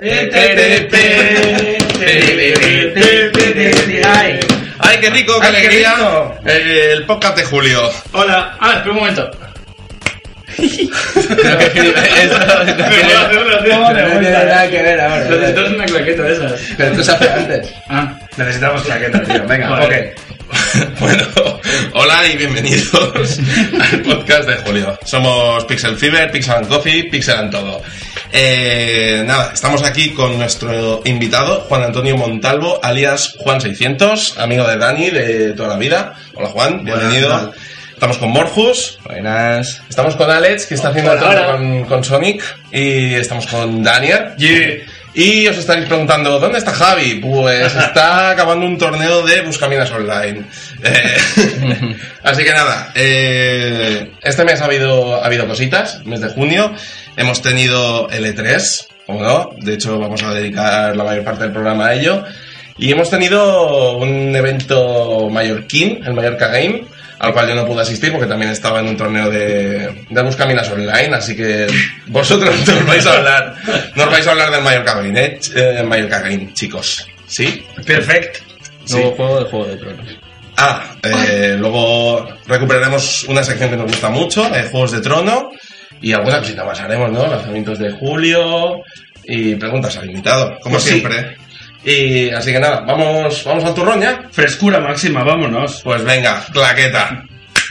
¡Ay, qué rico, qué alegría! El podcast de Julio. Hola. Espera un momento. No tiene nada que ver ahora. Necesitas una claqueta de esas. Pero esto se hace antes. Necesitamos claqueta, tío. Venga, vale. Bueno, hola y bienvenidos al podcast de Julio. Somos Pixel Fever, Pixel and Coffee, Pixel and todo. Nada, estamos aquí con nuestro invitado, Juan Antonio Montalvo, alias Juan600, amigo de Dani de toda la vida. Hola Juan, bienvenido. Buenas. Estamos con Morjus. Buenas. Estamos con Alex, que está haciendo el torneo con Sonic. Y estamos con Daniel. Yeah. Y os estaréis preguntando, ¿dónde está Javi? Pues está acabando un torneo de Buscaminas Online. Así que nada, este mes ha habido cositas, mes de junio. Hemos tenido el E3, ¿cómo no? De hecho, vamos a dedicar la mayor parte del programa a ello. Y hemos tenido un evento mallorquín, el Mallorca Game, al cual yo no pude asistir porque también estaba en un torneo de Buscaminas Online, así que vosotros nos vais a hablar del Mallorca Game, Mallorca Game, chicos. ¿Sí? Perfecto. Nuevo Juego de Tronos. Luego recuperaremos una sección que nos gusta mucho, Juegos de Trono, y alguna cosita más haremos, ¿no? Lanzamientos de julio y preguntas al invitado, como pues siempre. Sí. Y así que nada, vamos al turrón ya. Frescura máxima, vámonos. Pues venga, claqueta.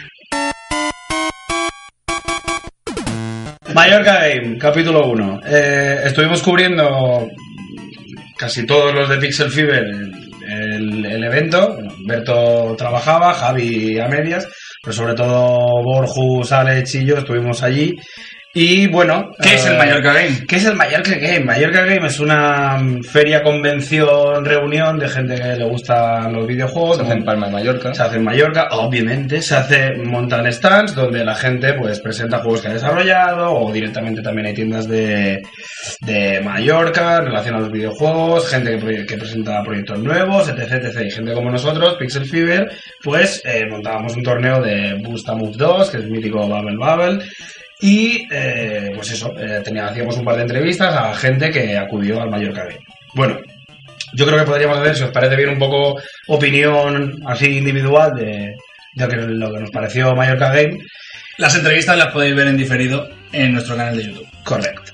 Mallorca Game, capítulo 1. Estuvimos cubriendo casi todos los de Pixel Fever el evento. Berto trabajaba, Javi a medias, pero sobre todo Borjus, Alex y yo estuvimos allí. Y bueno, ¿qué es el Mallorca Game? ¿Qué es el Mallorca Game? Mallorca Game es una feria, convención, reunión de gente que le gustan los videojuegos. Se hace en Palma de Mallorca. Se hace en Mallorca, obviamente. Montan stands donde la gente pues presenta juegos que ha desarrollado, o directamente también hay tiendas de Mallorca en relación a los videojuegos, gente que presenta proyectos nuevos, etc. Y gente como nosotros, Pixel Fever, pues montábamos un torneo de Boost a Move 2, que es el mítico Bubble. Y pues eso, hacíamos un par de entrevistas a gente que acudió al Mallorca Game. Bueno, yo creo que podríamos hacer, si os parece bien, un poco opinión así individual de lo que nos pareció Mallorca Game. Las entrevistas las podéis ver en diferido en nuestro canal de YouTube. Correcto.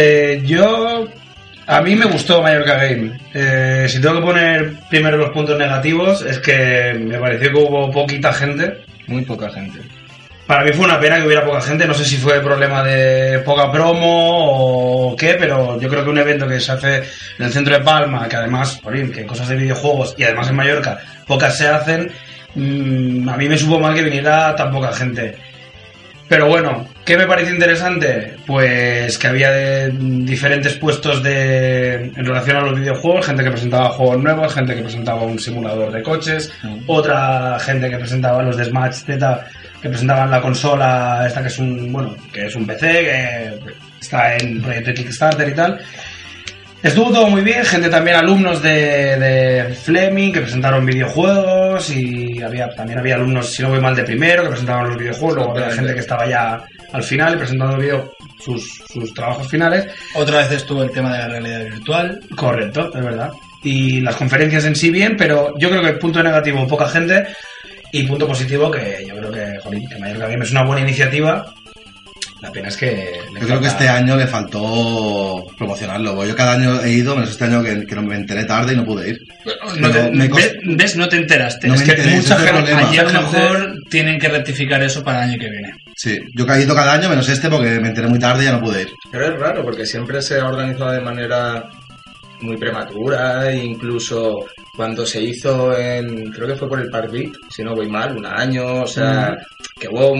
A mí me gustó Mallorca Game. Si tengo que poner primero los puntos negativos, es que me pareció que hubo poquita gente. Muy poca gente. Para mí fue una pena que hubiera poca gente, no sé si fue problema de poca promo o qué, pero yo creo que un evento que se hace en el centro de Palma, que además, que cosas de videojuegos y además en Mallorca pocas se hacen, a mí me supo mal que viniera tan poca gente. Pero bueno, ¿qué me pareció interesante? Pues que había diferentes puestos en relación a los videojuegos, gente que presentaba juegos nuevos, gente que presentaba un simulador de coches, otra gente que presentaba los de Smash Z, que presentaban la consola esta que es un PC, que está en proyecto de Kickstarter y tal. Estuvo todo muy bien, gente también, alumnos de Fleming que presentaron videojuegos, y también había alumnos, si no voy mal, de primero que presentaban los videojuegos, luego había gente que estaba ya al final presentando sus trabajos finales. Otra vez estuvo el tema de la realidad virtual. Correcto, es verdad. Y las conferencias en sí bien, pero yo creo que punto negativo, poca gente. Y punto positivo, que yo creo que Mallorca Game es una buena iniciativa. La pena es que... Yo creo que este año le faltó promocionarlo. Yo cada año he ido, menos este año que me enteré tarde y no pude ir. ¿Ves? No te enteraste. No es que mucha gente, allí a lo mejor tienen que rectificar eso para el año que viene. Sí, yo he ido cada año, menos este, porque me enteré muy tarde y ya no pude ir. Pero es raro, porque siempre se ha organizado de manera muy prematura, incluso cuando se hizo creo que fue por el Park Beat, si no voy mal, un año, o sea, que hubo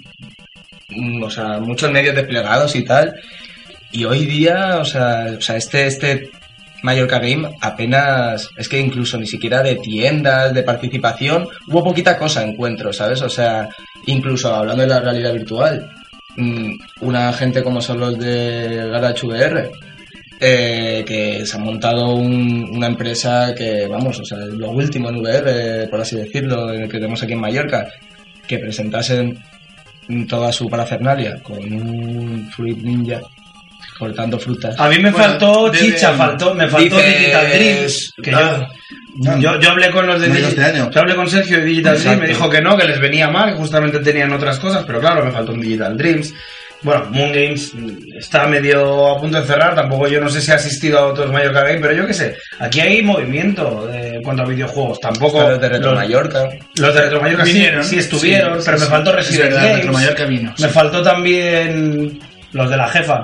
muchos medios desplegados y tal, y hoy día, este Mallorca Game apenas, es que incluso ni siquiera de tiendas, de participación, hubo poquita cosa encuentro, ¿sabes? O sea, incluso hablando de la realidad virtual, una gente como son los de Garage VR, que se han montado una empresa que, lo último en VR, por así decirlo, que tenemos aquí en Mallorca, que presentasen toda su parafernalia con un Fruit Ninja cortando frutas. A mí me Bueno, faltó desde- chicha, me faltó dices- Digital Dreams, que yo hablé con los de No ha ido este año. yo hablé con Sergio de Digital Dreams, Exacto. me dijo que no, que les venía mal, que justamente tenían otras cosas, pero claro, me faltó un Digital Dreams. Bueno, Moon Games está medio a punto de cerrar, tampoco yo no sé si ha asistido a otros Mallorca Game, pero yo qué sé, aquí hay movimiento en cuanto a videojuegos, tampoco Los de Retro Mallorca. los de Retro Mallorca Vinieron, sí estuvieron, sí, pero sí, me sí. faltó Es Resident verdad, Games, Retro Mallorca vino, me sí. faltó también los de la jefa.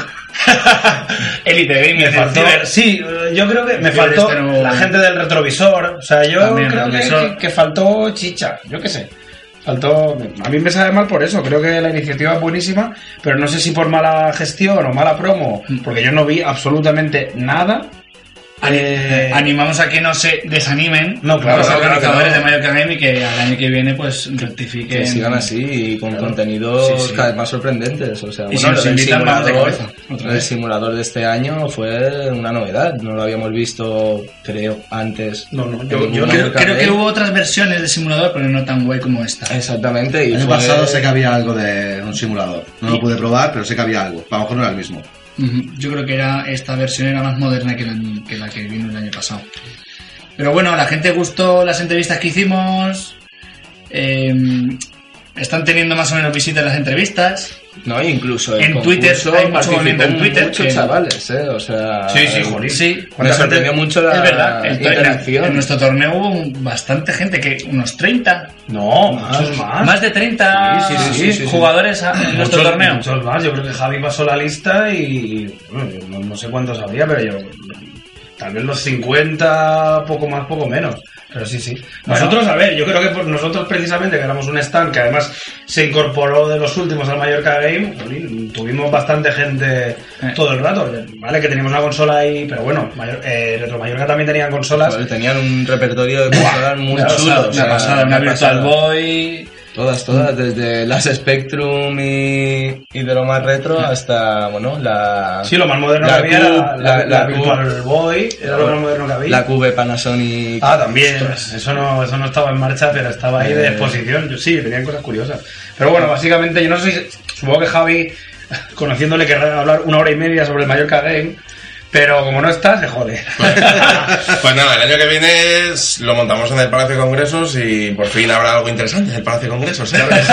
Elite Gaming, Me faltó, sí, yo creo que me faltó este no- la gente del retrovisor. O sea, yo También, creo retrovisor. que faltó chicha, yo qué sé. Faltó. A mí me sabe mal por eso. Creo que la iniciativa es buenísima, pero no sé si por mala gestión o mala promo, porque yo no vi absolutamente nada. Animamos a que no se desanimen No, claro, los claro, organizadores claro. de Mallorca Game y que al año que viene pues rectifiquen. Que sigan así y con contenidos Sí, sí. cada vez más sorprendentes. O sea, Y si nos lo del invitan, vamos de cabeza, otra el vez. simulador de este año fue una novedad. No lo habíamos visto, creo, antes. No, no, en yo ningún no. Mallorca Creo que Game. hubo otras versiones de simulador, pero no tan guay como esta. Exactamente. Y El año fue- pasado sé que había algo de un simulador. No lo pude probar, pero sé que había algo. A lo mejor no era el mismo. Ujú. Yo creo que esta versión era más moderna que la que vino el año pasado. Pero bueno, a la gente gustó las entrevistas que hicimos. Están teniendo más o menos visitas las entrevistas. No, incluso el En Twitter concurso hay mucho movimiento en participó Twitter, muchos que- chavales, o sea... Sí, sí, jolín. Sí, Me ¿Cuánta sorprendió gente? mucho la es verdad. interacción. En nuestro torneo hubo bastante gente, que unos 30. No, muchos más. Más de 30 Sí, sí, sí, sí, sí. jugadores en nuestro Muchos- torneo. Muchos más. Yo creo que Javi pasó la lista y bueno, yo no sé cuántos había, pero yo tal vez los 50, poco más, poco menos. Pero sí, sí. Nosotros, a ver, yo creo que por nosotros precisamente, que éramos un stand que además se incorporó de los últimos al Mallorca Game, jolín, tuvimos bastante gente todo el rato. Vale, que teníamos una consola ahí, pero bueno, Retro Mallorca también tenían consolas. Joder, tenían un repertorio de consolas muy Una chulo. pasada, o sea, Una pasada, una una Virtual pasada. Boy. Todas, desde las Spectrum y de lo más retro hasta, bueno, la... Sí, lo más moderno la que había era Cube, la Cube. Virtual Boy, era lo más moderno que había. La Cube Panasonic. Ah, también. Eso no estaba en marcha, pero estaba ahí de exposición. Yo, sí, tenían cosas curiosas. Pero bueno, básicamente, yo no sé si... Supongo que Javi, conociéndole, querrá hablar 1 hora y media sobre el Mallorca Game, pero como no está, se jode. Pues nada, el año que viene lo montamos en el Palacio de Congresos y por fin habrá algo interesante en el Palacio de Congresos. ¿Sabes?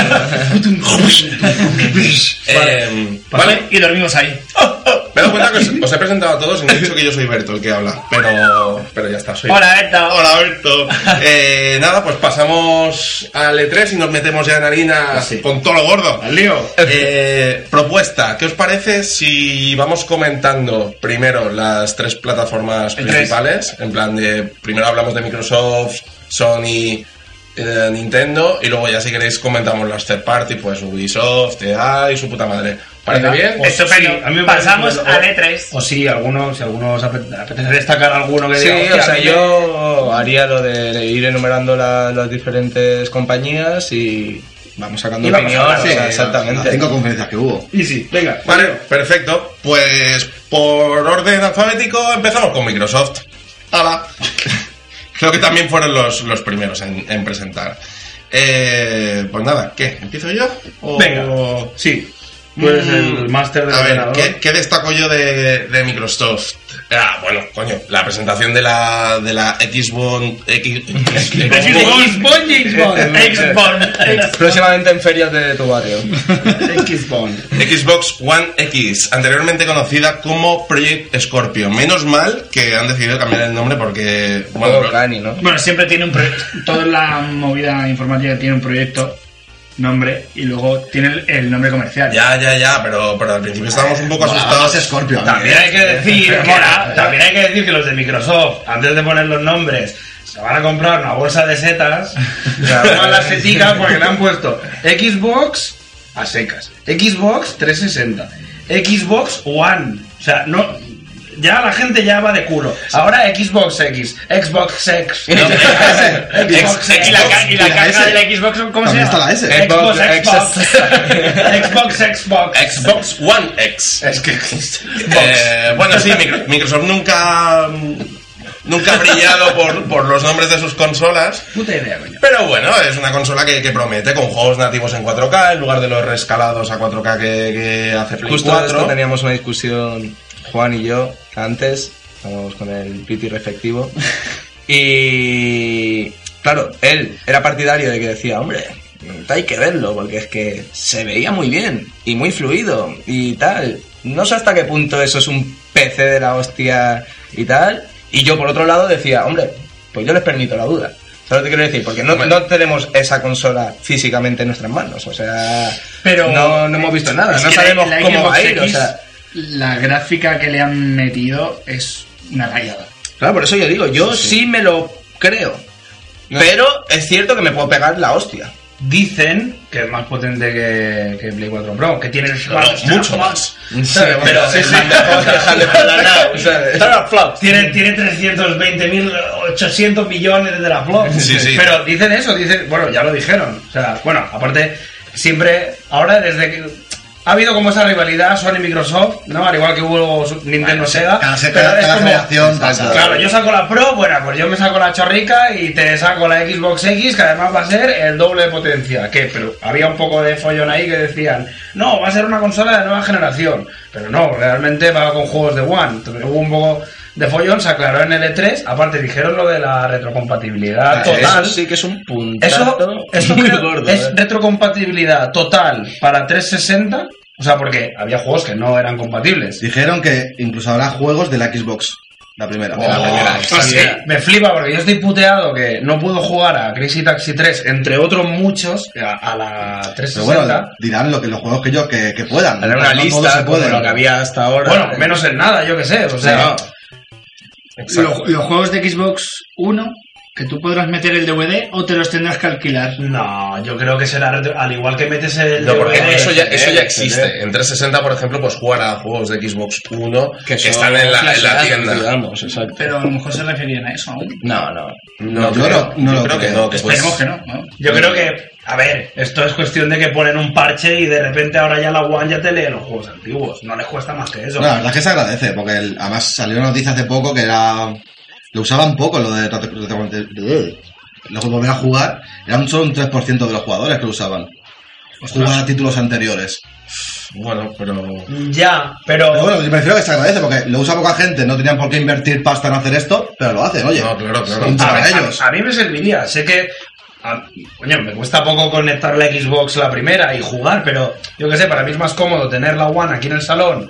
Vale, Y dormimos ahí. me he dado cuenta que os he presentado a todos y no he dicho que yo soy Berto el que habla, pero ya está. Soy Hola, Berto. Hola, Berto. Nada, pues pasamos al E3 y nos metemos ya en harina con todo lo gordo. Al lío. Propuesta, ¿qué os parece si vamos comentando primero las 3 plataformas El principales? En plan de, primero hablamos de Microsoft, Sony, Nintendo, y luego ya si queréis comentamos las third party, pues Ubisoft, EA y su puta madre. ¿Parece Venga, bien? pues Estupendo. sí, a mí me parece Pasamos estupendo. al E3. O sí, si algunos apetece destacar alguno que Sí, diga, o "Hostia, sea, a mí yo haría lo de ir enumerando las diferentes compañías y vamos sacando Y vamos opinión. hablando, o sea, Las exactamente. 5 conferencias que hubo. Y sí, venga. Vale, perfecto. Pues por orden alfabético empezamos con Microsoft. ¡Hala! Creo que también fueron los primeros en presentar. Pues nada, ¿qué? ¿Empiezo yo? ¿O- Venga, sí. Tú eres el máster del A ver, ordenador. ¿qué destaco yo de Microsoft? Bueno, coño, la presentación de la Xbox Próximamente en ferias de tu barrio. Xbox One X, anteriormente conocida como Project Scorpio. Menos mal que han decidido cambiar el nombre porque... Bueno, Cani, ¿no? Bueno, siempre tiene un proyecto. Toda la movida informática tiene un proyecto, nombre, y luego tiene el nombre comercial. Ya, pero al principio estábamos un poco Más asustados. Scorpio. También hay que decir, Pero que, mola. también hay que decir que los de Microsoft, antes de poner los nombres, se van a comprar una bolsa de setas, se arman las seticas porque le han puesto Xbox a secas, Xbox 360, Xbox One, o sea, no, ya la gente ya va de culo. Ahora Xbox X, Xbox X, Y la caja de la Xbox, ¿cómo se También está llama? la S. Xbox One X. Es que Bueno, sí, Microsoft nunca nunca ha brillado por los nombres de sus consolas. Puta idea, coño. Pero bueno, es una consola que promete, con juegos nativos en 4K, en lugar de los rescalados a 4K que hace Play Justo 4. de esto teníamos una discusión, Juan y yo, antes, estábamos con el Piti respectivo, y claro, él era partidario de que decía, hombre, hay que verlo, porque es que se veía muy bien, y muy fluido, y tal. No sé hasta qué punto eso es un PC de la hostia y tal, y yo por otro lado decía, hombre, pues yo les permito la duda. ¿Sabes lo que quiero decir? Porque no tenemos esa consola físicamente en nuestras manos, o sea, Pero no hemos visto nada, es no que sabemos la cómo va a Xbox ir, o X, sea... la gráfica que le han metido es una rayada. Claro, por eso yo digo, yo sí me lo creo. Pero es cierto que me puedo pegar la hostia. Dicen que es más potente que Play 4 Pro, que tiene Mucho más. pero tiene 320.800 millones de teraflops. Sí. Pero dicen eso, bueno, ya lo dijeron. O sea, bueno, aparte, siempre, ahora desde que ha habido como esa rivalidad Sony-Microsoft, ¿no? Al igual que hubo Nintendo-Sega. Cada pero es como, generación pasa. claro, yo saco la Pro, bueno, pues yo me saco la chorrica y te saco la Xbox X, que además va a ser el doble de potencia. Pero había un poco de follón ahí que decían, no, va a ser una consola de nueva generación. Pero no, realmente va con juegos de One. Entonces hubo un poco de follón, se aclaró en el E3. Aparte dijeron lo de la retrocompatibilidad total. Eso sí que es un puntazo Eso muy creo- gordo. es retrocompatibilidad total para 360. O sea, porque había juegos que no eran compatibles. Dijeron que incluso habrá juegos de la Xbox, la primera. Sí, me flipa porque yo estoy puteado que no puedo jugar a Crazy Taxi 3, entre otros muchos, a la Pero 360. bueno, dirán los juegos que puedan. Haré una No todos lista se como pueden. lo que había hasta ahora. Bueno, menos en nada, yo que sé. O sea, Los juegos de Xbox 1, que tú podrás meter el DVD o te los tendrás que alquilar. no, yo creo que será al igual que metes el No, porque DVD, eso ya CD. existe. En 360, por ejemplo, pues jugar a juegos de Xbox 1 que son están en la flasheados, tienda. digamos, exacto. Pero a lo mejor se referían a eso aún. No. No, yo no lo creo que creo. no. Que Esperemos pues, que no, ¿no? Yo creo que, a ver, esto es cuestión de que ponen un parche y de repente ahora ya la One ya te lee los juegos antiguos. No les cuesta más que eso. No, la verdad es que se agradece, porque además salió una noticia hace poco que era... Lo usaban poco, lo de luego volver a jugar, eran solo un 3% de los jugadores que lo usaban. Jugar a títulos anteriores. bueno, pero... Ya, Pero bueno, yo prefiero que se agradece, porque lo usa poca gente, no tenían por qué invertir pasta en hacer esto, pero lo hacen, oye. No, claro. Un a, para ver, ellos. a mí me serviría. Sé que, coño, me cuesta poco conectar la Xbox la primera y jugar, pero yo que sé, para mí es más cómodo tener la One aquí en el salón,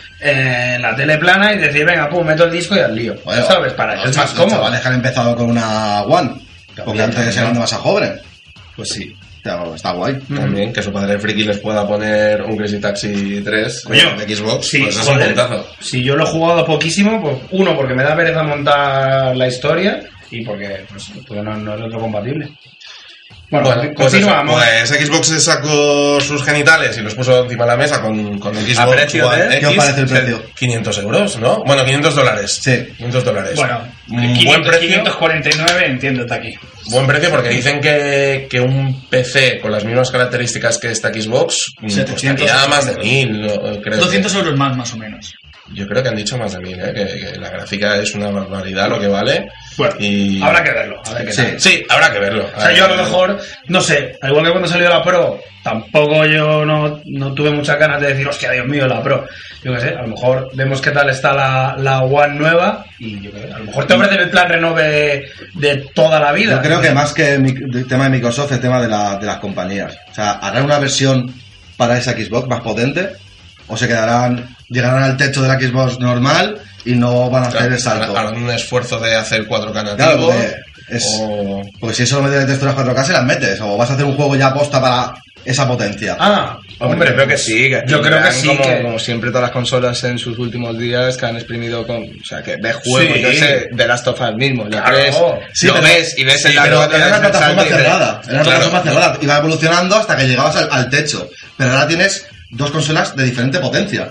en la tele plana y decir, venga, pum, meto el disco y al lío. Bueno, ¿Sabes? Para ellos es más los cómodo. chavales que han empezado con una One, porque antes eran más jóvenes. Pues sí. O sea, está guay. También que su padre friki les pueda poner un Crazy Taxi 3 Coño, de Xbox, sí, pues es un joder, puntazo. si yo lo he jugado poquísimo, pues uno, porque me da pereza montar la historia y porque pues no es retrocompatible. Bueno, Pues continuamos. eso, pues Xbox se sacó sus genitales y los puso encima de la mesa con Xbox ¿A precio One de? X. ¿Qué os parece el precio? 500 euros, ¿no? Bueno, $500. Sí. $500. Bueno, Buen precio. 549, entiendo, está aquí. Buen precio porque dicen que un PC con las mismas características que esta Xbox 700 costaría más de 1000, creo. 200 euros más o menos. Yo creo que han dicho más de 1000, que la gráfica es una barbaridad lo que vale. Bueno, y... habrá que verlo. A ver qué tal. Sí, habrá que verlo. O sea, yo a lo mejor, no sé, al igual que cuando salió la Pro, tampoco yo no tuve muchas ganas de decir, hostia, Dios mío, la Pro. Yo qué sé, a lo mejor vemos qué tal está la One nueva y yo qué sé, a lo mejor te ofrecen el plan renove de toda la vida. Yo creo que más que el tema de Microsoft, el tema de las compañías. O sea, harán una versión para esa Xbox más potente o se llegarán al techo de la Xbox normal y no van a hacer el salto. Harán un esfuerzo de hacer 4K nativo. Claro, porque, porque si solo metes texturas 4K se las metes, o vas a hacer un juego ya aposta para esa potencia. Hombre, creo que sí. Yo creo que sí, Como siempre, todas las consolas en sus últimos días que han exprimido con. O sea, que ves juegos, Sí. yo sé, de Last of Us mismo. Lo Claro. ves, Sí, lo pero- ves y ves Sí, el pero largo era una plataforma y dices, cerrada. Era una Claro. plataforma cerrada. Iba evolucionando hasta que llegabas al techo. Pero ahora tienes dos consolas de diferente potencia.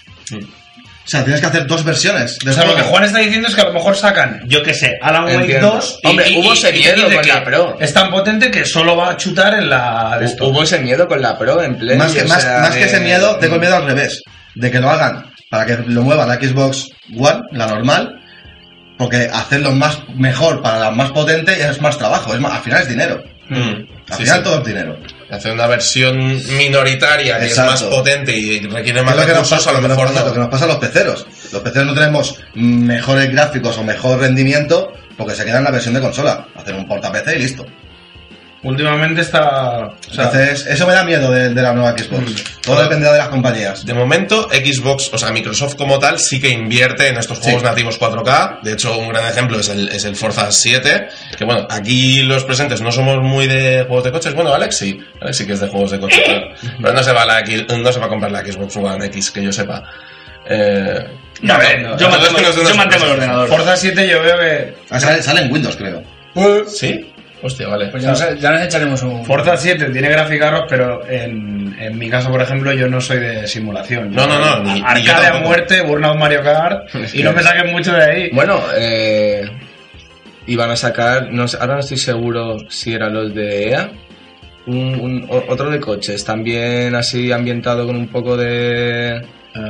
O sea, tienes que hacer dos versiones. O sea, lo que Juan está diciendo es que a lo mejor sacan, yo qué sé, Alan Wake Entiendo. 2 Hombre, hubo ese miedo dice con que la Pro. es tan potente que solo va a chutar en la de esto. Hubo ese miedo con la Pro en Play. Más que, o más, sea, más que ese miedo, tengo el miedo al revés. De que lo hagan para que lo mueva la Xbox One, la normal, Porque hacerlo mejor para la más potente es más trabajo, al final es dinero. Al final todo es dinero. Hacer una versión minoritaria que Exacto. es más potente y requiere Es más lo que nos recursos, pasa, a lo mejor lo que nos pasa a los peceros. Los peceros no tenemos mejores gráficos o mejor rendimiento porque se queda en la versión de consola. Hacer un porta PC y listo. Últimamente está... o sea, Entonces, eso me da miedo de la nueva Xbox. Todo dependerá de las compañías. De momento, Xbox, o sea, Microsoft como tal, sí que invierte en estos juegos nativos 4K. De hecho, un gran ejemplo es el Forza 7. Que bueno, aquí los presentes no somos muy de juegos de coches. Bueno, Alex sí que es de juegos de coches. Pero no se va a comprar la Xbox One X, que yo sepa. a ver, yo mantengo el ordenador. Forza 7 yo veo que... Sale en Windows, creo. ¿Sí? Hostia, vale. Pues ya nos echaremos un... Forza 7 tiene gráficos, pero en mi caso, por ejemplo, yo no soy de simulación. No, ni yo Arcade a tampoco. muerte, Burnout Mario Kart, y no me saquen mucho de ahí. Bueno, iban a sacar, ahora no estoy seguro si eran los de EA, otro de coches, también así ambientado con un poco de...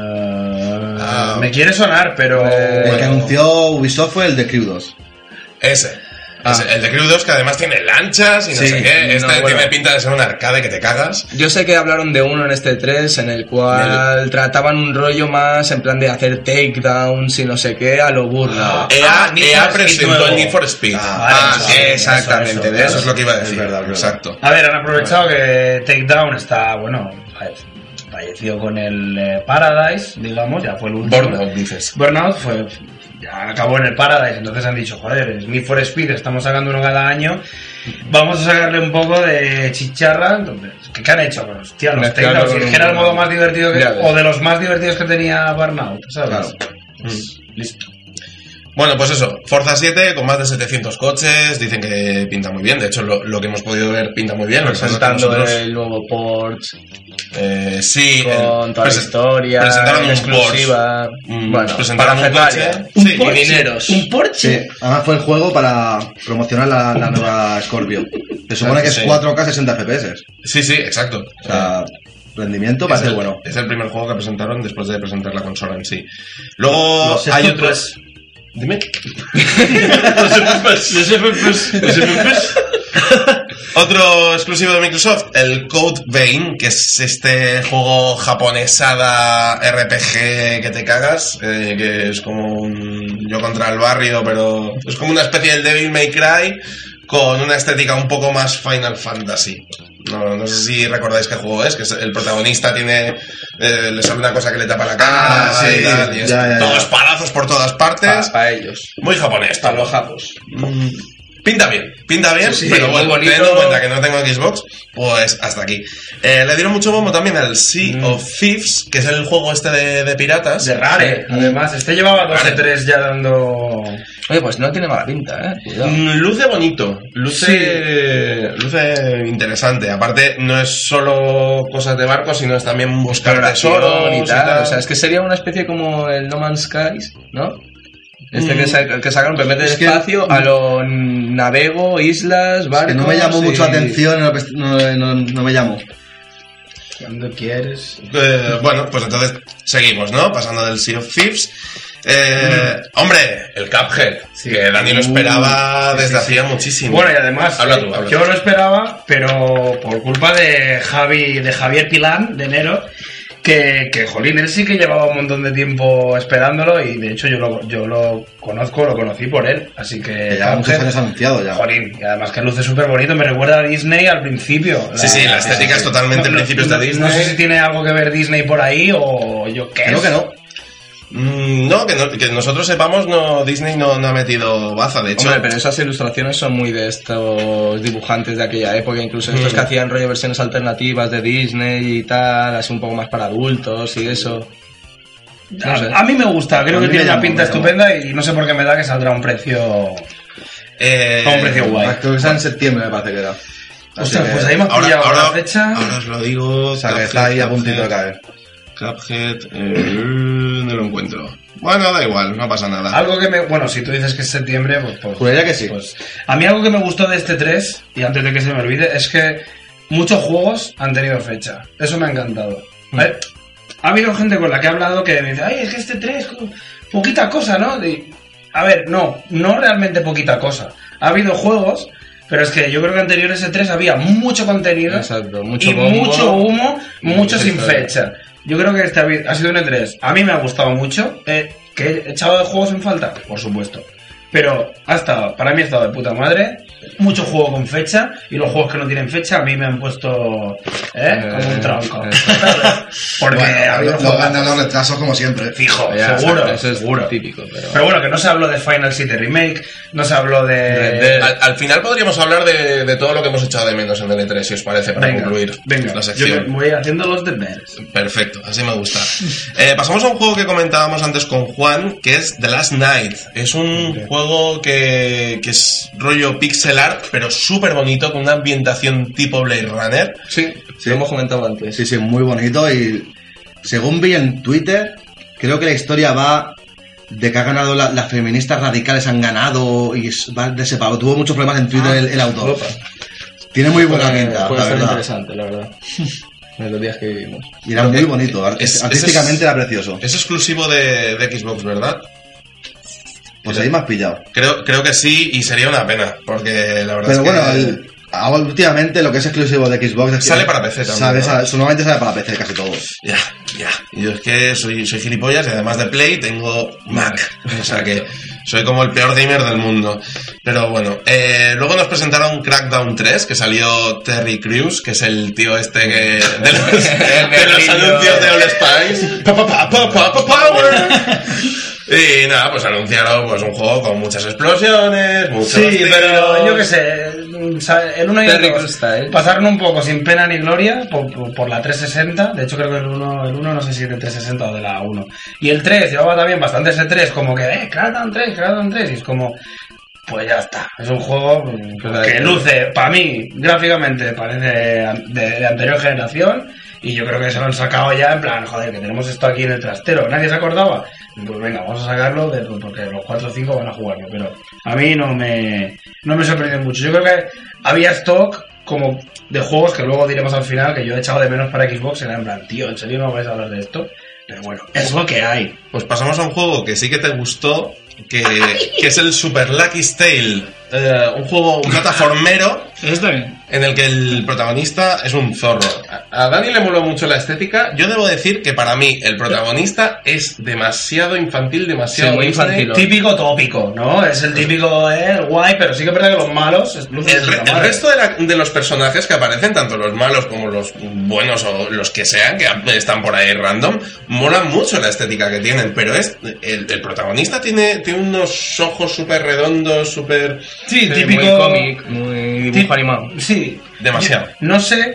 Me quiere sonar, pero... El que anunció Ubisoft fue el de Crew 2. Ese, el de Crew 2, que además tiene lanchas y no Sí, sé qué. Este no, bueno. tiene pinta de ser un arcade que te cagas. Yo sé que hablaron de uno en este 3 en el cual trataban un rollo más en plan de hacer takedowns y no sé qué a lo Burnout. EA presentó el Need for Speed. Vale, sí, exactamente, ¿ves? eso es lo que iba a decir. Es verdad. Exacto. A ver, han aprovechado que Takedown está, bueno, falleció con el Paradise, digamos, ya fue el último. Burnout, dices. Burnout fue... Ya acabó en el Paradise, entonces han dicho, joder, es Need for Speed, estamos sacando uno cada año, vamos a sacarle un poco de chicharra. Entonces, ¿qué han hecho? Pues, hostia, los Mezclarlo Takedowns, con que era el un- modo más divertido que, Ya ves. o de los más divertidos que tenía Burnout, ¿sabes? Claro. Listo. Bueno, pues eso, Forza 7 con más de 700 coches, dicen que pinta muy bien, de hecho lo que hemos podido ver pinta muy bien. Lo que pasa es que Presentando nosotros, el nuevo Porsche sí, con toda la historia, presentaron un exclusiva. Porsche. Bueno, Presentaron para un coche. Ferrari. Sí, Y dineros. ¿Un Porsche? Sí, además fue el juego para promocionar la nueva Scorpio. Se supone que es Sí. 4K 60 FPS. sí, exacto. O sea, rendimiento Es parece el, bueno. es el primer juego que presentaron después de presentar la consola en sí. Luego Los hay FPS. otros... Dime. Otro exclusivo de Microsoft, el Code Vein, que es este juego japonesada RPG que te cagas, que es como un yo contra el barrio, pero es como una especie del Devil May Cry con una estética un poco más Final Fantasy. No sé si recordáis qué juego es, que el protagonista tiene le sale una cosa que le tapa la cara sí, y tal, y es ya. todos palazos por todas partes. Para ellos. Muy japonés, Para todo. los japos. Pinta bien, Sí, pero muy bueno, bonito. teniendo en cuenta que no tengo Xbox, pues hasta aquí. Le dieron mucho bombo también al Sea of Thieves, que es el juego este de piratas. De Rare, además, este llevaba 2 Rare. o 3 ya dando... Oye, pues no tiene mala pinta, cuidado. Luce bonito, luce interesante. Aparte, no es solo cosas de barcos, sino es también buscar tesoros y tal. O sea, es que sería una especie como el No Man's Skies, ¿no? Que sacaron, pero en vez de Es que- espacio, a lo navego, islas, barcos... Que no me llamó mucho la y- atención, no me llamó. Cuando quieres... Bueno, pues entonces seguimos, ¿no? Pasando del Sea of Thieves. Hombre, el Cuphead, que Dani lo esperaba desde hacía muchísimo. Bueno, y además, Habla tú. yo lo esperaba, pero por culpa de Javier Pilán, de enero, que jolín, él sí que llevaba un montón de tiempo esperándolo y de hecho yo lo conocí por él, así que... Que lleva muchos años anunciado ya. Jolín, y además que luce súper bonito, me recuerda a Disney al principio. Sí, la estética es totalmente principios de Disney. No sé si tiene algo que ver Disney por ahí o yo qué. Creo que no. No, que nosotros sepamos, Disney no ha metido baza, de hecho. Hombre, pero esas ilustraciones son muy de estos dibujantes de aquella época, incluso estos que hacían rollo versiones alternativas de Disney y tal, así un poco más para adultos y eso. No sé. A mí me gusta, creo A que mí tiene me una llama, pinta me llama. estupenda y no sé por qué me da que saldrá a un precio... a un precio guay. Creo que está en septiembre, me parece que era. Así Ostras, que- pues ahí me has pillado con la fecha. Ahora os lo digo. O sea, que está ahí a puntito de caer. Cuphead, no lo encuentro. Bueno, da igual, no pasa nada. Algo que me... Bueno, si tú dices que es septiembre, pues Juraría que sí. pues, a mí algo que me gustó de este 3, y antes de que se me olvide, es que muchos juegos han tenido fecha. Eso me ha encantado. ¿Vale? Ha habido gente con la que he hablado que me dice, ay, es que este 3, poquita cosa, ¿no? A ver, no realmente poquita cosa. Ha habido juegos, pero es que yo creo que anterior a ese 3 había mucho contenido. Exacto, mucho y bombo, mucho humo, mucho mucha sin historia. fecha. Yo creo que este ha sido un E3. A mí me ha gustado mucho. ¿Que he echado de juegos en falta? Por supuesto. Pero para mí ha estado de puta madre. Mucho juego con fecha. Y los juegos que no tienen fecha a mí me han puesto como un tronco. Porque Bueno, ha habido los juegos ganan los retrasos como siempre. fijo, Ya, seguro. eso es seguro. típico, Pero bueno, que no se habló de Final City Remake, no se habló Red de... Dead. Al final podríamos hablar de todo lo que hemos echado de menos en el E3, si os parece, para concluir venga, la yo sección. me voy haciendo los deberes. Perfecto, así me gusta. Pasamos a un juego que comentábamos antes con Juan, que es The Last Night. Es un juego que es rollo pixel art, pero súper bonito, con una ambientación tipo Blade Runner. Sí, lo hemos comentado antes. Sí, muy bonito. Y según vi en Twitter, creo que la historia va de que ha ganado las feministas radicales, han ganado y va de ese pavo. Tuvo muchos problemas en Twitter el autor. Opa. Tiene muy buena pinta, Puede la ser verdad. interesante, la verdad. En los días que vivimos. Y era muy bonito. Es- Artísticamente era precioso. Es exclusivo de Xbox, ¿verdad? Pues ahí me has pillado. Creo que sí, y sería una pena, porque la verdad Pero es bueno, que... ahora últimamente lo que es exclusivo de Xbox es que Sale para PC también, ¿no? Normalmente sale para PC casi todo. Ya. Y yo es que soy gilipollas y además de Play tengo Mac. O sea que soy como el peor gamer del mundo. Pero bueno, luego nos presentaron Crackdown 3, que salió Terry Crews, que es el tío este de los anuncios de All Spice. Power. Y nada, pues anunciaron pues un juego con muchas explosiones, muchos Sí, tiros. pero yo qué sé, el 1 y el Terry 2 Crews Style. pasaron un poco sin pena ni gloria por la 360. De hecho, creo que el 1 no sé si es de 360 o de la 1. Y el 3 llevaba también bastante ese 3, como que, Crackdown 3. Y es como, pues ya está. Es un juego que luce, para mí, gráficamente, parece de anterior generación. Y yo creo que se lo han sacado ya en plan, joder, que tenemos esto aquí en el trastero. ¿Nadie se acordaba? Pues venga, vamos a sacarlo porque los 4 o 5 van a jugarlo. Pero a mí no me sorprendió mucho. Yo creo que había stock como de juegos que luego diremos al final que yo he echado de menos para Xbox. Era en plan, tío, ¿en serio no vais a hablar de esto? Pero bueno, es lo que hay. Pues pasamos a un juego que sí que te gustó, que es el Super Lucky's Tale. Un juego plataformero Eso está bien. en el que el protagonista es un zorro. A Dani le moló mucho la estética. Yo debo decir que para mí el protagonista es demasiado infantil, demasiado Sí, muy Disney. infantil. Típico tópico, ¿no? Es el típico, el guay, pero sí que es verdad que los malos... El resto de los personajes que aparecen, tanto los malos como los buenos o los que sean, que están por ahí random, molan mucho la estética que tienen, pero el protagonista tiene unos ojos súper redondos, súper... Sí, Sí, típico... muy cómic, muy dibujo animado. Sí. Demasiado. No sé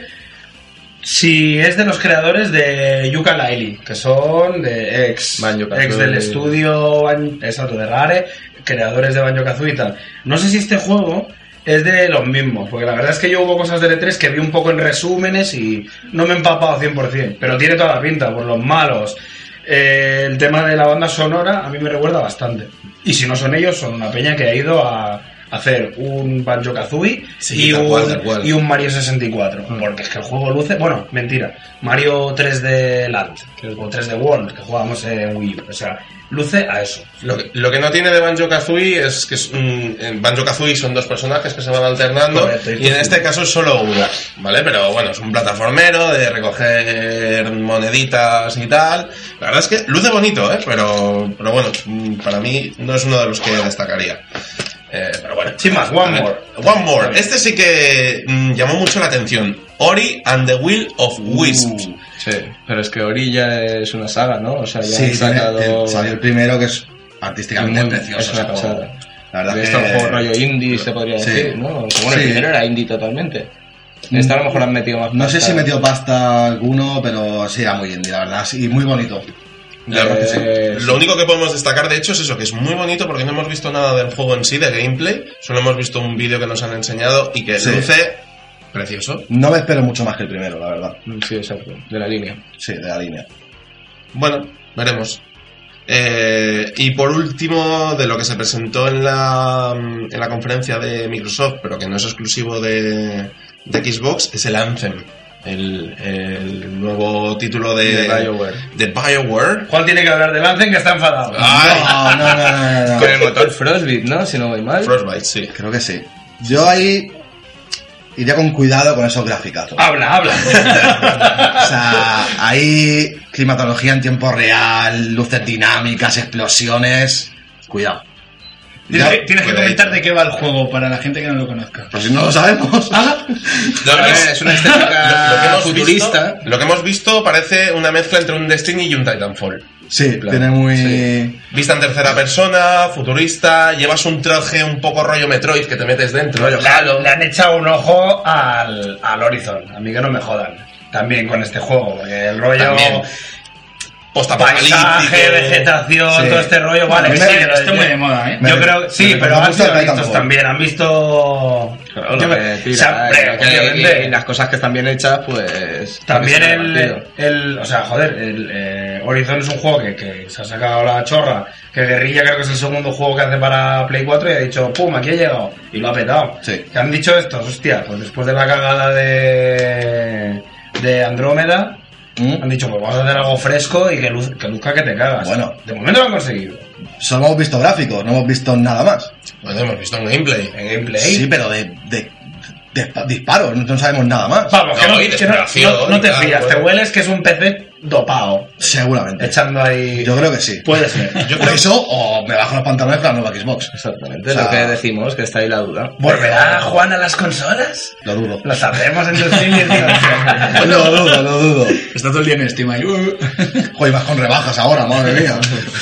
si es de los creadores de Yooka-Laylee, que son de ex Banjo-Kazooie. del estudio exacto, de Rare, creadores de Banjo-Kazooie y tal. No sé si este juego es de los mismos, porque la verdad es que yo hubo cosas del E3 que vi un poco en resúmenes y no me he empapado 100%, pero tiene toda la pinta, por los malos. El tema de la banda sonora a mí me recuerda bastante. Y si no son ellos, son una peña que ha ido a hacer un Banjo-Kazooie Sí, y, tal cual. y un Mario 64. Porque es que el juego luce... Bueno, mentira. Mario 3D Land o 3D World, que jugábamos en Wii U. O sea, luce a eso. Lo que no tiene de Banjo-Kazooie es que en Banjo-Kazooie son dos personajes que se van alternando. Correcto, Y en este caso es solo uno, ¿vale? Pero bueno, es un plataformero de recoger moneditas y tal. La verdad es que luce bonito, ¿eh? Pero bueno, para mí no es uno de los que destacaría. Pero bueno. Sin más, One More. One More. Este sí que llamó mucho la atención. Ori and the Will of Wisps. Sí, pero es que Ori ya es una saga, ¿no? O sea, ya Sí, han sacado... salió el primero que es artísticamente muy- precioso. es una ese juego. pasada. La verdad De es esto que... un juego rollo indie, se podría Sí. decir, ¿no? Bueno, Sí. el primero era indie totalmente. Esta a lo mejor han metido más No sé pasta. si metió pasta alguno, pero sí era muy indie, la verdad. Sí, y muy bonito. La verdad que sí. Sí. Lo único que podemos destacar de hecho es eso, que es muy bonito porque no hemos visto nada del juego en sí, de gameplay, solo hemos visto un vídeo que nos han enseñado y que Sí. luce precioso. No me espero mucho más que el primero, la verdad. Sí, exacto, de la línea. Sí, de la línea. Bueno, veremos. Y por último, de lo que se presentó en la conferencia de Microsoft, pero que no es exclusivo de Xbox, es el Anthem. el nuevo título de BioWare. Juan tiene que hablar de Anthem, que está enfadado. No. Con el motor Frostbite, ¿no? Si no voy mal. Frostbite, sí. Creo que sí. Yo ahí iría con cuidado con esos graficazos. Habla. O sea, ahí climatología en tiempo real, luces dinámicas, explosiones. Cuidado. Tienes que cuidadito. comentar de qué va el juego para la gente que no lo conozca. Pues si no lo sabemos. Es una estética futurista. Lo que hemos visto parece una mezcla entre un Destiny y un Titanfall. Sí, Claro. tiene muy... Sí. Vista en tercera persona, futurista, llevas un traje un poco rollo Metroid que te metes dentro. Rollo Halo. Le han echado un ojo al Horizon. A mí que no me jodan. También con este juego. Porque el rollo... También. Postapocalíptico. Paisaje, vegetación, Sí. todo este rollo. Vale, A mí sí, me- que lo- Está muy de moda, ¿eh? Yo creo sí, me pero gusta han sido el listos Titanfall. también. Han visto... Claro, Yo lo me- que tira, se han- obviamente. y las cosas que están bien hechas, pues... También porque son divertidos. o sea, joder, Horizon es un juego que se ha sacado la chorra, que Guerrilla creo que es el segundo juego que hace para Play 4 y ha dicho, pum, aquí he llegado, y lo ha petado. Sí. Que han dicho estos, hostia, pues después de la cagada de Andrómeda, han dicho, pues vamos a hacer algo fresco y que luzca que te cagas. Bueno. De momento lo han conseguido. Solo hemos visto gráficos, no hemos visto nada más. Bueno, hemos visto un gameplay. En gameplay. Sí, pero de disparos, no sabemos nada más. Vamos, No, y que desesperación no te y tal, fías, te bueno. hueles que es un PC dopado, Seguramente. echando ahí... Yo creo que sí. Puede ser. Yo Por creo eso, o me bajo los pantalones con la nueva Xbox. Exactamente, O sea, lo que decimos, que está ahí la duda. ¿Volverá Juan a las consolas? Lo dudo. Lo sabremos en 2019. Lo dudo. Está todo el día en Steam ahí. Joder, vas con rebajas ahora, madre mía.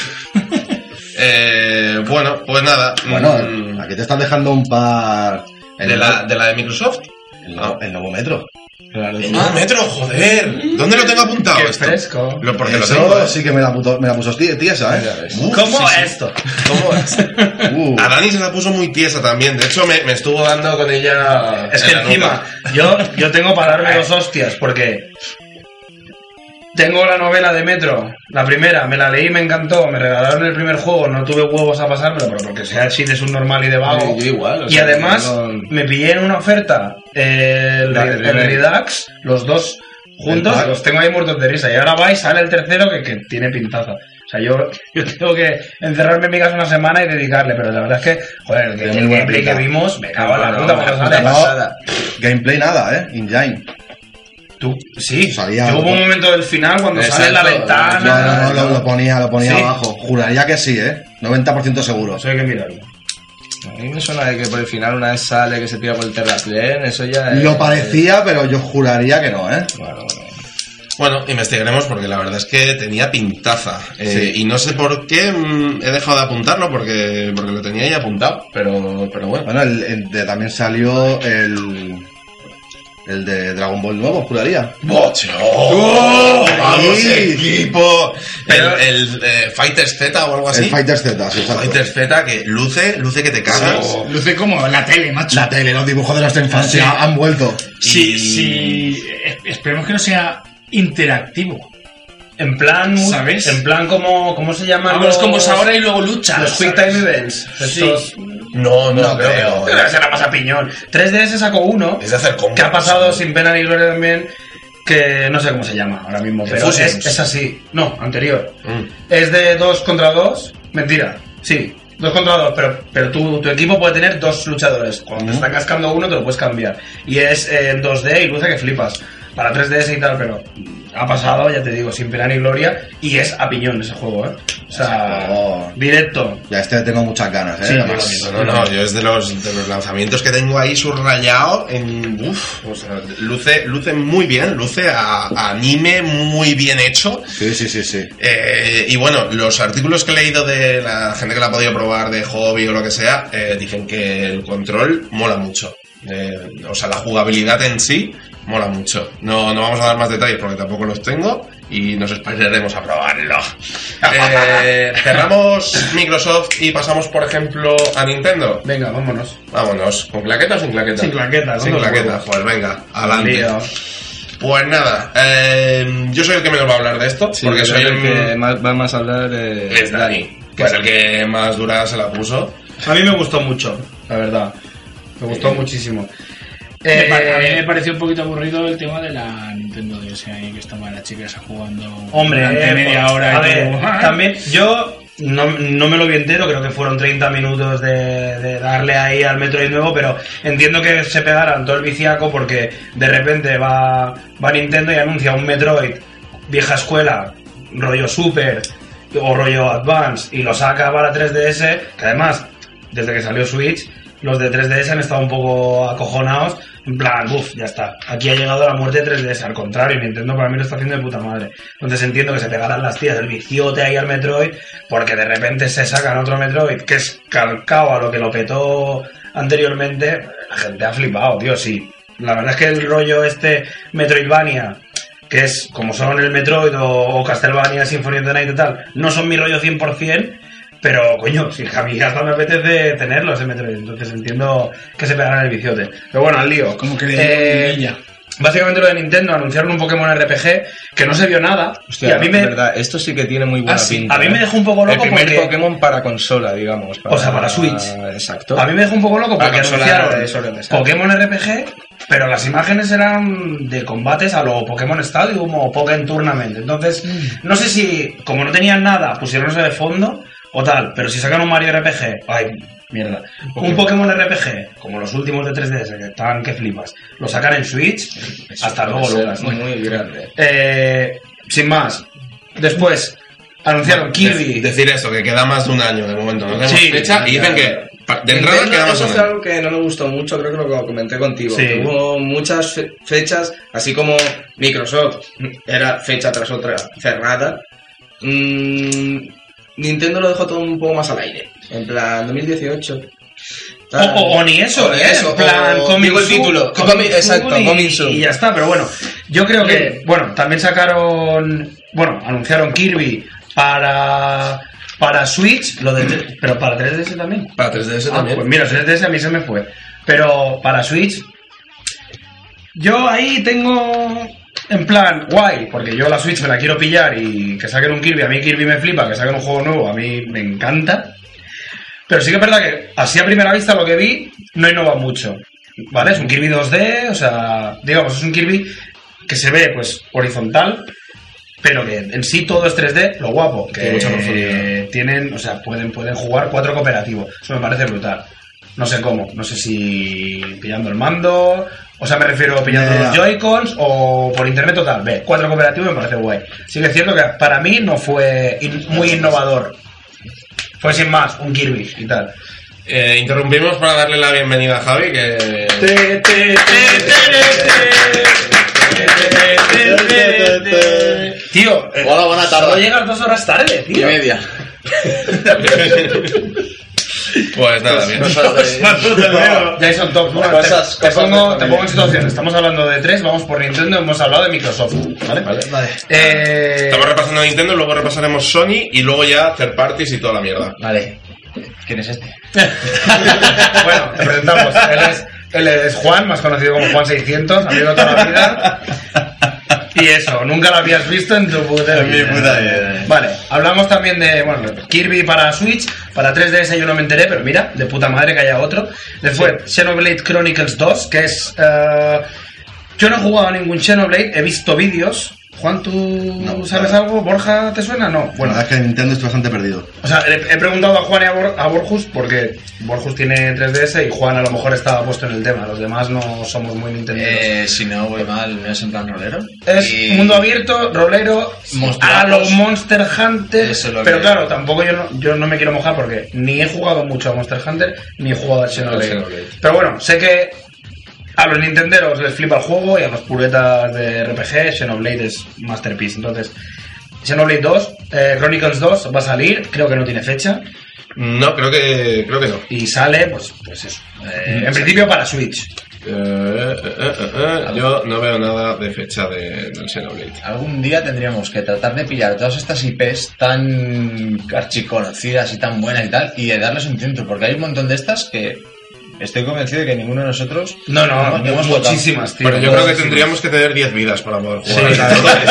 Bueno, pues nada. Bueno, aquí te están dejando un par... de la de Microsoft. El nuevo Metro. El nuevo Metro, joder. ¿Dónde lo tengo apuntado Qué esto? fresco. Porque lo Eso tengo. sí que me la puso tiesa, ¿eh? Uf, ¿Cómo sí, sí. esto? ¿Cómo es? A Dani se la puso muy tiesa también. De hecho, me estuvo dando con ella. Es que en la encima, nuca. yo tengo para darme dos hostias, porque tengo la novela de Metro, la primera, me la leí, me encantó, me regalaron el primer juego, no tuve huevos a pasármelo, pero porque sea así de subnormal y de vago. Yo igual, o Y sea, además, no- me pillé en una oferta el Redux, los dos juntos, El pack. los tengo ahí muertos de risa. Y ahora va y sale el tercero que tiene pintaza. O sea, yo tengo que encerrarme en mi casa una semana y dedicarle, pero la verdad es que, joder, el Tiene muy buena gameplay que pinta. vimos, me cago en la No, puta, no, porque no, sale. pasada. Gameplay nada, ¿eh? Engine. Tú, sí, Salía yo hubo algo. un momento del final cuando sale en la Exacto. ventana. No, lo ponía Sí. abajo. Juraría que sí, ¿eh? 90% seguro. Eso hay que mirarlo. A mí me suena de que por el final una vez sale que se tira por el terraplén, eso ya es... Lo parecía, pero yo juraría que no, ¿eh? Bueno, investigaremos porque la verdad es que tenía pintaza. Sí. Y no sé por qué he dejado de apuntarlo porque lo tenía ahí apuntado. Pero bueno. Bueno, también salió el de Dragon Ball nuevo, juraría. ¡Bocho! ¡Vamos, Sí. equipo! Pero- el Fighters Z o algo así. El Fighters Z, sí, exacto. Fighters Z que luce que te cagas. Luce como la tele, macho. La tele, los dibujos de nuestra infancia Sí. han vuelto. Sí, Y- sí. Esperemos que no sea interactivo. En plan, ¿Sabes? En plan, ¿cómo se llaman Hago los combos ahora y luego luchas. Los Quick ¿sabes? Time Events. Estos... No No creo. Creo que será más a piñón. 3DS sacó uno Es de hacer combos. que ha pasado sin pena ni gloria también, que no sé cómo se llama ahora mismo, pero Fusions. es así. No, anterior. Mm. Es de 2 contra 2. Mentira. Sí, 2 contra 2, pero tu equipo puede tener dos luchadores. Cuando te está cascando uno te lo puedes cambiar. Y es en 2D y luce que flipas. Para 3DS y tal, pero ha pasado, ya te digo, sin pena ni gloria. Y es a piñón ese juego, ¿eh? O sea, Ese juego- directo. Ya tengo muchas ganas, ¿eh? Sí, Además, No, yo es de los lanzamientos que tengo ahí subrayado en... o sea, luce muy bien, luce a anime muy bien hecho. sí. Y bueno, los artículos que he leído de la gente que la ha podido probar de hobby o lo que sea, dicen que el control mola mucho. O sea, la jugabilidad en sí mola mucho. No vamos a dar más detalles porque tampoco los tengo y nos esperaremos a probarlo. Cerramos Microsoft y pasamos, por ejemplo, a Nintendo. Venga, vámonos. Vámonos, ¿con claqueta o sin claqueta? Sin claqueta, Sin con los claqueta, huevos. pues venga, adelante. Lío. Pues nada, yo soy el que menos va a hablar de esto, Sí, porque yo soy creo el que va más a hablar de es Dani, que es el que más dura se la puso. A mí me gustó mucho, la verdad. Me gustó muchísimo. A mí me pareció un poquito aburrido el tema de la Nintendo DS ahí, que estaba la chica esa jugando durante media hora. A y ver, todo. también yo no me lo vi entero, creo que fueron 30 minutos de darle ahí al Metroid nuevo, pero entiendo que se pegaran todo el viciaco porque de repente va Nintendo y anuncia un Metroid vieja escuela, rollo Super o rollo Advance, y lo saca para 3DS, que además, desde que salió Switch, los de 3DS han estado un poco acojonados, en plan, uff, ya está, aquí ha llegado la muerte de 3DS, al contrario, Nintendo para mí lo está haciendo de puta madre. Entonces entiendo que se pegarán las tías del viciote ahí al Metroid, porque de repente se sacan otro Metroid que es calcado a lo que lo petó anteriormente, la gente ha flipado, tío, sí. La verdad es que el rollo Metroidvania, que es como son el Metroid o Castlevania, Symphony of the Night y tal, no son mi rollo 100%, pero coño, si a mí hasta me apetece tenerlo ese Metroid, entonces entiendo que se pegarán el viciote. Pero bueno, al lío. Como que le digo Básicamente lo de Nintendo, anunciaron un Pokémon RPG que no se vio nada. Hostia, y a mí me... verdad, esto sí que tiene muy buena pinta. A mí me dejó un poco loco el primer porque... Pokémon para consola, digamos. O sea, para Switch. Exacto. A mí me dejó un poco loco Para porque consola de anunciaron sobremesa. Pokémon RPG, pero las imágenes eran de combates a lo Pokémon Stadium o Pokémon Tournament. Entonces, no sé si, como no tenían nada, pusieron eso de fondo o tal, pero si sacan un Mario RPG, ay, mierda, un Pokémon RPG, como los últimos de 3DS, que estaban que flipas, lo sacan en Switch, hasta luego, Lucas. Muy grande. Sin más, después anunciaron Kirby. Decir eso, que queda más de un año de momento, no tenemos Sí, fecha, y dicen que de entrada queda más de Eso un fue año. algo que no me gustó mucho, creo que lo comenté contigo. Sí. Que hubo muchas fechas, así como Microsoft era fecha tras otra cerrada. Nintendo lo dejó todo un poco más al aire. En plan, 2018. O ni eso, en plan, digo el título. Exacto, coming soon. Y ya está, pero bueno, yo creo que, bueno, también anunciaron Kirby para Switch, pero para 3DS también. Para 3DS Ah, también. pues mira, 3DS a mí se me fue. Pero para Switch, yo ahí tengo, en plan, guay, porque yo la Switch me la quiero pillar y que saquen un Kirby, a mí Kirby me flipa, que saquen un juego nuevo, a mí me encanta. Pero sí que es verdad que, así a primera vista, lo que vi, no innova mucho. ¿Vale? Es un Kirby 2D, o sea, digamos, es un Kirby que se ve, pues, horizontal, pero que en sí todo es 3D, lo guapo, que Tiene mucha profundidad. tienen, o sea, pueden jugar 4 cooperativos. Eso me parece brutal. No sé cómo, no sé si pillando el mando, o sea, me refiero pillando los Joy-Cons o por internet total. 4 cooperativos me parece guay. Sí que es cierto que para mí no fue muy innovador. Fue sin más, un Kirby y tal. Interrumpimos para darle la bienvenida a Javi, que... Tío, Hola, buena tarde. solo llegas 2 horas tarde, tío. 1:30. Pues nada, bien. Jason Top, bueno, Cosas te pongo de en situación. Estamos hablando de 3, vamos por Nintendo, hemos hablado de Microsoft. ¿Vale? Estamos repasando Nintendo, luego repasaremos Sony y luego ya third parties y toda la mierda. Vale. ¿Quién es este? Bueno, te presentamos. Él es Juan, más conocido como Juan 600, amigo de toda la vida. Y eso, nunca lo habías visto en tu puta vida. En mi puta vida. Vale, hablamos también de, bueno, Kirby para Switch, para 3DS yo no me enteré, pero mira, de puta madre que haya otro. Después, Xenoblade Chronicles 2, que es... yo no he jugado a ningún Xenoblade, he visto vídeos. Juan, ¿tú sabes algo? ¿Borja te suena? No. Bueno, Bueno, la verdad es que en Nintendo estoy bastante perdido. o sea, he preguntado a Juan y a Borjus porque Borjus tiene 3DS y Juan a lo mejor estaba puesto en el tema. Los demás no somos muy Nintendo. Si no voy mal, ¿me es en plan rolero? Es Y- un mundo abierto, rolero, a lo Monster Hunter. Eso es lo pero que- claro, tampoco yo no me quiero mojar porque ni he jugado mucho a Monster Hunter ni he jugado a Xenoblade. Xenoblade. Pero bueno, sé que a los nintenderos les flipa el juego y a los puretas de RPG Xenoblade es masterpiece. Entonces, Xenoblade 2, Chronicles 2 va a salir, creo que no tiene fecha No, creo que no. y sale, pues eso. En principio para Switch. Yo no veo nada de fecha del Xenoblade. Algún día tendríamos que tratar de pillar todas estas IPs tan archiconocidas y tan buenas y tal, y de darles un tiento, porque hay un montón de estas que estoy convencido de que ninguno de nosotros... No, hemos tenemos votado. muchísimas, tío. Pero yo creo que tendríamos que tener 10 vidas para poder jugar. Sí,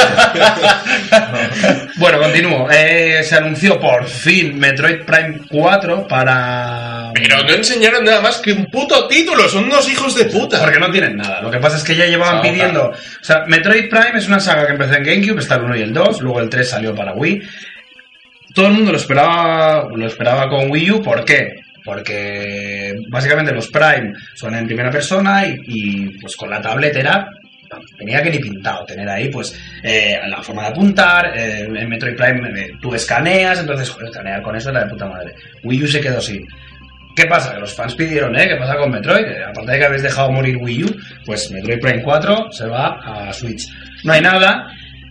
Bueno, continúo. Se anunció por fin Metroid Prime 4 para... Pero no enseñaron nada más que un puto título, son unos hijos de puta. Porque no tienen nada. Lo que pasa es que ya llevaban Saga. pidiendo... O sea, Metroid Prime es una saga que empezó en GameCube, está el 1 y el 2, luego el 3 salió para Wii. Todo el mundo lo esperaba con Wii U, ¿por qué? Porque básicamente los Prime son en primera persona y pues con la tablet tenía que ni pintado tener ahí pues la forma de apuntar, en Metroid Prime tú escaneas, entonces joder, escanear con eso era de puta madre. Wii U se quedó así. ¿Qué pasa? Que los fans pidieron, ¿qué pasa con Metroid? Aparte de que habéis dejado morir Wii U, pues Metroid Prime 4 se va a Switch. No hay nada.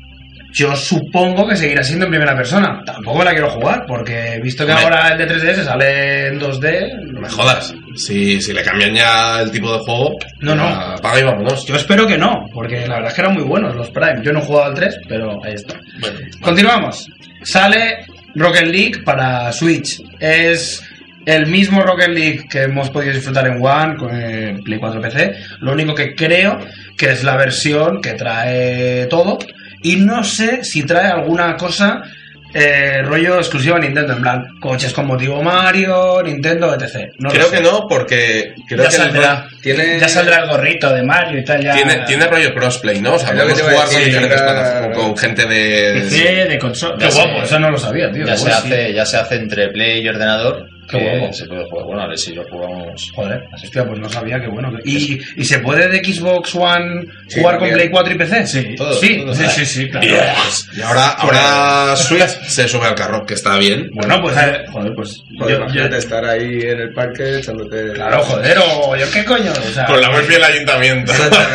Yo supongo que seguirá siendo en primera persona. Tampoco la quiero jugar, porque visto que ahora el de 3DS sale en 2D... No me jodas. Si le cambian ya el tipo de juego... No. Apaga y vámonos. Yo espero que no, porque la verdad es que eran muy buenos los Prime. Yo no he jugado al 3, pero ahí está. Bueno, Continuamos. Sale Rocket League para Switch. Es el mismo Rocket League que hemos podido disfrutar en One, con Play 4 PC. Lo único que creo que es la versión que trae todo. Y no sé si trae alguna cosa rollo exclusivo a Nintendo, en plan coches con motivo Mario, Nintendo, etc. creo que no, porque creo Ya que saldrá. tiene, Ya saldrá el gorrito de Mario y tal. Ya... tiene rollo crossplay, ¿no? O sea, Es lo que podemos te iba a jugar con decir, diferentes era- plataformas, con gente de... PC, de consola. Qué guapo, eso no lo sabía, tío. Ya Qué se, guapo, sí. ya se hace entre Play y ordenador. Qué que guapo. se puede jugar. Bueno, a ver si lo jugamos. Joder, hostia, pues no sabía, qué bueno. ¿Y se puede de Xbox One jugar con bien. Play 4 y PC? Sí. Todo, Sí, todo. Sí, claro. Y ahora Switch se sube al carro, que está bien. Bueno, pues, joder, pues... Joder, imagínate estar ahí en el parque echándote... Claro, joder, o yo qué coño, o sea... Con la wifi del ayuntamiento.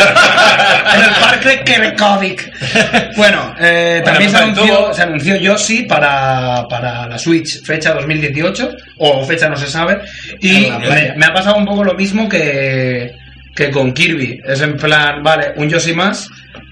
en el parque Kerekovic. Bueno, también se anunció Yoshi para la Switch, fecha 2018, o fecha no se sabe, y me ha pasado un poco lo mismo que con Kirby. Es en plan, vale, un Yoshi más,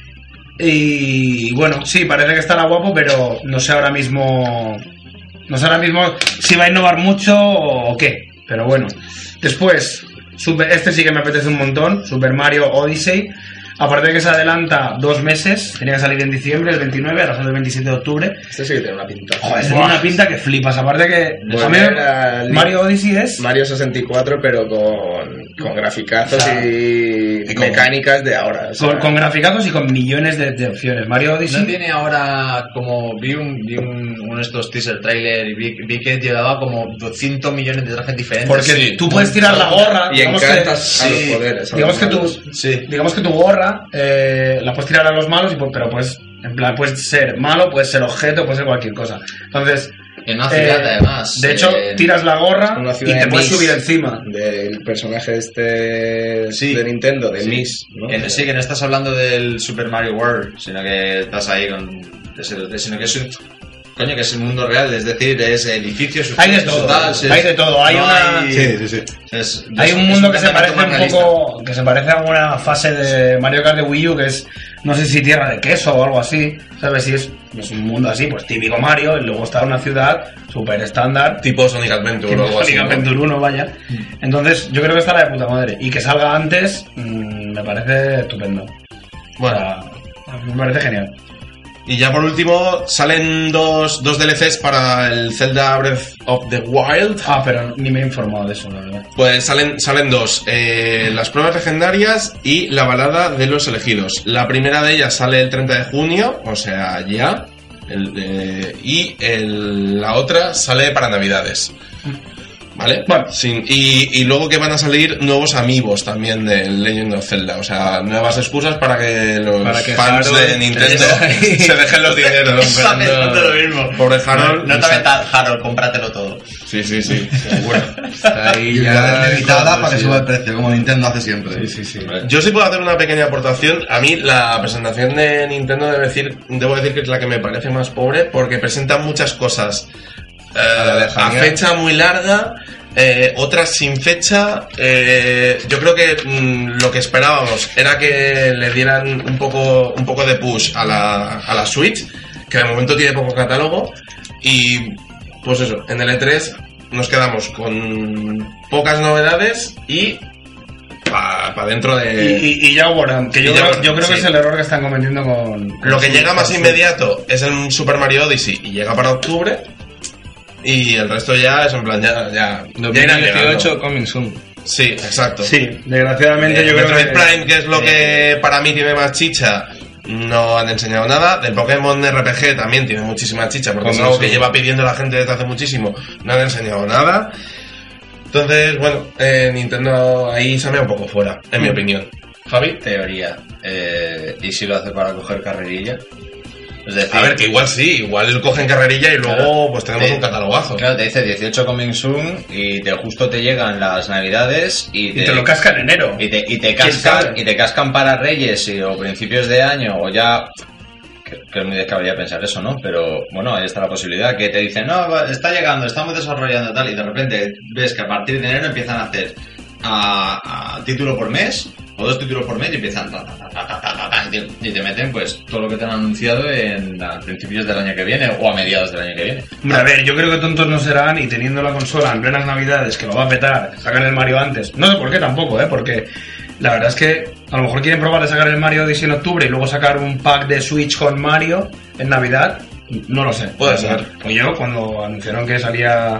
y bueno, sí, parece que estará guapo, pero no sé ahora mismo si va a innovar mucho o qué, pero bueno. Después, este sí que me apetece un montón, Super Mario Odyssey. Aparte de que se adelanta 2 meses, tenía que salir en diciembre, el 29, ahora sale el 27 de octubre. Este sí que tiene una pinta. Joder, tiene una pinta que flipas. Aparte que Bueno, a mí era el- Mario Odyssey es... Mario 64, pero con graficazos O sea, y con- mecánicas de ahora. o sea, con graficazos y con millones de opciones. Mario Odyssey... ¿No tiene ahora como vi uno de estos teaser trailer y vi que llevaba como 200 millones de trajes diferentes? Porque sí. tú puedes tirar la gorra... y digamos encantas a los sí, poderes. a digamos los que malos. digamos que tu gorra la puedes tirar a los malos, pero puedes... En plan, puedes ser malo, puedes ser objeto, puedes ser cualquier cosa. Entonces... En una ciudad, además. De hecho, tiras la gorra Una y ciudad te de puedes Mix. subir encima. Del personaje este Sí. de Nintendo, de Sí. Miss, ¿no? Sí, que no estás hablando del Super Mario World, sino que estás ahí sino que es un... Coño, que es el mundo real, es decir, es edificios... Hay de todo, hay de todo. Hay una... Hay un mundo que se parece un poco, que se parece a una fase de Mario Kart de Wii U, que es, no sé si Tierra de Queso o algo así, ¿sabes? Si es un mundo así, pues típico Mario, y luego está una ciudad súper estándar, Tipo Sonic Adventure o algo así. Sonic ¿no? Adventure 1, vaya. Entonces, yo creo que estará de puta madre. Y que salga antes, me parece estupendo. Bueno, O sea, me parece genial. y ya por último, salen dos DLCs para el Zelda Breath of the Wild. Ah, pero ni me he informado de eso, la verdad. Pues salen dos, las pruebas legendarias y la balada de los elegidos. La primera de ellas sale el 30 de junio, o sea, ya. La otra sale para Navidades. ¿Vale? Bueno. Y luego que van a salir nuevos amigos también del Legend of Zelda. O sea, nuevas excusas para que los fans Harold de Nintendo se dejen los dineros. Está pensando lo mismo. Pobre Harold. No te metas, Harold, cómpratelo todo. Sí, seguro. Está ahí Y ya... limitada para que suba el precio, como Nintendo hace siempre. Yo sí puedo hacer una pequeña aportación. A mí la presentación de Nintendo debo decir que es la que me parece más pobre, porque presenta muchas cosas a fecha muy larga, otras sin fecha. Yo creo que lo que esperábamos era que le dieran un poco de push a la Switch, que de momento tiene poco catálogo, y pues eso, en el E3 nos quedamos con pocas novedades y para dentro de... Y ya bueno, que yo creo sí. que es el error que están cometiendo con Lo que su- llega más con su- inmediato es el Super Mario Odyssey y llega para octubre. Y el resto ya es en plan, ya irán 2018 llegando. coming soon. Sí, exacto. Sí, desgraciadamente yo creo Metroid que... Prime, que es lo que para mí tiene más chicha, no han enseñado nada. Del Pokémon RPG también tiene muchísima chicha, porque es algo que lleva pidiendo la gente desde hace muchísimo. No han enseñado nada. Entonces, bueno, Nintendo ahí se me un poco fuera, en mi opinión. Javi. Teoría. ¿Y si lo hace para coger carrerilla? Es decir, A ver, que igual sí, igual cogen carrerilla y luego Claro. pues tenemos un catalogazo. Claro, te dice 18 coming soon y justo te llegan las navidades Y te lo cascan en enero. y te ¿Quién sabe? cascan para Reyes o principios de año o ya que es muy descabellado pensar eso, ¿no? Pero bueno, ahí está la posibilidad que te dicen, no, está llegando, estamos desarrollando tal y de repente ves que a partir de enero empiezan a hacer a título por mes o 2 títulos por mes y empiezan y te meten pues todo lo que te han anunciado a principios del año que viene o a mediados del año que viene. Hombre, a ver, yo creo que tontos no serán y teniendo la consola en plenas navidades que lo va a petar, sacan el Mario antes. No sé por qué tampoco, porque la verdad es que a lo mejor quieren probar de sacar el Mario Odyssey en octubre y luego sacar un pack de Switch con Mario en Navidad. No lo sé. Puede ser. Pues yo cuando anunciaron que salía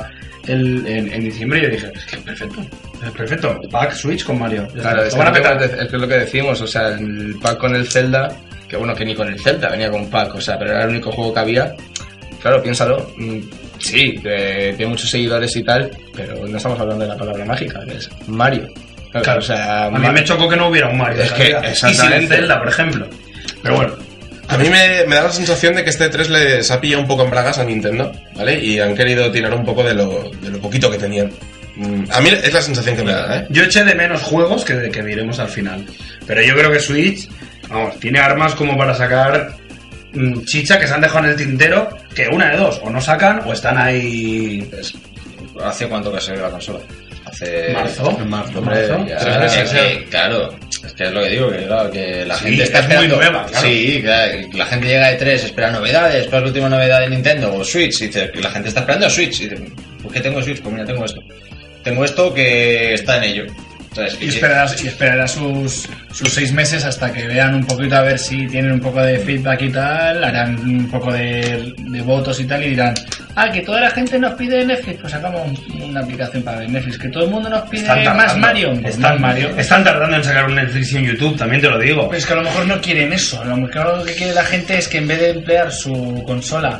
en diciembre yo dije, es que es perfecto, pack Switch con Mario. Ya Claro, está, lo van a petar. es que es lo que decimos, o sea, el pack con el Zelda, que bueno, que ni con el Zelda venía con pack, o sea, pero era el único juego que había. Claro, piénsalo, sí, tiene muchos seguidores y tal, pero no estamos hablando de la palabra mágica, que es Mario. Claro, o sea, a mí me chocó que no hubiera un Mario. Es de que, salida. Y sin el exactamente. Zelda, por ejemplo. Pero bueno. A mí me da la sensación de que este 3 les ha pillado un poco en bragas a Nintendo, ¿vale? Y han querido tirar un poco de lo poquito que tenían. A mí es la sensación que me da, ¿eh? Yo eché de menos juegos que diremos al final. Pero yo creo que Switch, vamos, tiene armas como para sacar chicha que se han dejado en el tintero, que una de dos, o no sacan o están ahí... ¿Hace cuánto que salió la consola? Hace... ¿Marzo? Hombre, ¿Marzo? ya, 3 meses, claro, es que es lo que digo, claro, que la Sí, gente está es muy esperando. nueva, claro. Sí, claro, la gente llega de 3, espera novedades, ¿cuál es la última novedad de Nintendo? O Switch, y dice, la gente está esperando Switch. Y dice, ¿por qué tengo Switch? Pues mira, tengo esto. Tengo esto que está en ello. ¿Sabes? Y esperará sus 6 meses hasta que vean un poquito a ver si tienen un poco de feedback y tal, harán un poco de votos y tal y dirán, que toda la gente nos pide Netflix, pues sacamos una aplicación para ver Netflix, que todo el mundo nos pide más Mario. Pues más Mario. Están tardando en sacar un Netflix en YouTube, también te lo digo. Pues que a lo mejor no quieren eso, a lo mejor lo que quiere la gente es que en vez de emplear su consola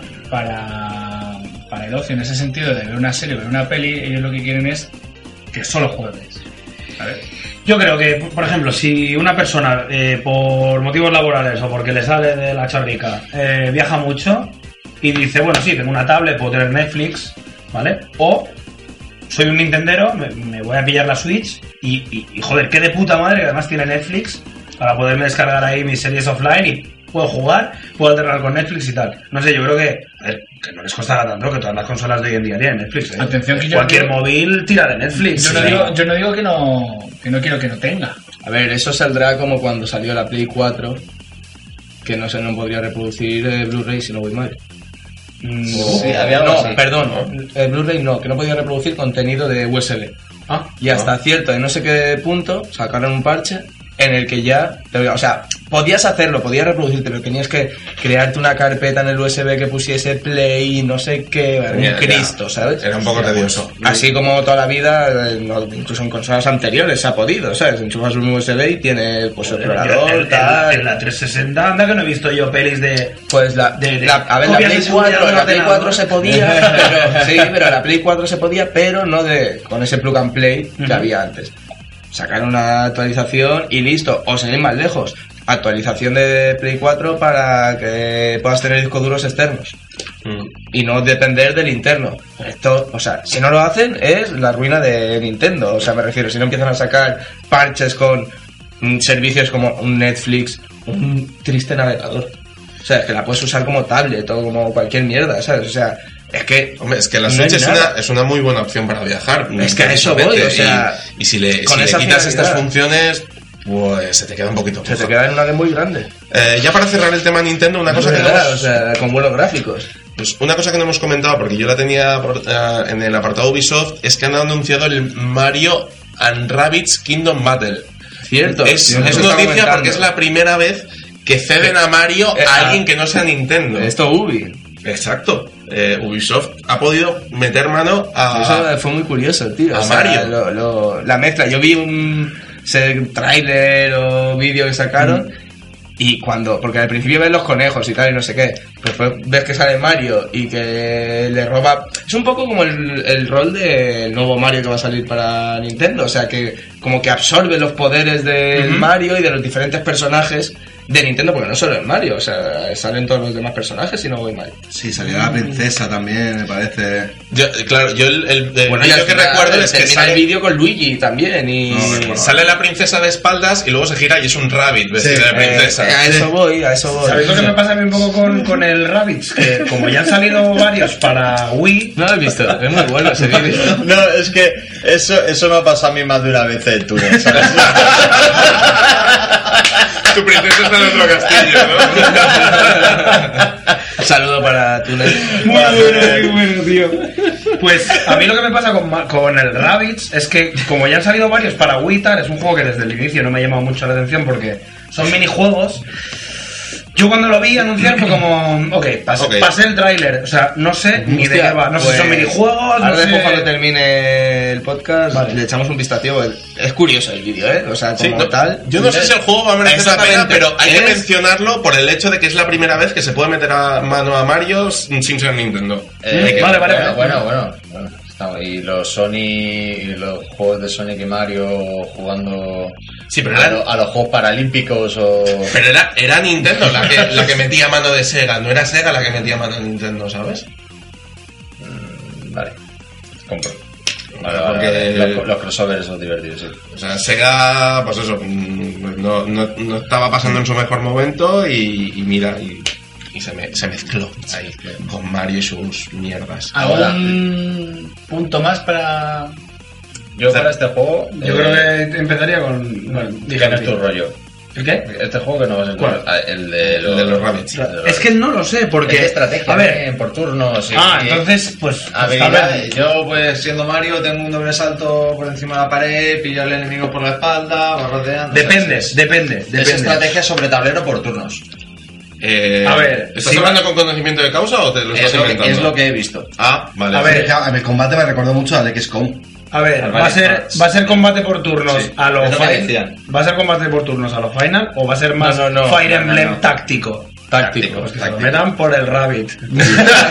para el ocio, en ese sentido de ver una serie o ver una peli, ellos lo que quieren es que solo juegues. A ver. Yo creo que, por ejemplo, si una persona por motivos laborales o porque le sale de la charrica viaja mucho y dice, bueno, sí, tengo una tablet, puedo tener Netflix, ¿vale? O soy un nintendero, me voy a pillar la Switch y joder, qué de puta madre que además tiene Netflix para poderme descargar ahí mis series offline y puedo jugar, puedo alternar con Netflix y tal. No sé, yo creo que, a ver, que no les costará tanto, que todas las consolas de hoy en día tienen Netflix. ¿eh? Atención, que yo cualquier digo- móvil tira de Netflix. Yo no digo que no quiero que no tenga. A ver, eso saldrá como cuando salió la Play 4, que no podría reproducir Blu-ray si no voy mal. Sí, había algo No, así. perdón, Blu-ray no, que no podía reproducir contenido de USB. Y hasta cierto, de no sé qué punto, sacaron un parche en el que ya, o sea, podías hacerlo, podías reproducirte, pero tenías que crearte una carpeta en el USB que pusiese Play, no sé qué, un Ya, Cristo, ¿sabes? Era un poco tedioso. Así como toda la vida, incluso en consolas anteriores se ha podido, ¿sabes? Enchufas un USB y tiene pues su explorador, tal. En la 360, anda que no he visto yo pelis de... Pues a ver, la copias de Play seguridad 4, del la Play ordenador. 4 se podía, pero, sí, pero la Play 4 se podía, pero no con ese plug and play que había antes. Sacar una actualización y listo, o seguir más lejos. Actualización de Play 4 para que puedas tener discos duros externos y no depender del interno. Esto, o sea, si no lo hacen es la ruina de Nintendo. O sea, me refiero, si no empiezan a sacar parches con servicios como un Netflix, un triste navegador. O sea, es que la puedes usar como tablet o como cualquier mierda, ¿sabes? O sea, es que... Hombre, es que la no Switch hay es nada. una muy buena opción para viajar. Es que a eso voy, o sea, Y si le con quitas esa estas finalidad. funciones, pues se te queda un poquito Se te cojo. queda en una Game Boy grande. Ya para cerrar el tema Nintendo, una cosa De que verdad, no o sea, con buenos gráficos. pues una cosa que no hemos comentado, porque yo la tenía en el apartado Ubisoft, es que han anunciado el Mario and Rabbids Kingdom Battle. Cierto. Es Yo lo estaba noticia comentando. porque es la primera vez que ceden a Mario a alguien que no sea Nintendo. Esto Ubi. Exacto. Ubisoft ha podido meter mano a... Eso fue muy curioso, tío. a O sea, Mario. la mezcla. Yo vi un tráiler o vídeo que sacaron y porque al principio ves los conejos y tal y no sé qué, después ves que sale Mario y que le roba... Es un poco como el rol del nuevo Mario que va a salir para Nintendo, o sea que como que absorbe los poderes del Mario y de los diferentes personajes de Nintendo, porque no solo es Mario, o sea, salen todos los demás personajes si no voy mal. Sí, salió la princesa también, me parece. Yo el Bueno, vídeo que recuerdo es que termina el sale, vídeo con Luigi también y... sale la princesa de espaldas y luego se gira y es un rabbit vestido de princesa. a eso voy. ¿Sabéis lo que me pasa a mí un poco con el Rabbids? Que como ya han salido varios para Wii... No lo has visto, es muy bueno ese vídeo. No, es que eso me ha pasado a mí más de una vez en túnel, ¿sabes? Tu princesa está en otro castillo, ¿no? Un saludo para Túnez. Muy bueno, tío. Pues a mí lo que me pasa con el Rabbids es que como ya han salido varios para Wii tal, es un juego que desde el inicio no me ha llamado mucho la atención porque son minijuegos. Yo cuando lo vi anunciar fue como, pasé el tráiler, o sea, no sé ni de qué va, no sé si son minijuegos, Ahora no después sé... cuando termine el podcast le echamos un vistazo. Es curioso el vídeo, ¿eh? O sea, como Sí, no, tal. yo no sé si el juego va a merecer la pena, Exactamente. pero hay que Es- mencionarlo por el hecho de que es la primera vez que se puede meter a mano a Mario sin ser Nintendo. Vale. Bueno. Y los Sony y los juegos de Sonic y Mario jugando Sí, pero a los Juegos Paralímpicos o... Pero era Nintendo la que metía mano de Sega, no era Sega la que metía mano de Nintendo, ¿sabes? Vale, compro. Porque- Los crossovers son divertidos, sí. O sea, Sega, pues eso, no estaba pasando en su mejor momento y mira, y se mezcló ahí con Mario y sus mierdas. ¿Algún punto más para...? Yo para este juego... Yo creo que empezaría con... Bueno, que no es tu rollo. ¿El qué? Este juego que no va a ser tu ¿Cuál? rollo. El de los Rabbids. Es que no lo sé, porque... Es de estrategia, A ver... por turnos. entonces, pues... Habilidades. Yo, pues, siendo Mario, tengo un doble salto por encima de la pared, pillo al enemigo por la espalda, va rodeando. Depende. Es estrategia sobre tablero por turnos. A ver, ¿estás hablando con conocimiento de causa o te lo estás inventando? Es lo que he visto. Ah, vale. A ver, El combate me recordó mucho al XCOM. A ver, Al va a ser combate por turnos Sí, a lo es lo que final. decían. ¿Va a ser combate por turnos a lo final o va a ser más No. Fire No, Emblem no. táctico? Táctico. Pues que se lo metan por el Rabbit. O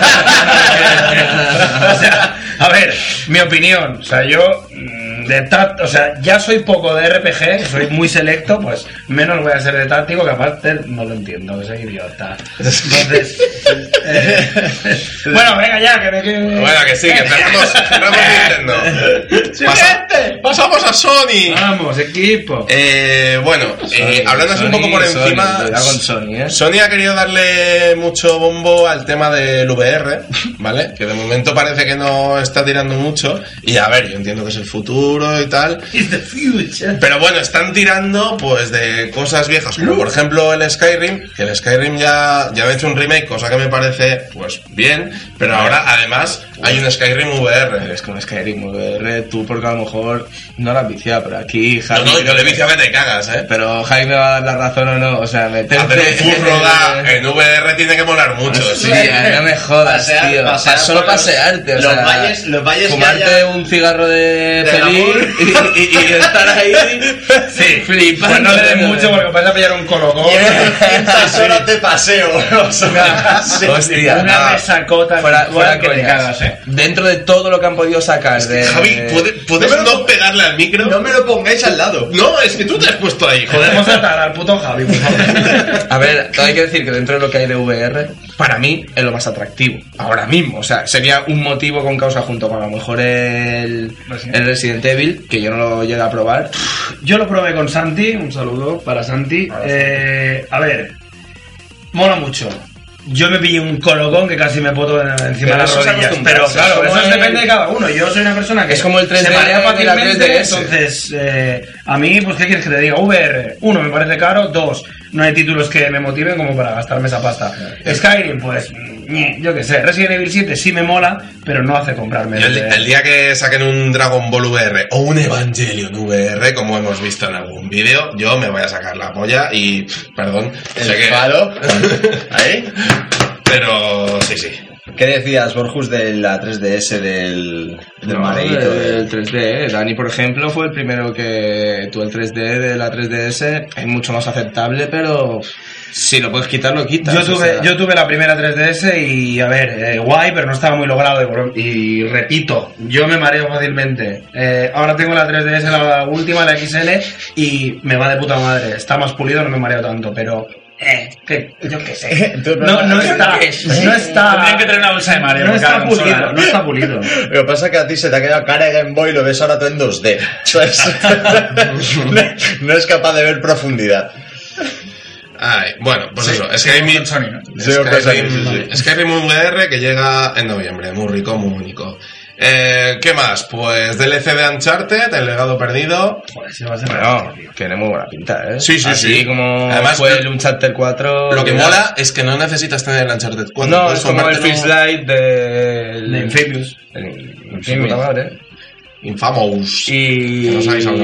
sea, a ver, mi opinión, o sea, yo ya soy poco de RPG, soy muy selecto, pues menos voy a ser de táctico, que aparte no lo entiendo, que soy idiota. Entonces, bueno, venga ya, que Bueno, que sí, que cerramos Nintendo. Pasamos a Sony. Vamos, equipo. Hablando así un poco por encima, Cuidado con Sony, ¿eh? Sony ha querido darle mucho bombo al tema del VR, ¿vale? Que de momento parece que no está tirando mucho. Y a ver, yo entiendo que es el futuro y tal. It's the future. Pero bueno, están tirando pues de cosas viejas, como por ejemplo el Skyrim, que el Skyrim ya ha hecho un remake, cosa que me parece pues bien, pero ahora además hay un Skyrim VR. Es que un Skyrim VR, tú porque a lo mejor no la has viciado, pero aquí Javi... No, yo le he viciado que te cagas, ¿eh? Pero Javi me va a dar la razón o no, o sea, meterte... Hacer un furroda en VR tiene que molar mucho, sí. No me jodas, Pasear- tío. pasear Solo por los- pasearte, o los sea, valles que fumarte haya- un cigarro de del feliz amor. y estar ahí Sí, flipando. pues no le des mucho porque vas a pillar un colocón. 500 horas de paseo. Hostia, Una no. resacota fuera virtual que te coñas. cagas, Dentro de todo lo que han podido sacar de... Javi, ¿puedes no pegarle al micro? No me lo pongáis al lado. No, es que tú te has puesto ahí, joder. Podemos atar al puto Javi, por favor. A ver, todo hay que decir que dentro de lo que hay de VR, para mí es lo más atractivo. Ahora mismo, o sea, sería un motivo con causa junto con a lo mejor el Resident Evil, que yo no lo llegué a probar. Yo lo probé con Santi, un saludo para Santi. A ver, mola mucho. yo me pillé un colocón que casi me poto encima de las eso es rodillas. Pero acostumbrarse, claro, es como eso el- depende de cada uno. Yo soy una persona que Es como el 3D se marea de la fácilmente, 3DS. entonces a mí, pues ¿qué quieres que te diga? VR, 1, me parece caro, 2, no hay títulos que me motiven como para gastarme esa pasta. Skyrim, pues, yo qué sé. Resident Evil 7 sí me mola, pero no hace comprarme. Yo el día que saquen un Dragon Ball VR o un Evangelion VR, como hemos visto en algún vídeo, yo me voy a sacar la polla y, perdón, sé que... Falo. Ahí. Pero sí. ¿Qué decías, Borjus, de la 3DS del mareíto? El 3D, Dani, por ejemplo, fue el primero que tuvo el 3D de la 3DS. Es mucho más aceptable, pero si lo puedes quitar, lo quitas. Yo tuve la primera 3DS y, a ver, guay, pero no estaba muy logrado. Y repito, yo me mareo fácilmente. Ahora tengo la 3DS, la última, la XL, y me va de puta madre. Está más pulido, no me mareo tanto, pero... yo qué sé. No está. Tendrían que traer una bolsa de Mario. No por cada está consola, pulido, ¿no? no está pulido. Lo que pasa es que a ti se te ha quedado cara de Game Boy y lo ves ahora tú en 2D. No es capaz de ver profundidad. Ay, bueno, pues Sí, eso, sí, Skyrim, con Sony, ¿no? Skyrim VR que llega en noviembre, muy rico, muy único. ¿Qué más? Pues DLC de Uncharted, El legado perdido. Joder, si va a ser Bueno, tiene muy buena pinta, ¿eh? Sí, sí, Así sí. como Además, fue el Uncharted 4... Lo que mola es que no necesitas tener el Uncharted 4. No, puedes es como el comprártelo- First Light de Infamous. Su puta madre. Infamous. Y... Que no sabéis hablar.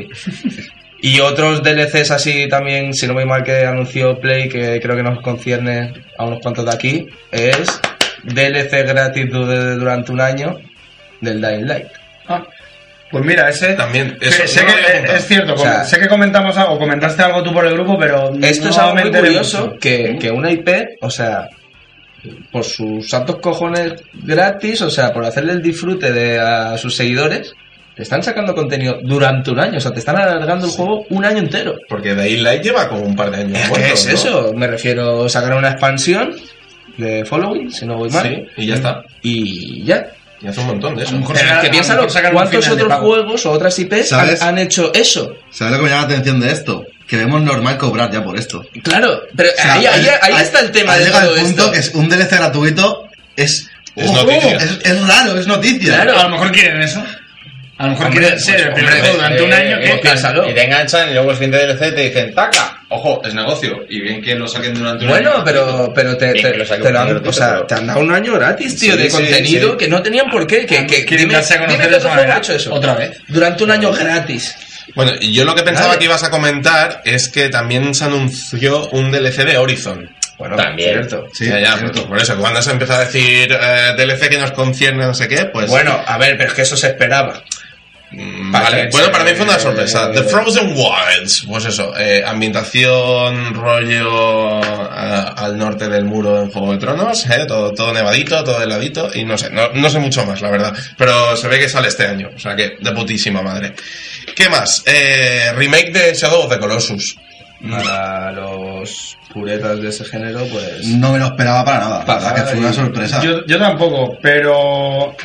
Y otros DLCs así también, si no voy mal, que anunció Play, que creo que nos concierne a unos cuantos de aquí, es DLC gratis durante un año del Dying Light. Pues mira, ese... También, sé eso no que lo había apuntado. es cierto, O sea, sé que comentamos algo, comentaste algo tú por el grupo, pero... Esto es no algo me muy enteré curioso, mucho. que una IP, o sea, por sus santos cojones gratis, o sea, por hacerle el disfrute a sus seguidores, te están sacando contenido durante un año, o sea, te están alargando el juego un año entero. Porque Dying Light lleva como un par de años. ¿Qué muertos, es ¿no? eso? Me refiero a sacar una expansión de Following, si no voy mal. Sí, y ya está. Y ya. Y hace un montón de eso. A lo mejor Pero es que piénsalo, ¿cuántos otros juegos o otras IPs ¿Sabes? han hecho eso? ¿Sabes lo que me llama la atención de esto? Que vemos normal cobrar ya por esto. Claro, pero O sea, ahí está el tema de llega todo el punto esto. que es un DLC gratuito es noticia. es raro, es noticia. Claro. A lo mejor quieren eso. A lo mejor Hombre, quieren ser el pues, primer hombre, juego durante un año que... piénsalo. Y te enganchan y luego el fin de DLC te dicen, ¡taca! Ojo, es negocio. Y bien que lo saquen durante un Bueno, año. pero te Bien que lo saquen lo han, gratuito, o sea, pero- te han dado un año gratis, tío, Sí, de sí, contenido sí. que no tenían por qué. Que Quieren darse a conocer dime de qué esa otro juego manera. ha hecho eso. Otra vez. Durante un año gratis. Bueno, y yo lo que pensaba Vale. que ibas a comentar es que también se anunció un DLC de Horizon. Bueno, También. cierto. Sí, ya, cierto. por eso, cuando se empezó a decir DLC que nos concierne, no sé qué, pues... Bueno, a ver, pero es que eso se esperaba. Vale, bueno, para mí fue una eh, sorpresa. The Frozen Wilds, pues eso, ambientación, rollo al norte del muro en Juego de Tronos, todo nevadito, todo heladito, y no sé, no sé mucho más, la verdad. Pero se ve que sale este año, o sea que de putísima madre. ¿Qué más? Remake de Shadow of the Colossus. Para los puretas de ese género, pues... No me lo esperaba para nada. La Para verdad que fue una y- sorpresa. Yo tampoco, pero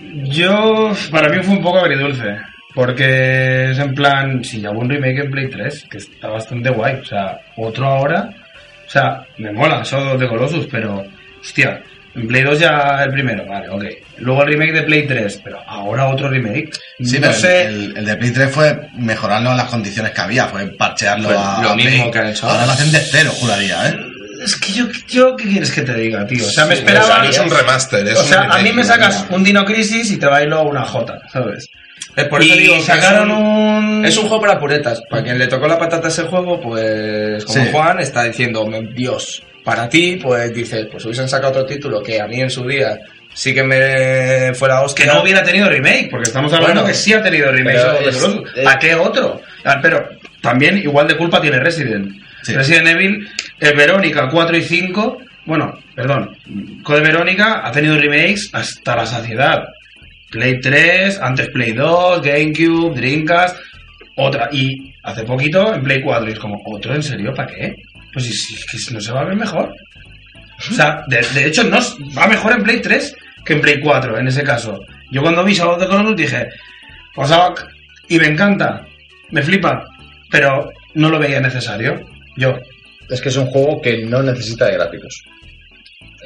para mí fue un poco agridulce, porque es en plan, si ya hubo un remake en Play 3, que está bastante guay, o sea, otro ahora, o sea, me mola, son de Colossus, pero, hostia, en Play 2 ya el primero, vale, ok, luego el remake de Play 3, pero ahora otro remake, Sí, no pero sé, el de Play 3 fue mejorarlo a las condiciones que había, fue parchearlo Fue a lo mismo Play. que han hecho Ahora lo ahora. hacen de cero, juraría, ¿eh? es que yo, ¿qué quieres que te diga, tío? O sea, me O sea, esperaba... no es un remaster, es O un sea, a remake, mí me juraría. sacas un Dino Crisis y te bailo una J, ¿sabes? Es por eso Y digo que sacaron un... Es un juego para puretas. Para quien le tocó la patata a ese juego, pues como Sí. Juan está diciendo, Dios, para ti, pues dices, pues hubiesen sacado otro título que a mí en su día sí que me fuera hostia. Que no hubiera tenido remake, porque estamos hablando Bueno, que sí ha tenido remake. pero Shadow of the es- Colossus. ¿A qué otro? Pero también igual de culpa tiene Resident. Sí. Resident Evil, Verónica 4 y 5, bueno, perdón, Code Verónica ha tenido remakes hasta la saciedad. Play 3, antes Play 2, GameCube, Dreamcast, otra. Y hace poquito en Play 4, y es como, ¿otro en serio? ¿Para qué? Pues si no se va a ver mejor. O sea, de hecho, no va mejor en Play 3 que en Play 4, en ese caso. Yo cuando vi Shadow of the Colossus dije, pues y me encanta, me flipa, pero no lo veía necesario. Yo. Es que es un juego que no necesita de gráficos.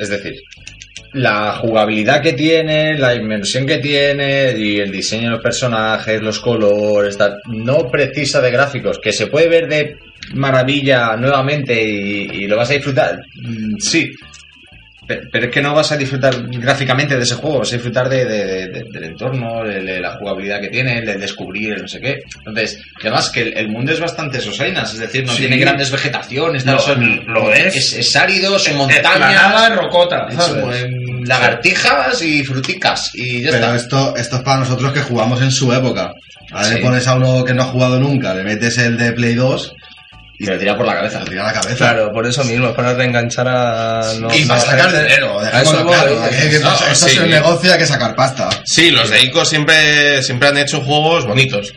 Es decir, la jugabilidad que tiene, la inmersión que tiene y el diseño de los personajes, los colores, tal, no precisa de gráficos, que se puede ver de maravilla nuevamente y lo vas a disfrutar. Sí, pero es que no vas a disfrutar gráficamente de ese juego, vas a disfrutar del entorno, de la jugabilidad que tiene, del descubrir, el no sé qué. Entonces, y además que el mundo es bastante sosainas, es decir, no tiene grandes vegetaciones, Lo es. es árido, son montañas, Explanada, rocota, ¿sabes? lagartijas y fruticas y ya Pero está. esto es para nosotros que jugamos en su época. Ahora Sí. le pones a uno que no ha jugado nunca, le metes el de Play 2 Y lo tira por la cabeza. te tira la cabeza. Claro, por eso mismo, es para reenganchar a... Y para sacar dinero, dejémoslo claro. Esto es un negocio, hay que sacar pasta. Sí, los de ICO siempre han hecho juegos bonitos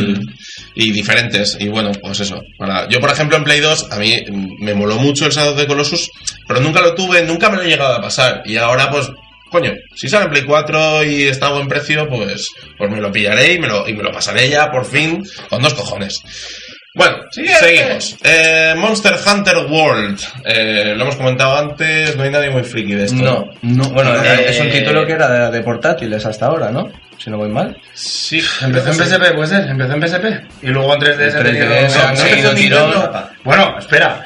y diferentes. Y bueno, pues eso. Yo, por ejemplo, en Play 2, a mí me moló mucho el Shadow of the Colossus, pero nunca lo tuve, nunca me lo he llegado a pasar. Y ahora, pues, coño, si sale en Play 4 y está a buen precio, pues me lo pillaré y me lo pasaré ya, por fin, con 2 cojones. Bueno, seguimos. Monster Hunter World. Lo hemos comentado antes, no hay nadie muy friki de esto. No. Bueno, es un título que era de portátiles hasta ahora, ¿no? Si no voy mal. Sí. Empezó en PSP, puede ser, empezó en PSP. Y luego en 3DS ha tenido... 3DS han seguido tirón. Bueno, espera,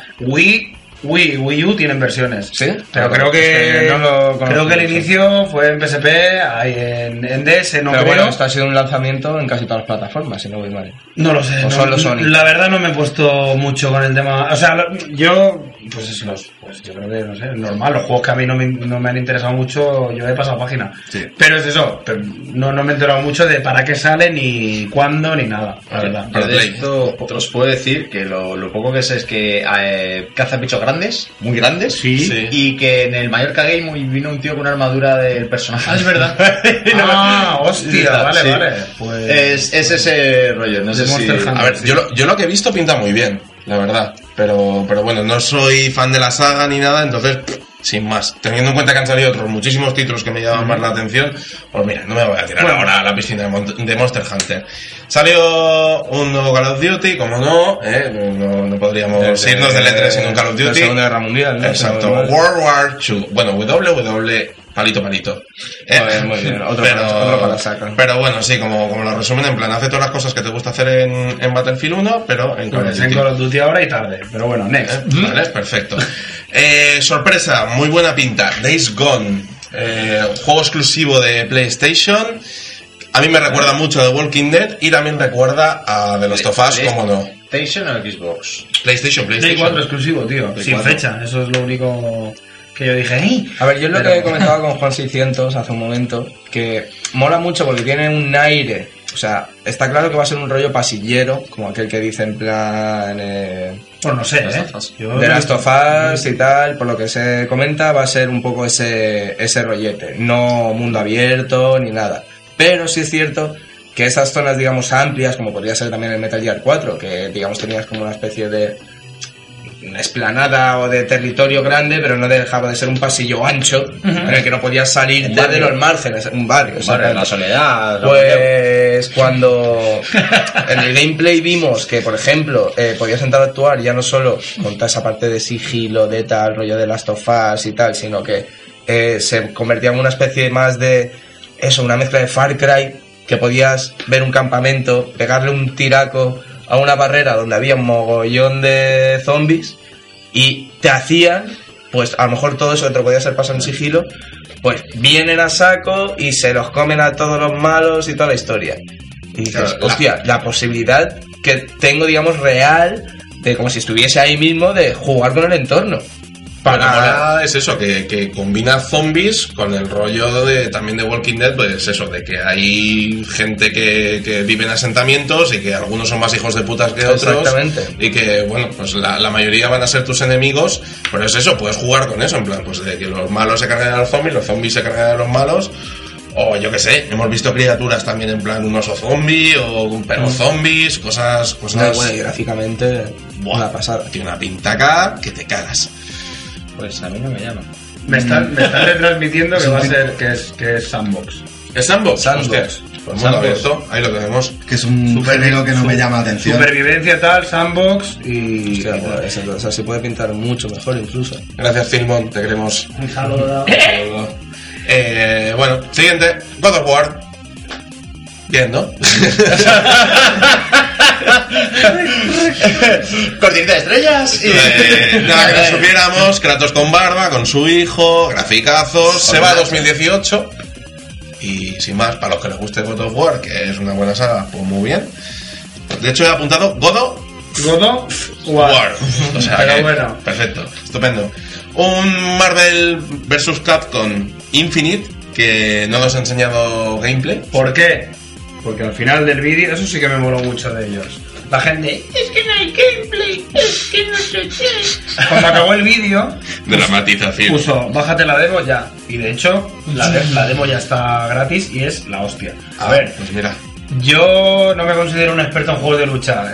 Wii U tienen versiones. ¿Sí? Pero creo que no lo conozco creo que el mucho. inicio fue en PSP, ahí en DS, no Pero creo. bueno, esto ha sido un lanzamiento en casi todas las plataformas, si no voy mal. No lo sé. O solo Sony. La verdad no me he puesto mucho con el tema. O sea, yo yo creo que, no sé, normal. Los juegos que a mí no me han interesado mucho, yo he pasado página. Sí. Pero es eso, pero no me he enterado mucho de para qué sale, ni cuándo, ni nada, la verdad. Para Yo de Play. esto os puedo decir que lo poco que sé es que caza bichos grandes, muy grandes, Sí. y que en el Mallorca Game vino un tío con una armadura del personaje. Ah, es verdad. Hostia, vale, Sí. vale. Pues Es ese rollo, no sé de si... Monster Hunter. A ver, yo lo que he visto pinta muy bien, la verdad. Pero bueno, no soy fan de la saga ni nada, entonces, sin más. Teniendo en cuenta que han salido otros muchísimos títulos que me llaman más la atención, pues mira, no me voy a tirar ahora a la piscina de Monster Hunter. Salió un nuevo Call of Duty, como no, no podríamos irnos del E3 sin un Call of La Duty. Segunda Guerra Mundial, ¿no? Exacto, Si no voy mal. World War II. Bueno, WW, palito. Joder, muy bien, otro para la saca. Pero bueno, sí, como lo resumen, en plan, hace todas las cosas que te gusta hacer en Battlefield 1, pero en Call of pues en Duty. Call of Duty ahora y tarde. Pero bueno, next. Vale, perfecto. Sorpresa, muy buena pinta. Days Gone, juego exclusivo de PlayStation. A mí me recuerda mucho a The Walking Dead y también recuerda a The Last of Us, como no. ¿PlayStation o Xbox? PlayStation. Play 4 exclusivo, tío. Play Sin 4. fecha. Eso es lo único que yo dije. ¡Ey! A ver, yo lo Pero- que he comentado con Juan 600 hace un momento, que mola mucho porque tiene un aire, o sea, está claro que va a ser un rollo pasillero, como aquel que dice en plan Pues no sé, Last ¿eh? of Us. Yo- de Last of Us y tal, por lo que se comenta, va a ser un poco ese rollete, no mundo abierto ni nada. Pero sí es cierto que esas zonas, digamos, amplias, como podría ser también el Metal Gear 4, que digamos tenías como una especie de una explanada o de territorio grande, pero no dejaba de ser un pasillo ancho en el que no podías salir de los márgenes, un barrio. Vale, la exactamente. soledad... Pues cuando en el gameplay vimos que, por ejemplo, podías entrar a actuar ya no solo con toda esa parte de sigilo, de tal, rollo de Last of Us y tal, sino que se convertía en una especie más de eso, una mezcla de Far Cry, que podías ver un campamento, pegarle un tiraco a una barrera donde había un mogollón de zombies y te hacían, pues a lo mejor todo eso que te lo podías hacer pasar en sigilo, pues vienen a saco y se los comen a todos los malos y toda la historia. Y dices, Claro, hostia, la posibilidad que tengo, digamos, real, de como si estuviese ahí mismo, de jugar con el entorno. Lo que mola es eso, que combina zombies con el rollo también de Walking Dead, pues eso, de que hay gente que vive en asentamientos y que algunos son más hijos de putas que otros. Exactamente. Y que, bueno, pues la mayoría van a ser tus enemigos, pero es eso, puedes jugar con eso, en plan, pues de que los malos se cargan a los zombies se cargan a los malos. O yo qué sé, hemos visto criaturas también en plan un oso zombie o un perro zombies, cosas No, bueno, y gráficamente, Buah, una pasada. tiene una pintaca que te cagas. Pues a mí no me llama. Me están retransmitiendo que va a ser que es sandbox. ¿Es Sandbox? Sandbox. Hostias, por mundo Sandbox. abierto, ahí lo tenemos. Que es un género que no me llama la atención. Supervivencia tal, sandbox y... Hostia, pues, o sea, se puede pintar mucho mejor incluso. Gracias, Filmon, te queremos. Un saludo. Bueno, siguiente, God of War. Bien, ¿no? Cortinita de estrellas. Nada que no supiéramos, Kratos con barba, con su hijo, graficazos, se va a 2018. Y sin más, para los que les guste God of War, que es una buena saga, pues muy bien. De hecho he apuntado God of War. O sea, Pero que, bueno. perfecto, estupendo. Un Marvel vs. Capcom Infinite, que no nos ha enseñado gameplay. ¿Por qué? Porque al final del vídeo, eso sí que me moló mucho de ellos. La gente, es que no hay gameplay, es que no sé qué. Cuando acabó el vídeo, Dramatización. puso, bájate la demo ya. Y de hecho, la demo ya está gratis y es la hostia. A ver, pues mira. yo no me considero un experto en juegos de lucha.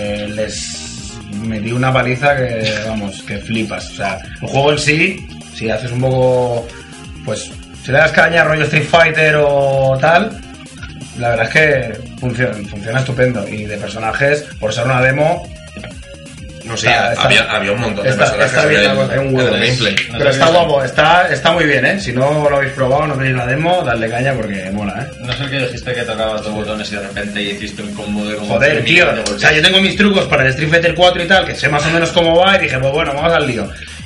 Les metí una paliza que, vamos, que flipas. O sea, el juego en sí, si haces un poco, pues, si le das caña rollo Street Fighter o tal, la verdad es que funciona estupendo. Y de personajes, por ser una demo, No sé, Está- había un montón de está personajes bien, en es un huevo. el gameplay. pero está guapo, está muy bien, ¿eh? Si no lo habéis probado, no tenéis la demo, dadle caña porque mola, ¿eh? No sé qué dijiste que tocabas dos botones y de repente hiciste un combo de como Joder, 3 tío. millones de O golpes. sea, yo tengo mis trucos para el Street Fighter 4 y tal, que sé más o menos cómo va, y dije, pues bueno, vamos al lío.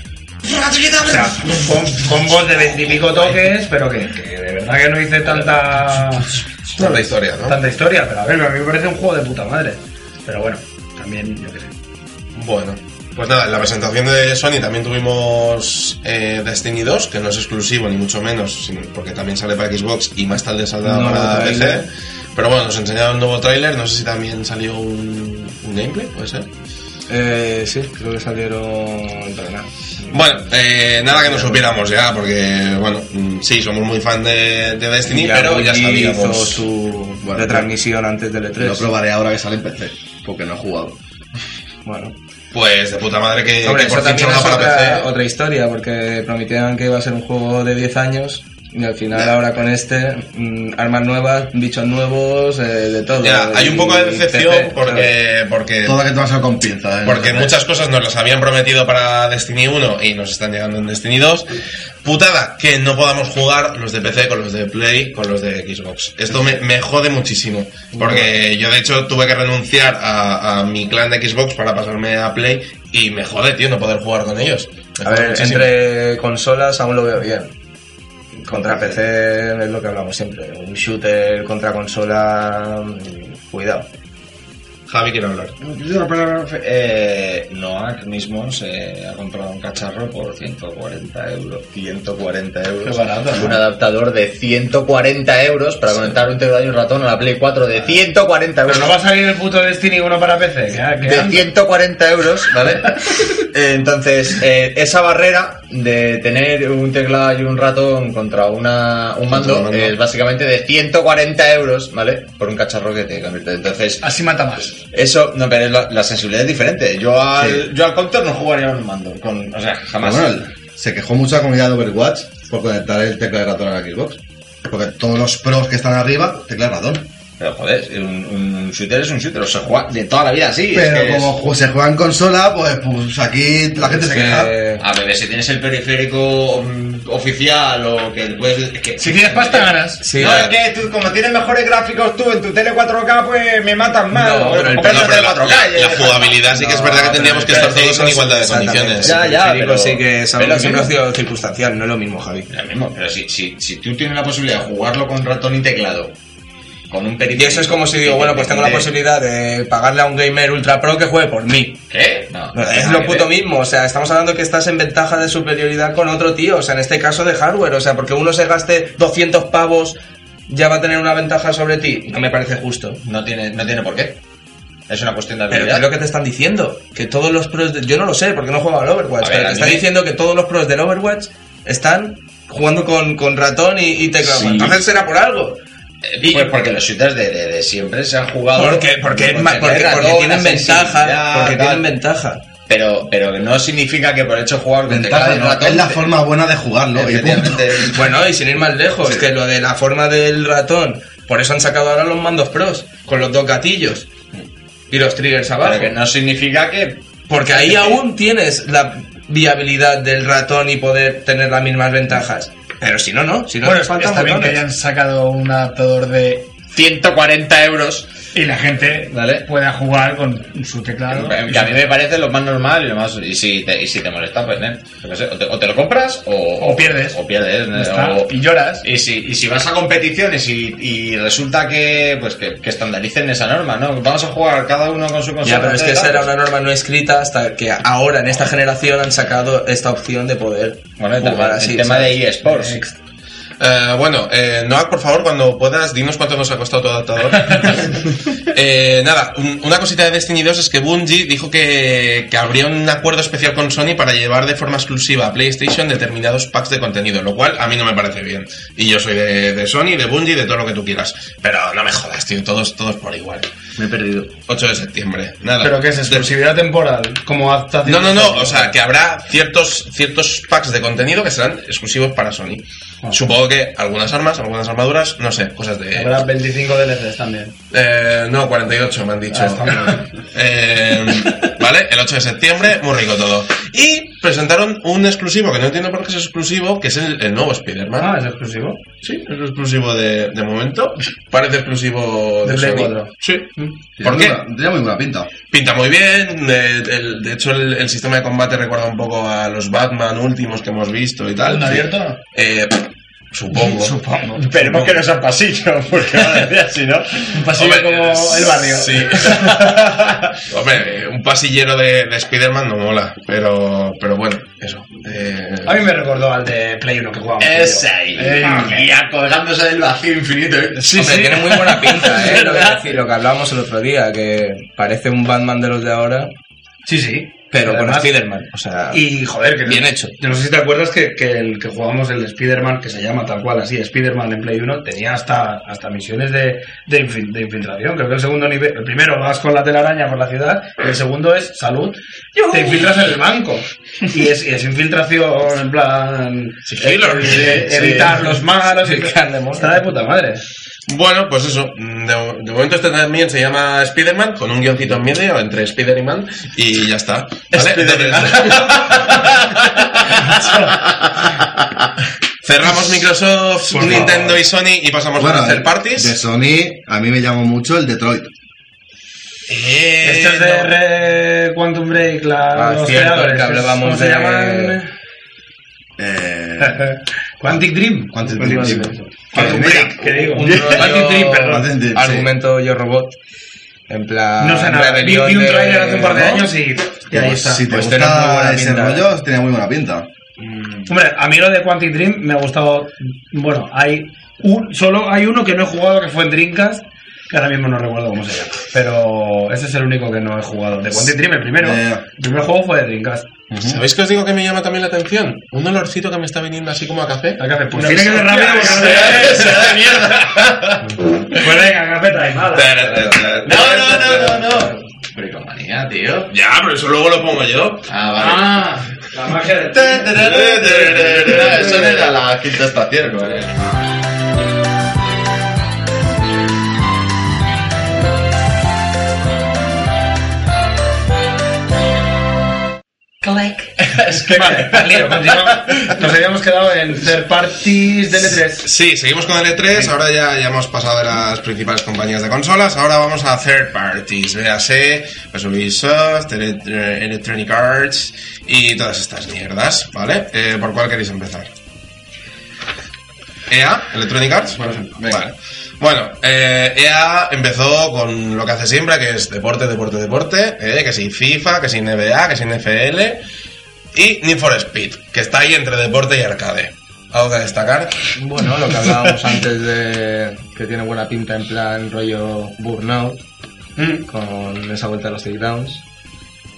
O sea, combos de 20 y pico toques, pero que de verdad que no hice tanta historia, ¿no? Tanta historia, pero a ver, a mí me parece un juego de puta madre. Pero bueno, también, yo qué sé. Bueno, pues nada, en la presentación de Sony también tuvimos Destiny 2, que no es exclusivo ni mucho menos, porque también sale para Xbox y más tarde saldrá Nuevo para tráiler. PC. Pero bueno, nos enseñaron un nuevo tráiler, no sé si también salió un gameplay, puede ser. Sí, creo que salieron... pero nada. Bueno, nada que no supiéramos ya, porque bueno, sí, somos muy fan de Destiny, Ya pero ya Bungie hizo sabíamos. su Bueno, retransmisión antes del Lo E3. probaré ahora que sale en PC, porque no he jugado. Bueno, Pues de puta madre que, hombre, que por eso fin también salga es para PC. otra historia, porque prometían que iba a ser un juego de 10 años y al final ahora con este, armas nuevas, bichos nuevos, de todo. Ya, hay un poco de Y decepción PC, porque Toda que te vas a con pinzas. porque muchas cosas nos las habían prometido para Destiny 1 y nos están llegando en Destiny 2. Putada que no podamos jugar los de PC con los de Play, con los de Xbox. Esto me jode muchísimo. Porque yo de hecho tuve que renunciar a mi clan de Xbox para pasarme a Play y me jode, tío, no poder jugar con ellos. Me A jode ver, muchísimo. entre consolas aún lo veo bien. Contra PC es lo que hablamos siempre. Un shooter contra consola, cuidado. Javi quiere hablar. Noak mismo se ha comprado un cacharro por 140 euros. 140 euros. Qué barato, ¿no? Un adaptador de 140 euros para conectar un teclado y un ratón a la Play 4 de 140 euros. Pero no va a salir el puto Destiny 1 para PC. De 140 euros, ¿vale? Entonces, esa barrera de tener un teclado y un ratón contra un mando es básicamente de 140 euros, ¿vale? Por un cacharro que te convierte. Entonces, Así mata más. eso, no, pero la sensibilidad es diferente. Yo al Counter no jugaría con un mando. O sea, jamás. Bueno, se quejó mucho la comunidad de Overwatch por conectar el teclado y ratón a la Xbox. Porque todos los pros que están arriba, tecla y ratón. Pero joder, un shooter es un shooter, o se juega de toda la vida así. Pero es que como se juega en consola, pues aquí la gente se queja. A ver, si tienes el periférico oficial o que puedes... es que- Si tienes pasta, ganas. Sí, no, es que tú, como tienes mejores gráficos tú en tu tele 4K, pues me matan más. No, O pero el compras No, una pero tele 4K, la jugabilidad sí que es verdad que tendríamos que estar todos en igualdad de condiciones. Ya, ya, pero pero- sí que es algo pero que siempre ha mismo. sido circunstancial, no es lo mismo, Javi. Lo mismo, pero si tú tienes la posibilidad de jugarlo con ratón y teclado, con un Y periférico... eso es como si digo, bueno, pues tengo la posibilidad de pagarle a un gamer ultra pro que juegue por mí. ¿Qué? No, Es lo puto mismo, o sea, estamos hablando que estás en ventaja de superioridad con otro tío, o sea, en este caso de hardware, o sea, porque uno se gaste 200 pavos ya va a tener una ventaja sobre ti, no me parece justo. No tiene por qué. Es una cuestión de Pero ¿qué habilidad. es lo que te están diciendo? Que todos los pros, yo no lo sé, porque no juego al Overwatch, A ver, pero a te mí están me- diciendo que todos los pros del Overwatch están jugando con ratón y teclado, Sí. entonces será por algo. Pues porque los shooters de siempre se han jugado... Porque con tienen ratón, ventaja, la porque tienen sensibilidad, ventaja. pero no significa que por el hecho de jugar con teclado y ratón... Es la forma buena de jugarlo. Y punto. Efectivamente. Bueno, y sin ir más lejos, que lo de la forma del ratón, por eso han sacado ahora los mandos pros, con los 2 gatillos y los triggers abajo. Pero que no significa que... Porque ahí aún tienes la viabilidad del ratón y poder tener las mismas ventajas. Pero si no, no. Si no, Bueno, te faltan está bien que botones. hayan sacado un adaptador de 140 euros y la gente Vale. pueda jugar con su teclado. Que a mí me parece lo más normal y lo más... Y si te molesta, pues, yo qué sé, o te lo compras o pierdes. O pierdes. Ya está. O- Y lloras. Y si vas a competiciones y resulta que estandaricen esa norma, ¿no? Vamos a jugar cada uno con su consola. Ya, pero es que esa era una norma no escrita hasta que ahora en esta generación han sacado esta opción de poder Bueno, jugar el así. tema ¿sabes? de eSports. Bueno, Noah, por favor, cuando puedas, dinos cuánto nos ha costado tu adaptador. Nada, una cosita de Destiny 2 es que Bungie dijo que habría un acuerdo especial con Sony para llevar de forma exclusiva a PlayStation determinados packs de contenido, lo cual a mí no me parece bien. Y yo soy de Sony, de Bungie, de todo lo que tú quieras. Pero no me jodas, tío, todos por igual. Me he perdido. 8 de septiembre, nada. ¿Pero qué es? ¿Exclusividad temporal? Como adaptación. No, o sea, que habrá ciertos packs de contenido que serán exclusivos para Sony. Supongo que algunas armas, algunas armaduras, no sé, cosas de... Habrá 25 DLCs también. No, 48 me han dicho. Está bien. Vale, el 8 de septiembre, muy rico todo. Y presentaron un exclusivo, que no entiendo por qué es exclusivo, que es el nuevo Spider-Man. Ah, ¿es exclusivo? Sí, es exclusivo de momento. Parece exclusivo de De Play Sony. 4. Sí. ¿Por qué? Tenía muy buena pinta. Pinta muy bien, de hecho el sistema de combate recuerda un poco a los Batman últimos que hemos visto y tal. ¿Mundo Sí. abierto? Supongo. Esperemos que no sea pasillo, porque madre mía, si no... Un pasillo Hombre, como el barrio. Sí. Hombre, un pasillero de Spider-Man no mola, pero bueno, eso. A mí me recordó al de Play 1 que jugábamos. Es ahí. Y colgándose del vacío infinito. Hombre, tiene muy buena pinta, ¿eh? Lo que hablábamos el otro día, que parece un Batman de los de ahora, Sí. pero con Además- Spider-Man. O sea, Y joder, que bien hecho. Yo no sé si te acuerdas que el que jugábamos el de Spider-Man, que se llama tal cual así, Spider-Man en Play 1, tenía hasta misiones de infiltración. Creo que el segundo nivel, el primero vas con la telaraña por la ciudad, y el segundo es salud, te infiltras en el banco. Y es infiltración en plan Sigilo. evitar los malos y Carne mola. está de puta madre. Bueno, pues eso. De momento este también se llama Spider-Man, con un guioncito en medio entre Spider y Man, y ya está. ¿Vale? Cerramos Microsoft, Por Nintendo favor. y Sony y pasamos a hacer parties. De Sony, a mí me llamó mucho el Detroit. Este es de Quantum Break, los cierto, creadores. que hablábamos ¿Cómo se de- llaman? Quantic Dream. Quantic Quantum Dream. Break, ¿qué digo? un rollo Quantic Dream, perdón. Quantic Dream, sí. argumento Yo Robot. En plan, No sé nada. Vi rebelión un de- trailer hace un par de ¿no? años y ahí Pues está. si te Pues tiene muy gusta buena ese pinta. rollo, tenía muy buena pinta. Hombre, a mí lo de Quantic Dream me ha gustado. Bueno, solo hay uno que no he jugado que fue en Dreamcast, que ahora mismo no recuerdo cómo se llama. Pero ese es el único que no he jugado. De Quantic Dream, el primero. El primer juego fue de Dreamcast. ¿Sabéis qué os digo que me llama también la atención? Un olorcito que me está viniendo así como a café. Pues tiene que ser rápido porque Pues venga, café trae mala. No. Bricomanía, tío. Ya, pero eso luego lo pongo yo. Ah, vale. La magia del Eso no era la quinta estación, ¿eh? Es que vale, lío, continuamos. Nos habíamos quedado en third parties de L3. Sí, seguimos con el E3, ahora ya hemos pasado de las principales compañías de consolas, ahora vamos a third parties, véase, pues Ubisoft, Electronic Arts y todas estas mierdas, ¿vale? ¿Por cuál queréis empezar? EA, Electronic Arts, por ejemplo. Vale. Bueno, EA empezó con lo que hace siempre, que es deporte, que si FIFA, que si NBA, que si NFL y Need for Speed, que está ahí entre deporte y arcade. ¿Algo que destacar? Bueno, lo que hablábamos antes de que tiene buena pinta en plan rollo Burnout, con esa vuelta a los takedowns.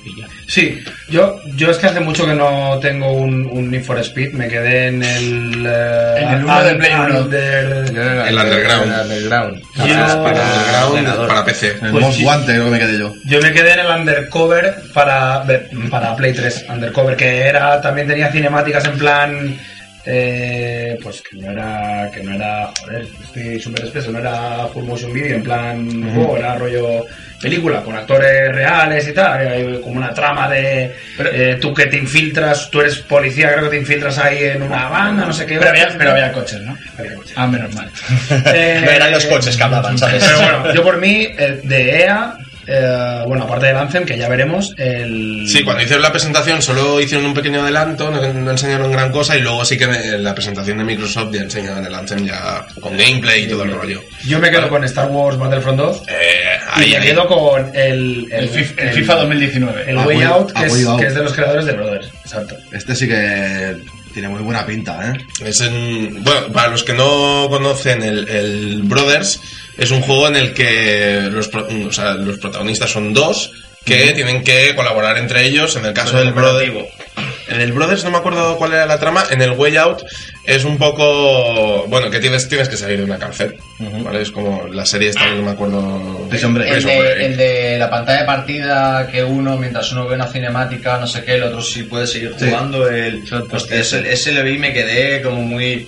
pilla. Sí, yo es que hace mucho que no tengo un Need for Speed, me quedé en el... En el uno de Play uno. El Underground. El Underground. Underground para PC. El Pues Most sí. Wanted creo que me quedé yo. Yo me quedé en el Undercover para Play 3, Undercover, que también tenía cinemáticas en plan... pues que no era, joder, estoy súper espeso, no era full motion video, en plan juego, era rollo película, con actores reales y tal, hay como una trama de tú que te infiltras, tú eres policía, creo que te infiltras ahí en una banda, no sé qué. Pero había coches, ¿no? Había coches. Ah, menos mal. No eran los coches que hablaban, ¿sabes? Pero bueno, yo por mí, de EA, bueno, aparte del Anthem, que ya veremos, Sí, cuando hicieron la presentación solo hicieron un pequeño adelanto, no enseñaron gran cosa y luego sí que en la presentación de Microsoft ya enseñaban el Anthem ya con gameplay y todo el rollo. Yo me quedo con Star Wars Battlefront 2 y me quedo con el FIFA 2019. el Ah, Way Way- Out, ah, Way Out. que es de los creadores de Brothers. Exacto. Este sí que tiene muy buena pinta, ¿eh? Bueno, para los que no conocen el Brothers, es un juego en el que los protagonistas son dos que tienen que colaborar entre ellos. En el caso del Brothers, en el Brothers no me acuerdo cuál era la trama. En el Way Out es un poco, bueno, que tienes que salir de una cárcel, ¿vale? Es como la serie esta, no me acuerdo. Prison Break. El de la pantalla de partida, que mientras uno ve una cinemática, no sé qué, el otro sí puede seguir jugando. Hostia, ese le vi y me quedé como muy...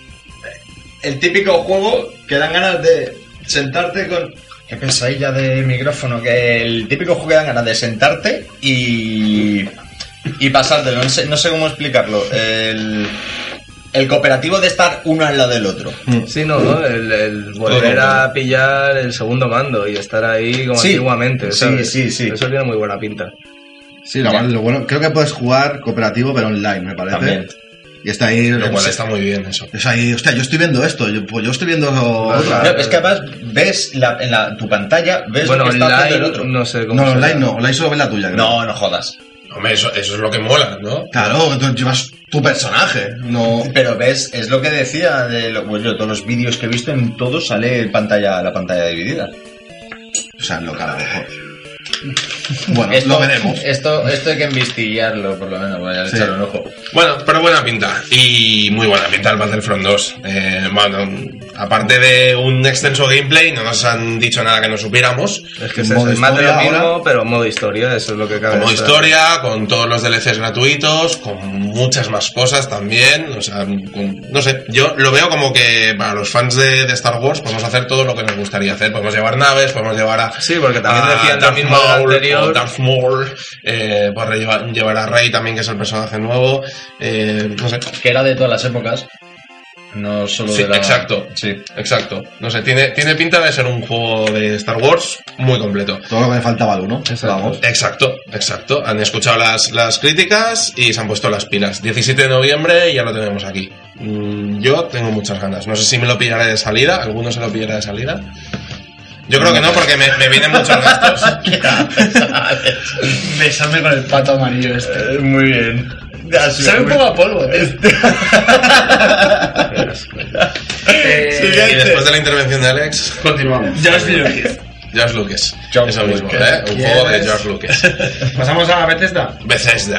El típico juego que dan ganas de sentarte con... ¿Qué pensáis ya de micrófono? Que el típico juego que dan ganas de sentarte y pasártelo. No sé cómo explicarlo. El cooperativo de estar uno al lado del otro. Sí, no, el volver a pillar el segundo mando y estar ahí como Sí, antiguamente. sí, ¿sabes? sí. Eso tiene muy buena pinta. Sí, lo bueno, creo que puedes jugar cooperativo pero online, me parece. También. Y está ahí... Lo cual está muy bien eso. Es ahí, hostia, yo estoy viendo esto, yo estoy viendo otro. Claro. No, es que además ves en tu pantalla, ves Bueno, lo que está haciendo el online otro. no sé cómo No, será. online solo ves la tuya, creo. No jodas. Hombre, eso es lo que mola, ¿no? Claro, que tú llevas tu personaje, no... Pero ves, es lo que decía pues yo, todos los vídeos que he visto, en todos sale la pantalla dividida. O sea, lo cara mejor. Bueno, lo veremos. Esto hay que investigarlo, por lo menos, voy a echarle un ojo. Bueno, pero buena pinta. Y muy buena pinta el Battlefront 2. Bueno, aparte de un extenso gameplay, no nos han dicho nada que no supiéramos. Es que es Modo eso, es más de lo historia mismo, ahora. pero modo historia, eso es lo que cabe. Con modo esperar. historia, con todos los DLCs gratuitos, con muchas más cosas también. O sea, no sé, yo lo veo como que para los fans de Star Wars podemos hacer todo lo que nos gustaría hacer. Podemos llevar naves, podemos llevar a... Sí, porque también a decían lo Darth mismo del Maul, anterior. o Darth Maul, por llevar a Rey también, que es el personaje nuevo. No sé. Que era de todas las épocas, no solo Sí, de la... exacto. Sí. Exacto. No sé, tiene pinta de ser un juego de Star Wars muy completo. Todo lo que me faltaba al uno. Exacto. Vamos. Exacto. Han escuchado las críticas y se han puesto las pilas. 17 de noviembre y ya lo tenemos aquí. Yo tengo muchas ganas. No sé si me lo pillaré de salida. ¿Alguno se lo pillará de salida? Yo creo que no, porque me vienen muchos gastos. Besarme con el pato amarillo este. Muy bien. Sabe un poco a polvo, tío. Y después de la intervención de Alex, Continuamos. Ya os digo que George Lucas. George Eso mismo, Lucas. un juego de George Lucas. Pasamos a Bethesda. Bethesda.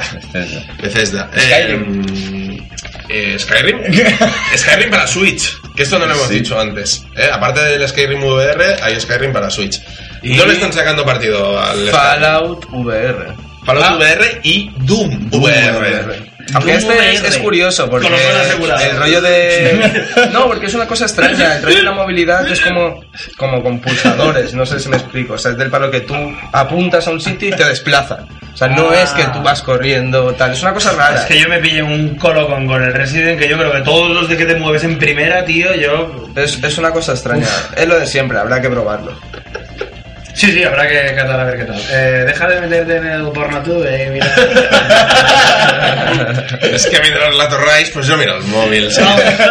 Skyrim. Skyrim para Switch. Que esto no lo hemos dicho antes. Aparte del Skyrim VR, hay Skyrim para Switch. Y no le están sacando partido al Fallout VR. Fallout VR y Doom VR. Aunque Doom este es VR. curioso, porque Con lo cual asegurado. el rollo de... No, porque es una cosa extraña. El rollo de la movilidad es como con pulsadores, no sé si me explico. O sea, es del palo que tú apuntas a un sitio y te desplaza. O sea, no es que tú vas corriendo, tal. Es una cosa rara. Es que yo me pillé un colo con el Resident, que yo creo que todos los de que te mueves en primera, tío, yo... Es una cosa extraña. Es lo de siempre, habrá que probarlo. Sí, habrá que catar a ver qué tal. Deja de meterte en el pornotube, mira. Es que mientras la torráis, pues yo miro el móvil. ¿sí?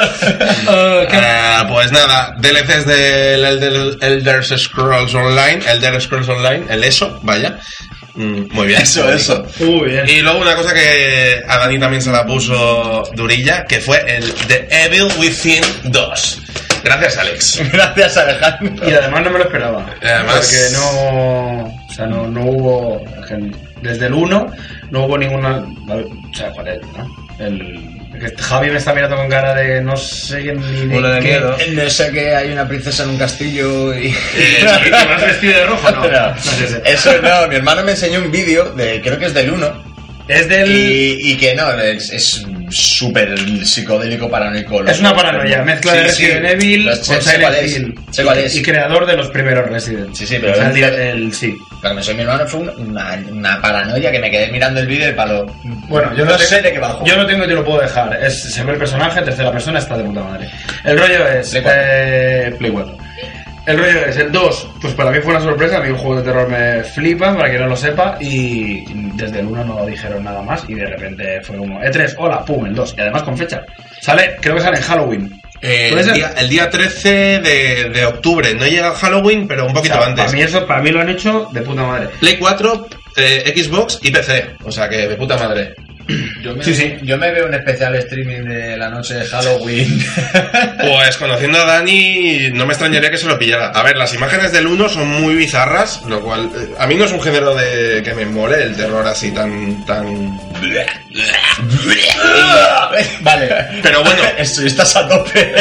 Pues nada, DLCs del Elder Scrolls Online, el ESO, vaya. Muy bien. Eso. Muy bien. Y luego una cosa que a Dani también se la puso durilla, que fue el The Evil Within 2. Gracias, Alex. Gracias, Alejandro. Y además no me lo esperaba. Además- Porque no... O sea, no hubo... Desde el 1 no hubo ninguna... O sea, ¿cuál es? ¿No? Javi me está mirando con cara de no sé ni Bola de qué. miedo. No sé que hay una princesa en un castillo y... ¿Te vas vestido de rojo? No. No, No es ese. eso no, mi hermano me enseñó un vídeo de, creo que es del 1, Es del... y que no, es súper psicodélico, paranoico. Es una paranoia, mezcla de Resident Evil con sé cuál es, Silent Hill. sé cuál es. Y creador de los primeros Resident. Sí, pero O sea, sí. Cuando me enseñó mi hermano fue una paranoia que me quedé mirando el vídeo y palo. Bueno, yo no lo sé de qué va el juego. Yo lo tengo y te lo puedo dejar. Se ve el personaje, tercera persona, está de puta madre. El rollo es... Play 4. El rollo es, el 2, pues para mí fue una sorpresa, a mí un juego de terror me flipa, para quien no lo sepa, y desde el 1 no dijeron nada más, y de repente fue como, E3, hola, pum, el 2, y además con fecha. Creo que sale en Halloween. El día 13 de octubre, no llega Halloween, pero un poquito antes. Para mí lo han hecho de puta madre. Play 4, Xbox y PC, o sea que de puta madre. Yo me veo un especial streaming de la noche de Halloween. Pues conociendo a Dani, no me extrañaría que se lo pillara. A ver, las imágenes del 1 son muy bizarras, lo cual a mí no es un género que me mole, el terror así tan... Vale. Pero bueno, Estás a tope.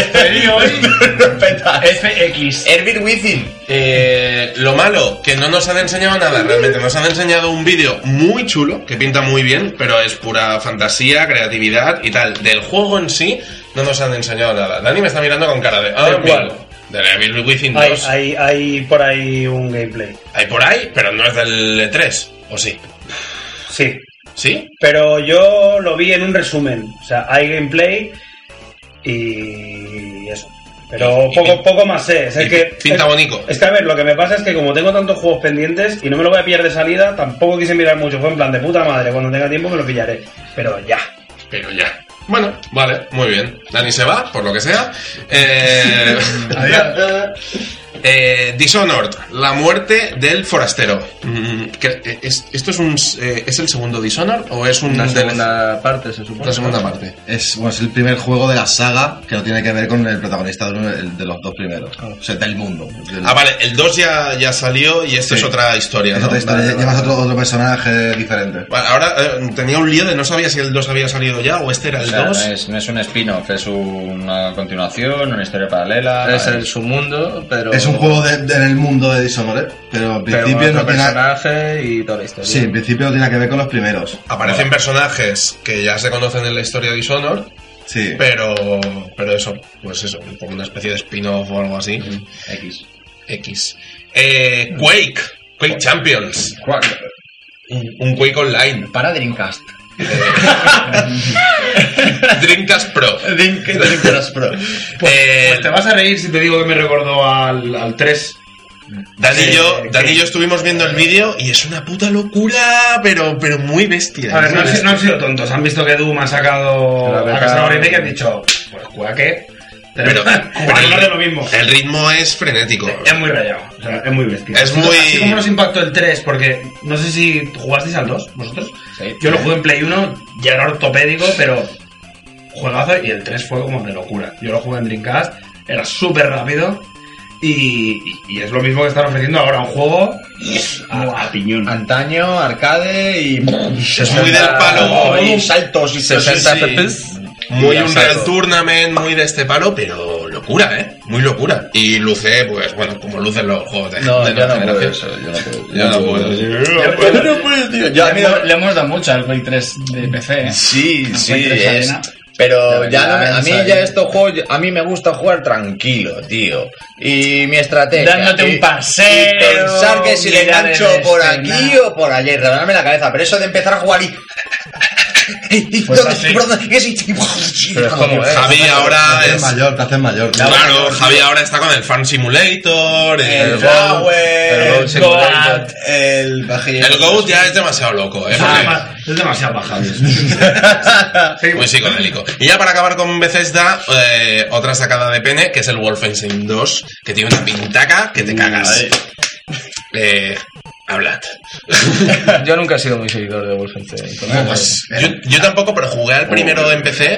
FX. Herbert Within. lo malo, que no nos han enseñado nada realmente. Nos han enseñado un vídeo muy chulo, que pinta muy bien, pero es pura fantasía, creatividad y tal. Del juego en sí, no nos han enseñado nada. Dani me está mirando con cara de... ¿De cuál? amigo, del Evil Within 2. Hay por ahí un gameplay. Hay por ahí, pero no es del E3, ¿o sí? Sí. ¿Sí? Pero yo lo vi en un resumen. O sea, hay gameplay y eso. Pero poco más sé. Es que pinta bonito. Es que a ver, lo que me pasa es que como tengo tantos juegos pendientes y no me lo voy a pillar de salida, tampoco quise mirar mucho. Fue en plan de puta madre, cuando tenga tiempo me lo pillaré. Pero ya. Bueno, vale, muy bien. Dani se va, por lo que sea. Dishonored, la muerte del forastero. ¿Esto es el segundo Dishonored o es Una segunda parte, se supone? La segunda parte. Es el primer juego de la saga que no tiene que ver con el protagonista de los dos primeros. O sea, del mundo. Vale, el 2 ya salió y esto es otra historia, Es ¿no? otra historia, Vale, llevas vale. otro personaje diferente. Vale, ahora tenía un lío de no sabía si el 2 había salido ya o este era el 2. No es un spin-off, es una continuación, una historia paralela. Es su mundo, pero... Es un juego en el mundo de Dishonored, pero en principio otro no tiene... personaje y toda la historia. Sí, en principio no tiene que ver con los primeros. Aparecen personajes que ya se conocen en la historia de Dishonored, Sí. pero eso, pues eso, como una especie de spin-off o algo así. X. Quake Champions. Un Quake Online. Para Dreamcast. Dreamcast Pro. Dreamcast Pro. Pues te vas a reír si te digo que me recordó al 3. Dani y yo estuvimos viendo el vídeo y es una puta locura, pero muy bestia. A ver, no han sido tontos. Han visto que Doom ha sacado La la beta- casa de y han dicho, pues juega que... Pero Jugar de lo mismo. el ritmo es frenético. Es muy rayado, o sea, es muy bestia. Es muy- Así como nos impactó el 3, porque no sé si jugasteis al 2, vosotros. Sí. Yo lo jugué en Play 1, ya era ortopédico, pero juegazo, y el 3 fue como de locura. Yo lo jugué en Dreamcast, era súper rápido, y es lo mismo que están ofreciendo ahora, un juego a piñón. Antaño, arcade y... Es muy del palo. Y saltos y 60 Sí. FPS. Muy Y a Unreal saco. Tournament, muy de este palo, pero locura, muy locura. Y luce, pues bueno, como lucen los juegos de No, de yo nueva no puedo generación. eso, Yo no puedo. Yo a mí no- Le hemos dado mucho al Quake 3 de PC, ¿eh? Sí, Al sí, Quake 3 es... Arena. Pero ya no me- a mí Ahí. ya estos juegos, a mí me gusta jugar tranquilo, tío. Y mi estrategia. Dándote y- un paseo, Y pensar que si le mirar el engancho por aquí escenario. o por allí, rebanarme la cabeza. Pero eso de empezar a jugar y... Pues así. Pero es como, Javi ahora Te haces es... mayor, te haces mayor. Claro, Javi ahora está con el Farm Simulator, El el Flower, Goat el Simulator. Goat, el Bajillo. el Goat ya es demasiado loco, Es demasiado baja. muy psicodélico. Y ya para acabar con Bethesda, otra sacada de pene, que es el Wolfenstein 2, que tiene una pintaca que te cagas. Hablad. Yo nunca he sido muy seguidor de Wolfenstein. Pues, yo tampoco, pero jugué al primero en PC.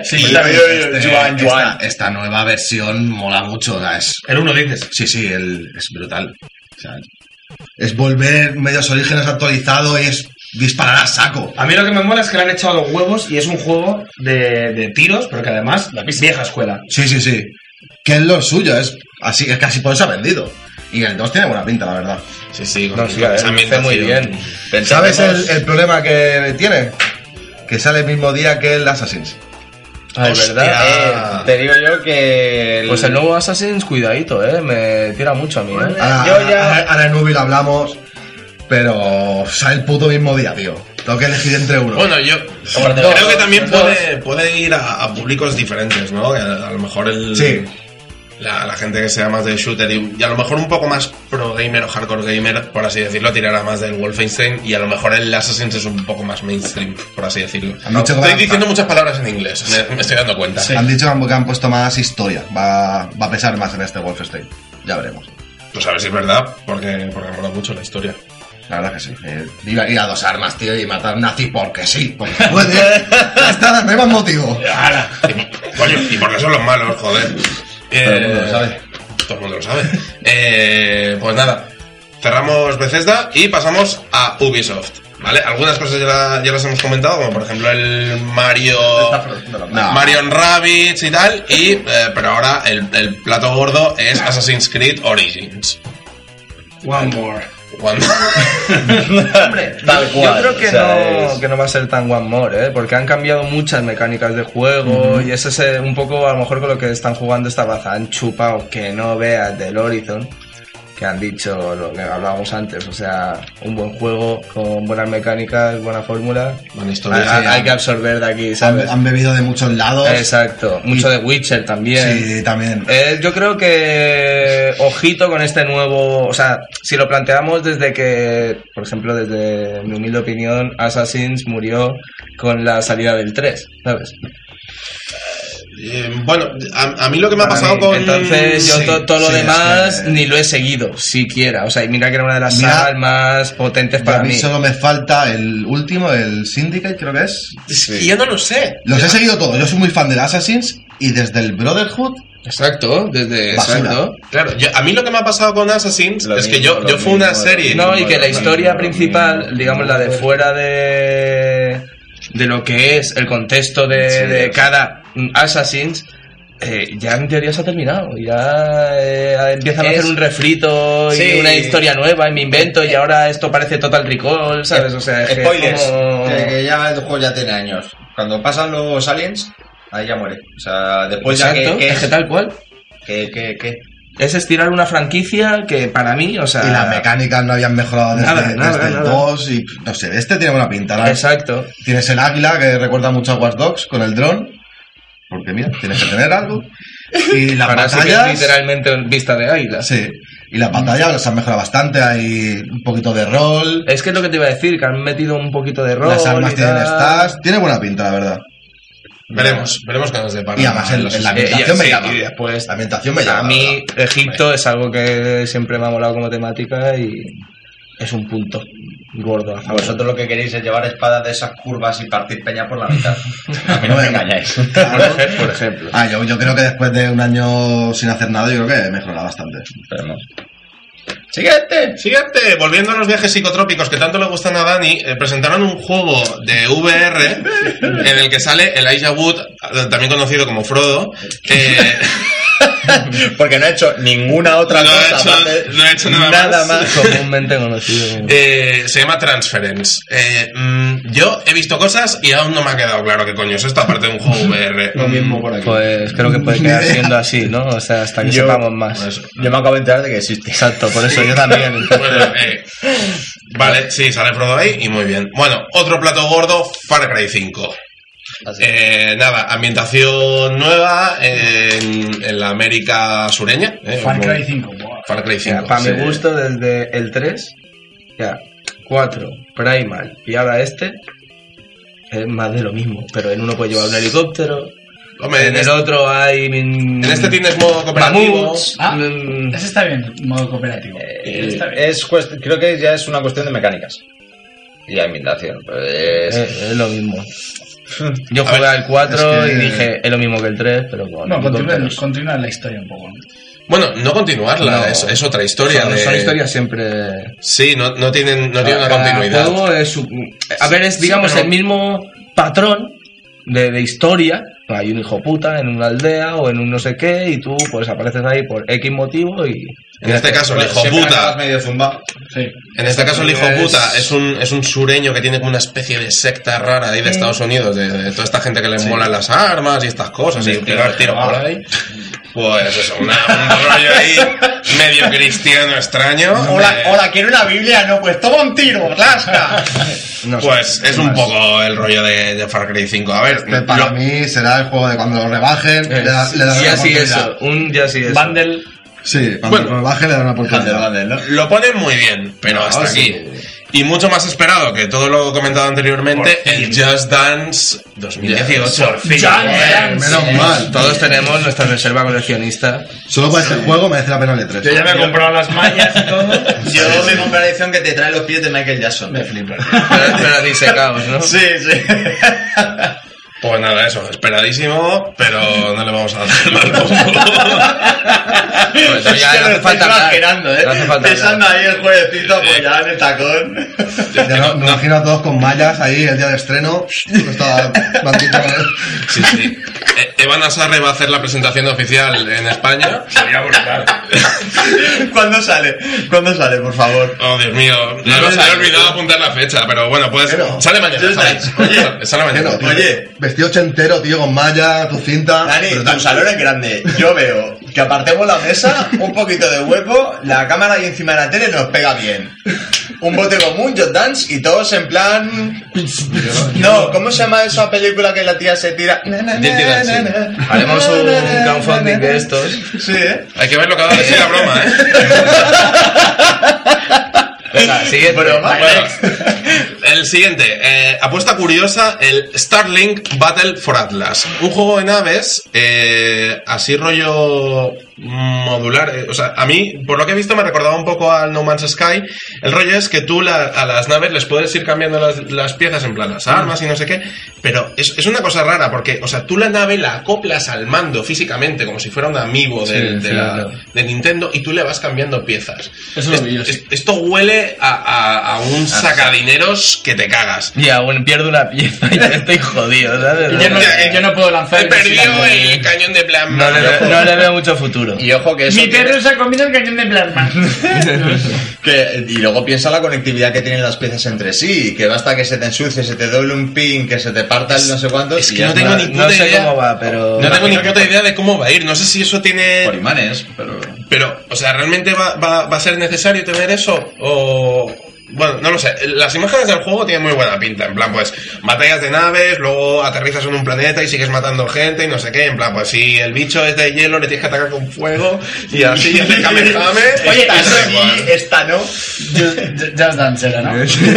Esta nueva versión mola mucho. O sea, El 1 dices. sí, es brutal. O sea, es volver medios orígenes actualizado y es disparar a saco. A mí lo que me mola es que le han echado los huevos y es un juego de tiros, pero que además vieja escuela. Sí. Que es lo suyo, es así, es casi por eso ha vendido. Y el 2 tiene buena pinta, la verdad. Sí, con No, sí, esa luce muy bien. ¿Sabes el problema que tiene? Que sale el mismo día que el Assassin's. Ah, es Hostia. verdad. Te digo yo que... Pues el nuevo Assassin's, cuidadito, me tira mucho a mí, Ahora en Nubi lo hablamos, pero sale el puto mismo día, tío. Tengo que elegir entre uno. Bueno, yo creo que también puede ir a públicos diferentes, ¿no? Que a lo mejor Sí. la gente que sea más de shooter y a lo mejor un poco más pro gamer o hardcore gamer, por así decirlo, tirará más del Wolfenstein y a lo mejor el Assassin's es un poco más mainstream, por así decirlo. Han dicho que Estoy va- diciendo muchas palabras en inglés, me estoy dando cuenta. Han dicho que han puesto más historia. Va a pesar más en este Wolfenstein. Ya veremos. Pues a ver si es verdad, porque mola mucho la historia. La verdad que sí. Ir a 2 armas, tío, y matar nazis porque sí. Porque puede. Ya está, no hay más motivo. Coño, y porque son los malos, joder. Todo el mundo lo sabe. Todo el mundo lo sabe. Pues nada, cerramos Bethesda y pasamos a Ubisoft. ¿Vale? Algunas cosas ya las hemos comentado, como por ejemplo el Mario Rabbids y tal, pero ahora el plato gordo es Assassin's Creed Origins. One more. Hombre, Tal yo cual, creo que, o sea, que no va a ser tan one more, porque han cambiado muchas mecánicas de juego y ese es un poco a lo mejor con lo que están jugando esta baza. Han chupado que no veas del Horizon, que han dicho lo que hablábamos antes, o sea, un buen juego con buenas mecánicas, buena fórmula. Buena historia. Hay que absorber de aquí, ¿sabes? Han bebido de muchos lados. Exacto, mucho de Witcher también. Sí, también. Yo creo que ojito con este nuevo, o sea, si lo planteamos desde que, por ejemplo, desde mi humilde opinión, Assassin's murió con la salida del 3, ¿sabes? Bueno, a mí lo que me ha pasado con... Entonces yo Sí, todo lo sí, demás es que- ni lo he seguido, siquiera. O sea, y mira que era una de las Mira, sagas más potentes A para mí mí. solo me falta el último, el Syndicate, creo que es. Es que yo no lo sé. Los he seguido todos. Yo soy muy fan del Assassin's y desde el Brotherhood. Exacto, desde... Basura. Exacto. Claro, a mí lo que me ha pasado con Assassin's Lo es que mismo, yo fue una lo serie... No, y que la historia lo principal, mismo. digamos la de fuera de lo que es el contexto de cada Assassin's, ya en teoría se ha terminado. Ya empiezan a hacer un refrito y Sí. una historia nueva y me invento y ahora esto parece Total Recall, ¿sabes? O sea, es que es Spoilers, como- que ya el juego ya tiene años. Cuando pasan los aliens, ahí ya muere. O sea, después Exacto, ya es que tal cual. que Es estirar una franquicia que para mí, o sea... Y las mecánicas no habían mejorado desde, Nada, nada, desde el nada. 2 y no sé, este tiene buena pinta. ¿no? Exacto. Tienes el águila que recuerda mucho a Watch Dogs con el dron. Porque mira, tienes que tener algo. Y las Ahora sí que es batallas. literalmente vista de águila. Sí. Y las batallas las han mejorado bastante. Hay un poquito de rol. Es que es lo que te iba a decir, que han metido un poquito de rol. Las armas y tienen tal. stats. Tiene buena pinta, la verdad. Veremos qué nos depara. Y además en la ambientación me llama. Y después, La ambientación me llama. a mí, Egipto es algo que siempre me ha molado como temática y es un punto gordo. a vosotros lo que queréis es llevar espadas de esas curvas y partir peña por la mitad. A mí no me engañáis. Por ejemplo. Yo creo que después de un año sin hacer nada, yo creo que mejorará bastante. Esperemos. Siguiente, volviendo a los viajes psicotrópicos que tanto le gustan a Dani, presentaron un juego de VR en el que sale Elijah Wood, también conocido como Frodo. Porque no he hecho ninguna otra No cosa. ha hecho- aparte, no ha hecho nada más. Comúnmente conocido. Se llama Transference. Yo he visto cosas y aún no me ha quedado claro qué coño es esto, aparte de un juego VR. Lo mismo por aquí. Pues creo que puede quedar siendo así, ¿no? O sea, hasta que Yo- sepamos más. Pues, Yo me acabo de enterar de que existe. Exacto, por eso yo también. Entonces, bueno, vale, sí, sale Frodo ahí y muy bien. Bueno, otro plato gordo, Far Cry 5. Nada, ambientación nueva en la América sureña. Far Cry 5. Buah. Far Cry 5. para sí. mi gusto, desde el 3, ya, 4, Primal y ahora este, es más de lo mismo. Pero en uno puede llevar un helicóptero, Hombre, en el otro hay... en este tienes modo cooperativo. mamuts, Ah, mm, ese está bien, modo cooperativo. Está bien. Creo que ya es una cuestión de mecánicas. Y ambientación. Pues, es lo mismo. Yo A jugué ver, al 4 es que- y dije, es lo mismo que el 3, pero con No, helicópteros. continúa la historia un poco. ¿no? Bueno, no continuarla, No. es otra historia. Son de... historias siempre... Sí, no tienen una Cada continuidad. juego es A ver, es digamos pero- el mismo patrón de historia. Hay un hijo puta en una aldea o en un no sé qué y tú pues apareces ahí por X motivo y... En este caso, el hijo Siempre puta. acabas medio zumbado. Sí. En este caso, el hijo puta es un sureño que tiene como una especie de secta rara ahí de Estados Unidos, de toda esta gente que le molan las armas y estas cosas, y pegar tiros por ahí. Pues eso, un rollo ahí medio cristiano extraño. Hola, quiero una Biblia, no, pues toma un tiro, rasca. No sé. Pues es un poco el rollo de Far Cry 5. A ver, Este para mí será el juego de cuando lo rebajen, le daré Y una así oportunidad. eso, un ya sí eso. Bundle. Sí, cuando Bueno. lo rebajen le daré una oportunidad. ¿no? lo ponen muy bien, pero hasta sí. aquí. Y mucho más esperado que todo lo comentado anteriormente, el Just Dance 2018. Menos mal. Todos tenemos nuestra reserva coleccionista. Solo para este juego merece la pena el E3. Yo ya me he comprado las mallas y todo. Yo me compré la edición que te trae los pies de Michael Jackson. Me flipa. Pero disecados, ¿no? Sí, sí. Pues nada, eso, esperadísimo, pero no le vamos a dar mal bombo. Pues eso ya no hace falta hablar. No hace falta Pensando hablar. ahí el jueguecito apoyado en el tacón. Ya no, me imagino a todos con mallas ahí el día de estreno. Esta bandita con- Sí, sí. Evan Asarre va a hacer la presentación oficial en España. Sería brutal. ¿Cuándo sale? ¿Cuándo sale, por favor? Oh, Dios mío, no nos había olvidado apuntar la fecha, pero bueno, pues Pero- sale mañana. Sale mañana. Tío, Oye. vestido ochentero, tío, con malla, tu cinta. Dani, brutal. tu salón es grande. Yo veo que apartemos la mesa, un poquito de hueco, la cámara ahí encima de la tele nos pega bien. Un bote común, Just Dance, y todos en plan... No, ¿cómo se llama esa película que la tía se tira? Dirty Dancing. Haremos un crowdfunding de estos. Sí, ¿eh? Hay que verlo cada vez sin la broma, ¿eh? Venga, siguiente. Broma. Bueno, el siguiente, apuesta curiosa, el Starlink Battle for Atlas. Un juego de naves, así rollo modular. O sea, a mí, por lo que he visto, me recordaba un poco al No Man's Sky. El rollo es que tú a las naves les puedes ir cambiando las piezas, en plan las armas y no sé qué, pero es una cosa rara porque, o sea, tú la nave la acoplas al mando físicamente, como si fuera un amiibo de Nintendo, y tú le vas cambiando piezas. Eso lo vi yo, sí. Esto huele a un sacadineros que te cagas. Y aún pierdo una pieza y ya estoy jodido, ¿sabes? Yo no puedo lanzar He el perdido misil. el cañón de plasma. No le veo mucho futuro. Y ojo que eso... Mi perro se ha comido el cañón de plasma. Y luego piensa la conectividad que tienen las piezas entre sí, que basta que se te ensucie, se te doble un pin, que se te parta el no sé cuánto. Es y que ya no está. tengo ni puta No sé idea. cómo va, pero... No tengo ni Imagino puta que idea de cómo va a ir. No sé si eso tiene... Por imanes, Pero, o sea, ¿realmente va a ser necesario tener eso? O... Bueno, no lo sé. Las imágenes del juego tienen muy buena pinta. En plan, pues, batallas de naves, luego aterrizas en un planeta y sigues matando gente y no sé qué. En plan, pues, si el bicho es de hielo, le tienes que atacar con fuego y así, hace kamehame. Oye, Esta eso no, igual. sí, esta no. Just Dance era, ¿no?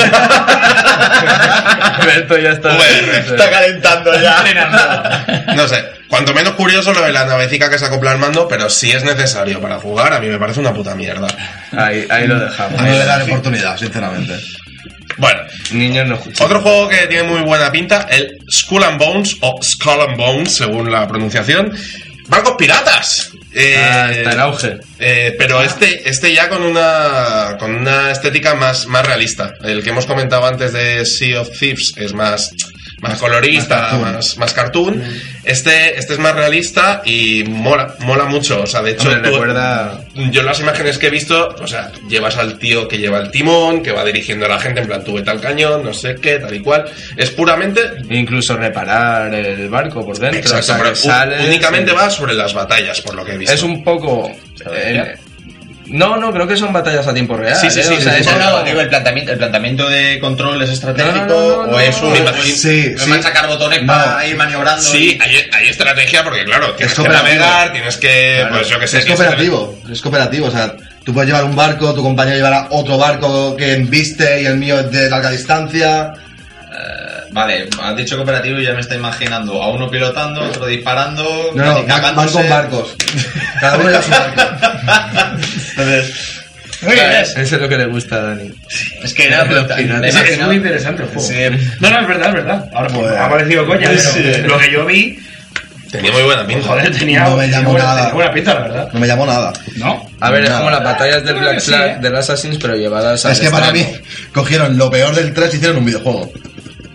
Alberto ya está... VR. Está calentando ya. No sé. Cuanto menos curioso lo de la navecica que se acopla al mando, pero si es necesario para jugar, a mí me parece una puta mierda. Ahí lo dejamos. A mí le daré oportunidad, sinceramente. Bueno, Niños no escuchan. otro juego que tiene muy buena pinta, el Skull and Bones, o Skull and Bones, según la pronunciación. Barcos piratas. Está en auge. Pero este ya con una estética más realista. El que hemos comentado antes de Sea of Thieves es más colorista, más cartoon. Este es más realista y mola mucho. O sea, de hecho, Hombre, recuerda... yo las imágenes que he visto, o sea, llevas al tío que lleva el timón, que va dirigiendo a la gente, en plan, tú vete al cañón, no sé qué, tal y cual. Es puramente... Incluso reparar el barco por dentro. Exacto, o sea, pero que sales, únicamente va sobre las batallas, por lo que he visto. Es un poco... No, creo que son batallas a tiempo real. Sí, sí, sí, O sea, sí, es sí, algo- Digo, el planteamiento de control es estratégico No, o es un... Me imagino- Sí, ¿Es sí. machacar botones No. para ir maniobrando? Sí, hay estrategia porque, claro, tienes que cooperativo. navegar, tienes que, pues yo qué sé. Es cooperativo, o sea, tú puedes llevar un barco, tu compañero llevará otro barco que embiste y el mío es de larga distancia. Vale, has dicho cooperativo y ya me está imaginando a uno pilotando, otro disparando, No, van escapándose. con barcos. Cada uno lleva su barco. Entonces, Eso es lo que le gusta a Dani. es que era Es muy interesante el juego. Sí. No, es verdad. Ahora pues, Joder. ha parecido coña, pero lo que yo vi, Tenía muy buena pinta. joder, tenía No me llamó nada. tenía buena pinta, la verdad. No me llamó nada. ¿No? A ver, es Nada. como las batallas del Black sí, Flag, del Assassin's, pero llevadas al Es que para mí extremo. cogieron lo peor del 3 y hicieron un videojuego.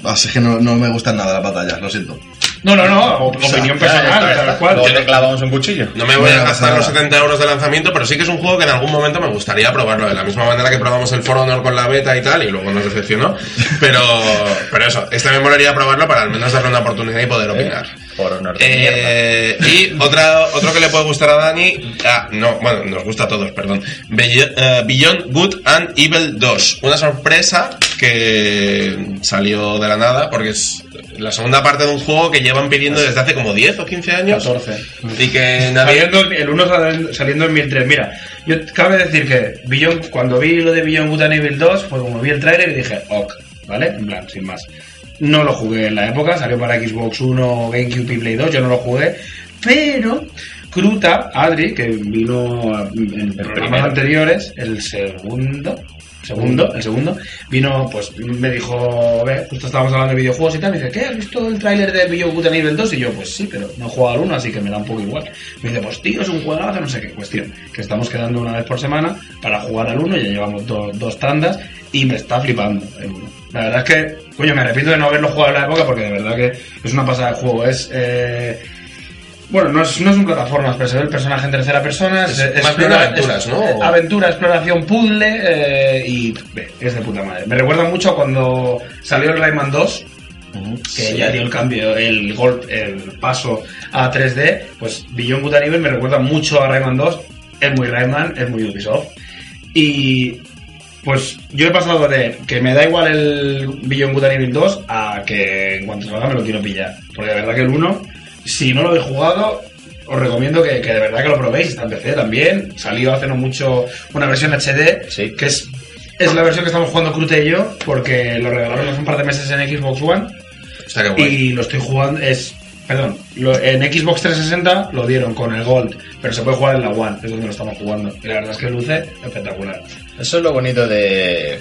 Así que no me gustan nada las batallas, lo siento. No, opinión personal, tal cual. Luego te clavamos un cuchillo. No me voy a No pasa gastar nada. los 70 euros de lanzamiento, pero sí que es un juego que en algún momento me gustaría probarlo. De la misma manera que probamos el For Honor con la beta y tal, y luego nos decepcionó. Pero eso, me molaría probarlo para al menos darle una oportunidad y poder opinar. Por honor de mierda. Y otro que le puede gustar a Dani, nos gusta a todos, perdón. Beyond Good and Evil 2. Una sorpresa que salió de la nada, porque es la segunda parte de un juego que llevan pidiendo desde hace como 10 o 15 años. 14. Y que nadie... El 1 saliendo en 2003. Mira, yo cabe decir que cuando vi lo de Beyond Good and Evil 2, pues como vi el tráiler y dije, ok, ¿vale? En plan, sin más. No lo jugué en la época, salió para Xbox 1, GameCube y Play 2, yo no lo jugué, pero Kruta, Adri, que vino en programas anteriores, el segundo, vino, pues me dijo, justo estábamos hablando de videojuegos y tal, me dice, ¿qué? ¿Has visto el tráiler de Beyond Good and Evil 2? Y yo, pues sí, pero no he jugado al 1, así que me da un poco igual. Me dice, pues tío, es un juegazo, no sé qué cuestión, que estamos quedando una vez por semana para jugar al 1, ya llevamos dos tandas, y me está flipando el 1. La verdad es que, coño, me arrepiento de no haberlo jugado en la época, porque de verdad que es una pasada de juego, bueno, no es un plataforma, pero se ve el personaje en tercera persona. Es más bien aventuras, ¿no? Aventura, exploración, puzzle y es de puta madre. Me recuerda mucho a cuando salió el Rayman 2, que ya dio el cambio, el paso a 3D. Pues Beyond Good and Evil me recuerda mucho a Rayman 2. Es muy Rayman, es muy Ubisoft. Y pues yo he pasado de que me da igual el Beyond Good and Evil 2 a que en cuanto salga me lo quiero pillar. Porque de verdad que el 1... Si no lo habéis jugado, os recomiendo que de verdad que lo probéis. Está en PC también. Salió hace no mucho una versión HD, Sí. que es la versión que estamos jugando Crute y yo, porque lo regalaron hace un par de meses en Xbox One. Está que guay. Y lo estoy jugando, en Xbox 360 lo dieron con el Gold, pero se puede jugar en la One, es donde lo estamos jugando. Y la verdad es que luce espectacular. Eso es lo bonito de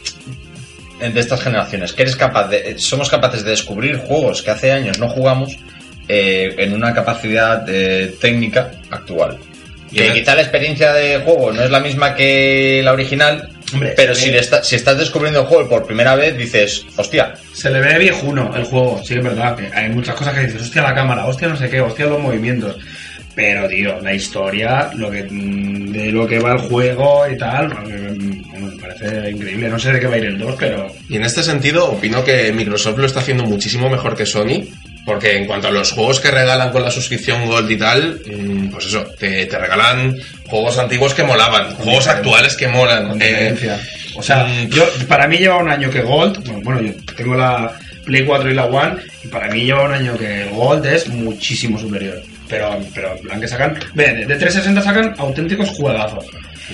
estas generaciones, que somos capaces de descubrir juegos que hace años no jugamos en una capacidad técnica actual. Que quizá la experiencia de juego no es la misma que la original, Hombre, pero si estás descubriendo el juego por primera vez, dices, hostia. Se le ve viejuno el juego, sí, es verdad. Que hay muchas cosas que dices, hostia la cámara, hostia no sé qué, hostia los movimientos. Pero, tío, la historia, de lo que va el juego y tal, me parece increíble. No sé de qué va a ir el 2, pero... Y en este sentido, opino que Microsoft lo está haciendo muchísimo mejor que Sony, porque en cuanto a los juegos que regalan con la suscripción Gold y tal, pues eso, te regalan juegos antiguos que molaban, juegos actuales que molan. Con diferencia. O sea, para mí lleva un año que Gold, bueno, yo tengo la Play 4 y la One, y para mí lleva un año que el Gold es muchísimo superior. Pero en plan que sacan, de 360 sacan auténticos juegazos.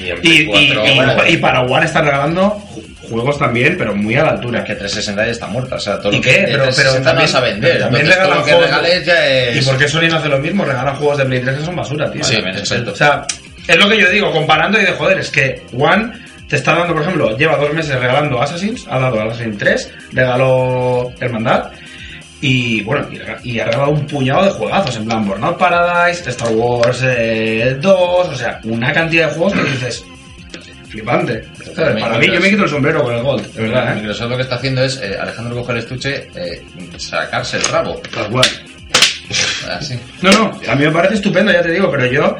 Y para One están regalando juegos también, pero muy a la altura. Que 360 ya está muerta, o sea, todo ¿Y lo qué? que Pero 360 también, no vas a vender. también Entonces, todo regalan lo que juegos regales ya es... ¿Y por qué Sony no hace lo mismo? Regalan juegos de Play 3 que son basura, tío. Sí, exacto. O sea, es lo que yo digo, comparando y de joder, es que One te está dando, por ejemplo, lleva 2 meses regalando Assassins, ha dado Assassin's 3, regaló Hermandad, y bueno, y ha regalado un puñado de juegazos, en plan Burnout Paradise, Star Wars 2, o sea, una cantidad de juegos que dices, flipante. Para mí, yo me quito el sombrero con el Gold, de verdad, ¿eh? Microsoft lo que está haciendo es, Alejandro coge el estuche, sacarse el rabo. Tal cual. Así. No, a mí me parece estupendo, ya te digo, pero yo,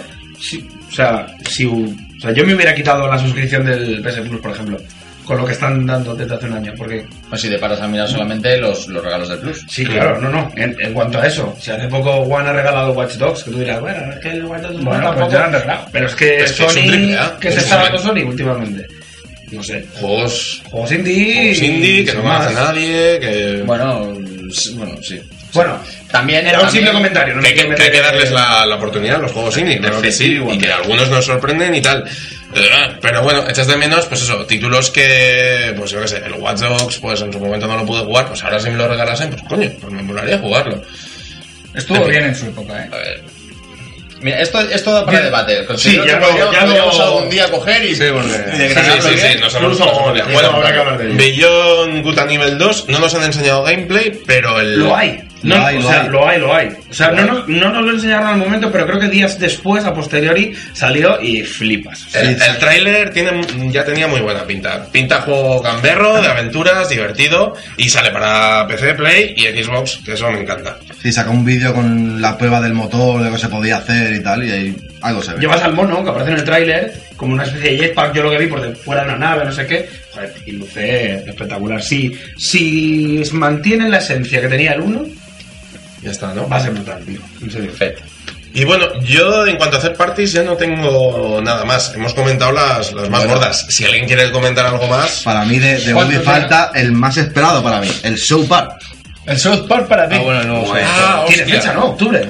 yo me hubiera quitado la suscripción del PS Plus, por ejemplo, con lo que están dando desde hace un año, porque... Pues si te paras a mirar solamente los regalos del Plus. Sí, claro, en cuanto a eso, si hace poco One ha regalado Watch Dogs, que tú dirás, bueno, es que el Watch Dogs tampoco... ya han regalado. Pero es que Es que es un triple A. ¿qué se está dando Sony últimamente? No sé. Juegos indie... que no conoce nadie, que... Bueno, sí. Bueno, También era un simple comentario. No que me hay que darles la oportunidad a los juegos indie, claro que sí, y que algunos nos sorprenden y tal. Pero bueno, echas de menos, pues eso, títulos que, pues yo qué sé, el Watch Dogs, pues en su momento no lo pude jugar, pues ahora si me lo regalasen, pues coño, pues me molaría jugarlo. Estuvo bien en su época, A ver. Mira, esto da para debate. Considero ya que podríamos lo- algún día coger y... Sí, porque... y desgranarlo sí, bien. nos hablamos Incluso de habrá que hablar de ello. Beyond Good and Evil 2 no nos han enseñado gameplay, pero Lo hay. No, Lo hay, o lo sea, hay. lo hay. O sea, no nos lo enseñaron al momento, pero creo que días después, a posteriori, salió y flipas. El tráiler ya tenía muy buena pinta. Pinta juego gamberro, de aventuras, divertido, y sale para PC, Play y Xbox, que eso me encanta. Sí, sacó un vídeo con la prueba del motor, de lo que se podía hacer y tal, y ahí algo se ve. Llevas al mono, que aparece en el tráiler, como una especie de jetpack, yo lo que vi por fuera de una nave, no sé qué. Joder, y luce espectacular. Si mantienen la esencia que tenía el 1, Ya está, ¿no? va a ser brutal, tío. En serio. Perfecto. Y bueno, yo en cuanto a hacer parties ya no tengo nada más. Hemos comentado las más gordas. Si alguien quiere comentar algo más... Para mí de ¿Cuánto Ubi falta el más esperado para mí, el Show Park. El South Park para ti. bueno, no sé. Tiene fecha, ¿no? Octubre.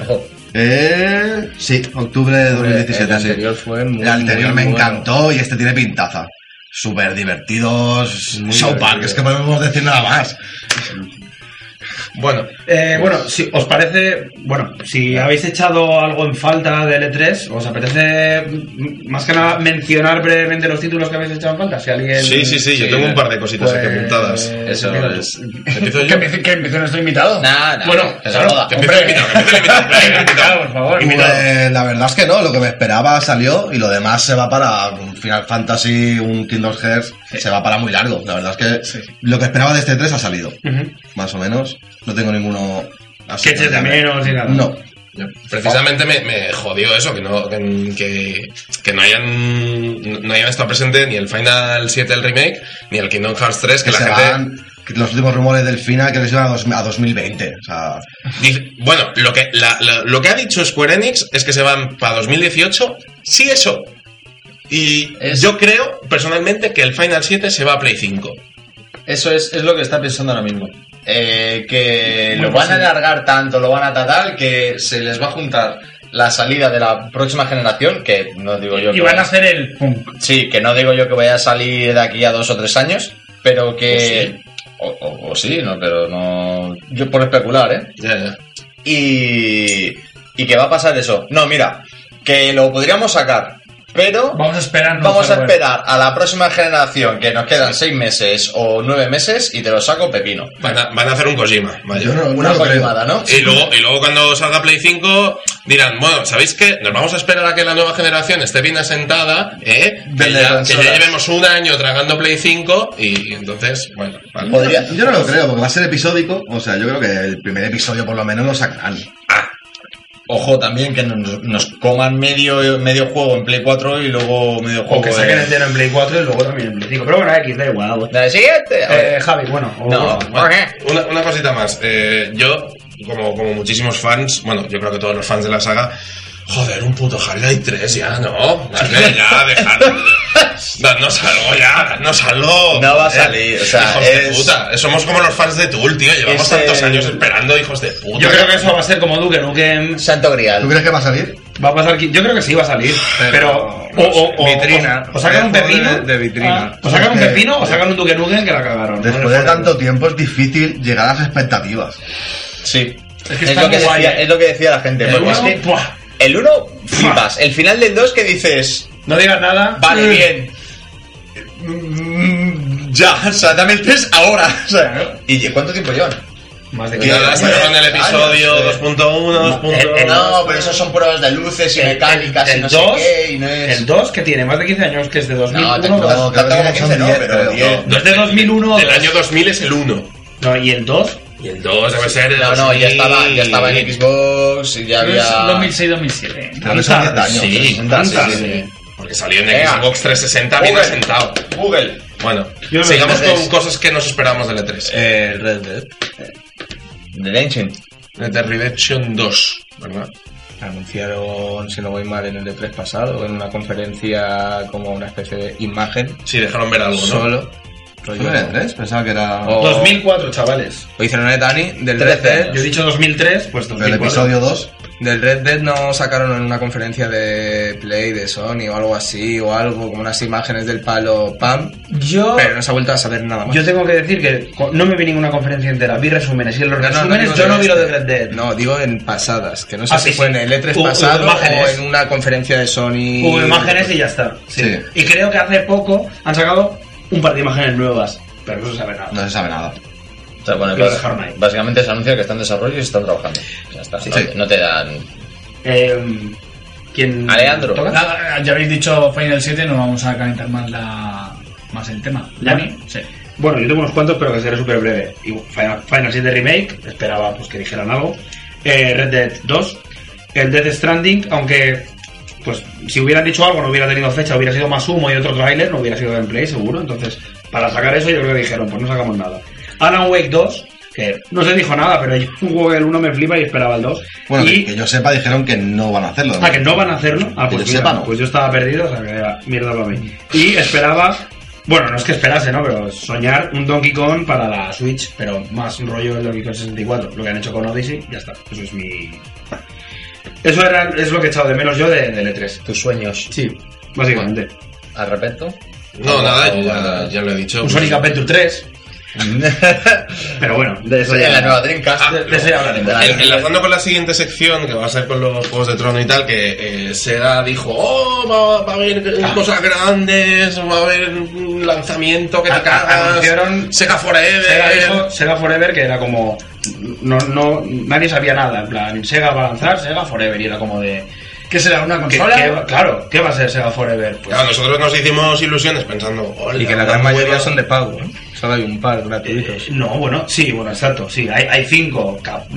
Sí, octubre de 2017. El sí. anterior fue muy, El anterior muy me bueno. encantó y este tiene pintaza. Súper divertidos. Muy Show Park, divertido. es que no podemos decir nada más. Bueno, Bueno, si os parece, bueno, si habéis echado algo en falta de L3, ¿os apetece más que nada mencionar brevemente los títulos que habéis echado en falta? Si alguien... sí, yo tengo un par de cositas aquí apuntadas. Eso mira, es. ¿Empiezo yo? Que empiece nuestro invitado. Nah, Bueno, que se claro, joda. Que empiece el invitado, que empiece el invitado, que empiece el invitado. Por favor. Pues, la verdad es que no, lo que me esperaba salió y lo demás se va para un Final Fantasy, un Kingdom Hearts, se va para muy largo. La verdad es que lo que esperaba de este 3 ha salido, Ujú. más o menos. No tengo ninguno así. Que eches de menos y nada. No. Precisamente me jodió eso, que no hayan estado presente ni el Final 7 el remake, ni el Kingdom Hearts 3, que Que la se gente... van, que los últimos rumores del final que les iban a 2020. O sea, Bueno, lo que ha dicho Square Enix es que se van para 2018, sí eso. Y yo creo, personalmente, que el Final 7 se va a Play 5. Eso es lo que está pensando ahora mismo. Que lo van a alargar tanto, lo van a tratar, que se les va a juntar la salida de la próxima generación, que no digo yo Y que van a hacer el punk. Sí, que no digo yo que vaya a salir de aquí a 2 o 3 años, pero que... O sí, no, pero no... Yo por especular, ¿eh? Ya. Y que va a pasar eso. No, mira, que lo podríamos sacar, pero Vamos a esperar. vamos a esperar a la próxima generación, que nos quedan 6 meses o 9 meses, y te lo saco pepino. Van a hacer un Kojima, vaya. yo no Una lo creo. colimada, ¿no? Y luego cuando salga Play 5 dirán, bueno, ¿sabéis qué? Nos vamos a esperar a que la nueva generación esté bien asentada, que ya consolas. llevemos un año tragando Play 5 y entonces, bueno, vale. Podría- Yo no lo creo, porque va a ser episódico. O sea, yo creo que el primer episodio por lo menos lo sacarán. Ojo también que nos coman medio juego en Play 4 y luego medio juego O que saquen entero en Play 4 y luego también en Play 5. Pero bueno, X, da igual. La siguiente. A ver. Javi, bueno. No, Una cosita más. Yo, como muchísimos fans, bueno, yo creo que todos los fans de la saga, joder, un puto Half-Life 3 ya, ¿no? Dale ya, dejad. Dadnos algo ya, dadnos algo. No va a salir, o sea, hijos de puta. Somos como los fans de Tool, tío. Llevamos Este- tantos años esperando, hijos de puta. Yo creo que eso va a ser como Duke Nukem. Santo ¿Tú Grial. crees que va a salir? Va a pasar. Yo creo que sí va a salir. Pero. Vitrina. O sacan un pepino. De vitrina. O sacan un Porque- pepino o sacan un Duke Nukem que la cagaron. Después de tanto tiempo es difícil llegar a las expectativas. Sí. Es que Es está lo que, muy guay, decía, es lo que decía la gente. El porque uno, es que ¡buah! el 1 flipas. El final del 2 que dices, No digas nada. vale, bien. Ya, o sea, dame el 3 ahora. O sea, ¿y cuánto tiempo llevan? Más de Y que. nada, sacaron el episodio años, 2.1, 2.2. No, pero eso son pruebas de luces y mecánicas y el no 2, sé qué. Y no es... El 2 que tiene más de 15 años, que es de 2001. No, no, creo que como son 15, no, 10, pero creo. 10. No es de 2001. El año 2000 es el 1. No, y el 2. Y el 2 debe ser el No, 2000. ya estaba en Xbox y ya había... 2006-2007. Creo que son 10 años. Sí, sí. Porque salió en Venga. Xbox 360 bien Google. asentado. Google. Bueno, Yo sigamos me- con cosas que nos esperamos del E3. Red Dead. The Ancient. Red Dead Redemption 2, ¿verdad? Anunciaron, si no voy mal, en el E3 pasado, en una conferencia como una especie de imagen Sí, dejaron ver algo, ¿no? solo. ¿Fue en el 3? Pensaba que era O- 2004, chavales. Lo hicieron en Dani, del 13 Red Dead. años. Yo he dicho 2003, pues del 2004. episodio 2. Del Red Dead no sacaron en una conferencia de Play, de Sony o algo así, o algo, como unas imágenes del palo PAM, Yo. pero no se ha vuelto a saber nada más. Yo tengo que decir que no me vi ninguna conferencia entera, vi resúmenes y en los resúmenes digo yo no vi lo de este. Red Dead. No, digo en pasadas, que no sé Ah, si sí, fue sí. en el E3 Hubo pasado imágenes. o en una conferencia de Sony. Hubo imágenes y ya está. Sí. Sí. Y creo que hace poco han sacado un par de imágenes nuevas, pero no se sabe nada. No se sabe nada. O sea, bueno, Que lo dejaron ahí. básicamente se anuncia que está en desarrollo y se están trabajando. Ya está. No te dan... ¿Quién Alejandro. toca? Nada, ya habéis dicho Final 7, no vamos a calentar más el tema. ¿Ya? ¿Dani? Sí. Bueno, yo tengo unos cuantos, pero que seré súper breve. Y Final 7 Remake, esperaba pues que dijeran algo. Red Dead 2. El Death Stranding, aunque pues si hubieran dicho algo no hubiera tenido fecha, hubiera sido más humo y otro tráiler, no hubiera sido gameplay seguro. Entonces, para sacar eso yo creo que dijeron, pues no sacamos nada. Alan Wake 2, que no se dijo nada, pero yo jugué el 1 me flipa y esperaba el 2. Bueno, y... que yo sepa, dijeron que no van a hacerlo. que no van a hacerlo. Ah, pues Que yo mira, sepa, no. pues yo estaba perdido, o sea que era mierda para mí. Y esperaba, bueno, no es que esperase, ¿no? Pero soñar un Donkey Kong para la Switch, pero más un rollo del Donkey Kong 64. Lo que han hecho con Odyssey, ya está. Eso es mi... Eso es lo que he echado de menos yo de E3. Tus sueños. Sí, básicamente. ¿Al respecto? No, nada, ya lo he dicho. Un Sonic Adventure 3. Pero bueno, de eso En la ya... nueva Dreamcast. De eso ya hablaremos. Enlazando con la siguiente sección, que va a ser con los Juegos de Trono y tal, que Sega dijo, va a haber cosas grandes, va a haber un lanzamiento que te cagas, Anunciaron Sega Forever. Sega Forever, que era como... nadie sabía nada, en plan, Sega va a lanzar Sega Forever, y era como de... ¿Qué será? ¿Una consola? Claro, ¿qué va a ser Sega Forever? Pues, Claro, nosotros nos hicimos ilusiones pensando, Y que la gran mayoría son de pago, ¿eh? Solo hay un par gratuitos. no, bueno, sí, bueno, exacto, sí, hay 5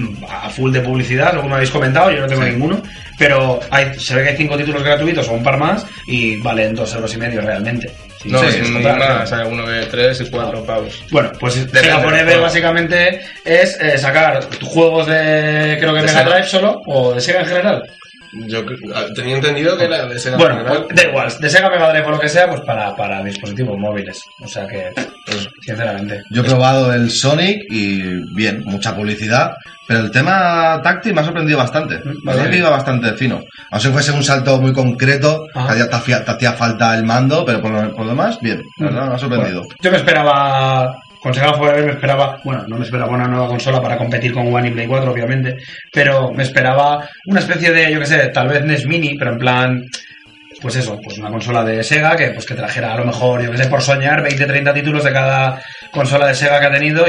a full de publicidad, según me habéis comentado, yo no tengo ninguno, pero se ve que hay 5 títulos gratuitos o un par más y valen 2,5 € realmente. Sí, No, sí, es es muy total, más, claro. hay alguno de 3 y 4 pavos. Bueno, pues Depende Sega del Forever juego. básicamente es sacar juegos de, creo que De Mega Sega. Drive solo, o de Sega en general. Yo tenía entendido que era de Sega Bueno, Forever. pues, da igual, de Sega Mega Drive o lo que sea, pues para dispositivos móviles. O sea que, pues, sinceramente. Yo he probado el Sonic y bien, mucha publicidad, pero el tema táctil me ha sorprendido bastante. Me parece que iba bastante fino. Aunque fuese un salto muy concreto, Ajá. que te hacía falta el mando, pero por lo demás, bien. La verdad, me ha sorprendido. Bueno, yo me esperaba, con Sega Forever me esperaba, bueno, no me esperaba una nueva consola para competir con One y Play 4, obviamente, pero me esperaba una especie de, yo qué sé, tal vez NES Mini, pero en plan, pues eso, pues una consola de Sega que trajera a lo mejor, yo qué sé, por soñar, 20-30 títulos de cada consola de Sega que ha tenido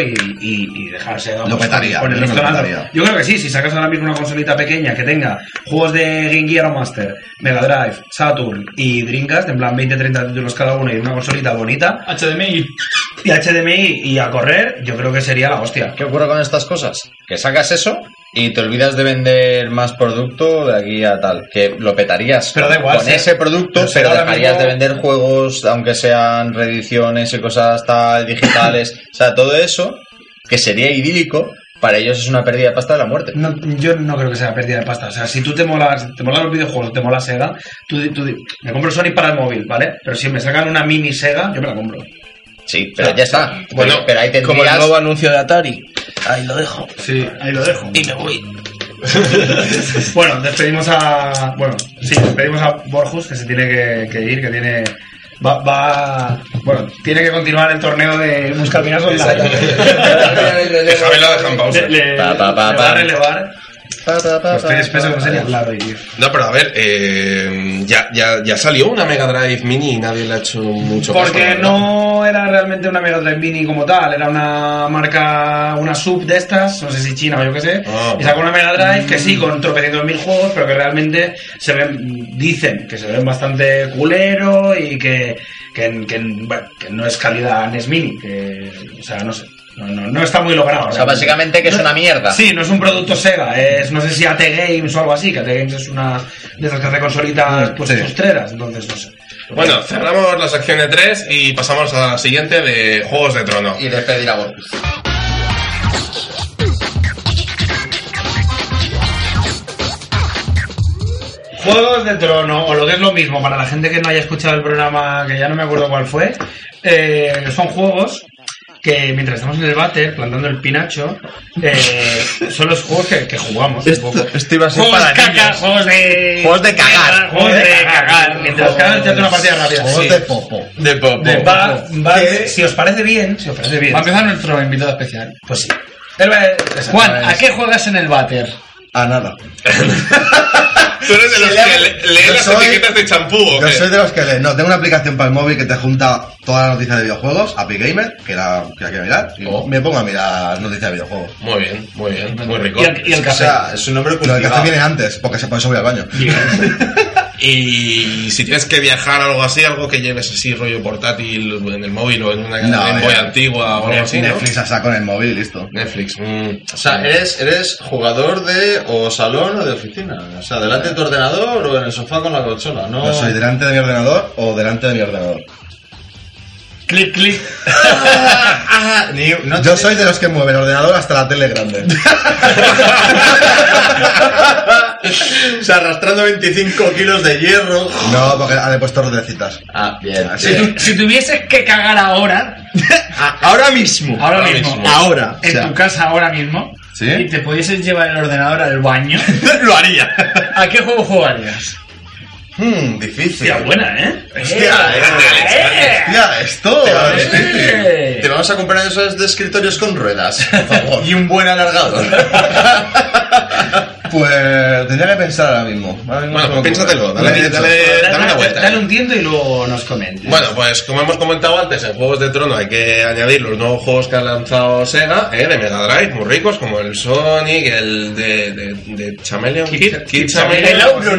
y dejar Sega Lo petaría, con el yo creo que listo lo alto. petaría. Yo creo que sí, si sacas ahora mismo una consolita pequeña que tenga juegos de Game Gear o Master, Mega Drive, Saturn y Dreamcast, en plan 20-30 títulos cada uno y una consolita bonita, HDMI. y HDMI y a correr, yo creo que sería la hostia. ¿Qué ocurre con estas cosas? Que sacas eso y te olvidas de vender más producto de aquí a tal. Que lo petarías Pero da igual, con sí. ese producto, Pero pero ahora dejarías mismo- de vender juegos, aunque sean reediciones y cosas tal, digitales. O sea, todo eso, que sería idílico, para ellos es una pérdida de pasta de la muerte. No, yo no creo que sea pérdida de pasta. O sea, si tú te molas los videojuegos, te mola Sega, me compro Sonic para el móvil, ¿vale? Pero si me sacan una mini Sega, yo me la compro. Sí, pero ya está. Bueno, pero ahí Como el tendrías... nuevo anuncio de Atari. Ahí lo dejo. Sí, Ahí lo dejo. Y me voy. Bueno, despedimos a Borjus, que se tiene que ir, que tiene... tiene que continuar el torneo de Buscaminas Online. Déjame lo dejan pausa. Le va a relevar. Pues estoy espeso que no sé ni hablar hoy, tío. No, pero a ver, ya salió una Mega Drive Mini y nadie le ha hecho mucho caso, Porque la verdad. no era realmente una Mega Drive Mini como tal, era una marca, una sub de estas, no sé si China o yo qué sé, Ah, y sacó una Mega Drive que sí, con tropecientos mil juegos, pero que realmente dicen que se ven bastante culero y que no es calidad NES Mini, o sea, no sé. No está muy logrado. O sea, básicamente que es una mierda. Sí, no es un producto Sega, no sé si AT Games o algo así, que AT Games es una de esas que hace consolitas pues Sí. postreras, entonces no sé. Bueno, cerramos la sección de 3 y pasamos a la siguiente de Juegos de Trono. Y despedir a Borges. Juegos de Trono, o lo que es lo mismo, para la gente que no haya escuchado el programa, que ya no me acuerdo cuál fue, son juegos que mientras estamos en el váter, plantando el pinacho, son los juegos que jugamos un poco. Esto iba a ser Juegos para caca, niños. juegos de... Juegos de cagar. Juegos de cagar. Mientras cagas, echate una partida rápida. Juegos Sí. de popo. De pop. Si os parece bien, Va a empezar nuestro invitado especial. pues sí. Juan, ¿a qué juegas en el váter? A nada. Tú eres de los que lee Yo las soy- etiquetas de champú, ¿o Yo qué? soy de los que leen. No, tengo una aplicación para el móvil que te junta todas las noticias de videojuegos, API Gamer, que la quiero mirar, y Oh. me pongo a mirar noticias de videojuegos. Muy bien, muy rico. Y el O café. sea, es un nombre Lo del café cultivado. viene antes, porque se puede subir al baño. Y si tienes que viajar o algo así, algo que lleves así rollo portátil en el móvil o en una No, Game Boy ya. antigua o algo así, ¿no? Netflix a saco en el móvil y listo. Netflix. O sea, eres jugador de o salón o de oficina. O sea, delante de tu ordenador o en el sofá con la consola. No Yo soy delante de mi ordenador o delante de mi ordenador. Clic, clic. No Yo soy de los que mueven el ordenador hasta la tele grande. O sea, arrastrando 25 kilos de hierro. No, porque le he puesto ruedecitas. Ah, bien. Así. bien. Si tuvieses que cagar ahora, Ahora mismo. ahora mismo, Ahora. en o sea, tu casa ahora mismo, ¿Sí? y te pudieses llevar el ordenador al baño, lo haría. ¿a qué juego jugarías? Difícil. Hostia, buena, ¿eh? Hostia, Hostia, esto. es difícil. Te vamos a comprar esos de escritorios con ruedas, por favor. Y un buen alargador. Pues tendría que pensar ahora mismo. Bueno, pues piénsatelo, dale una vuelta. Dale un tiento y luego nos comentes. Bueno, pues como hemos comentado antes, en Juegos de Trono hay que añadir los nuevos juegos que ha lanzado Sega, de Mega Drive, muy ricos, como el Sonic, el de Chameleon Kid Chameleon. el Outrun.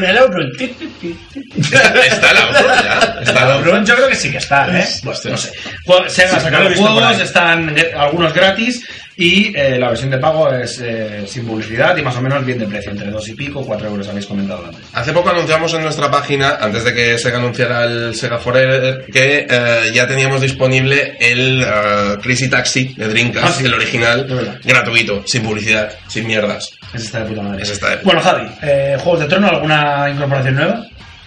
Está el Outrun ya. Está el Outrun. Yo creo que sí que está, ¿eh? Pues no sé. Sega ha sacado no lo he los visto por juegos, ahí. están algunos gratis y la versión de pago es sin publicidad y más o menos bien de precio, entre 2 y pico, 4 euros habéis comentado antes. Hace poco anunciamos en nuestra página, antes de que Sega anunciara el Sega Forever, que ya teníamos disponible el Crazy Taxi de Dreamcast, Ah, sí. el original, De verdad. gratuito, sin publicidad, sin mierdas. Ese está de puta madre. Ese está de puta. Bueno, Javi, Juegos de Trono, ¿alguna incorporación nueva?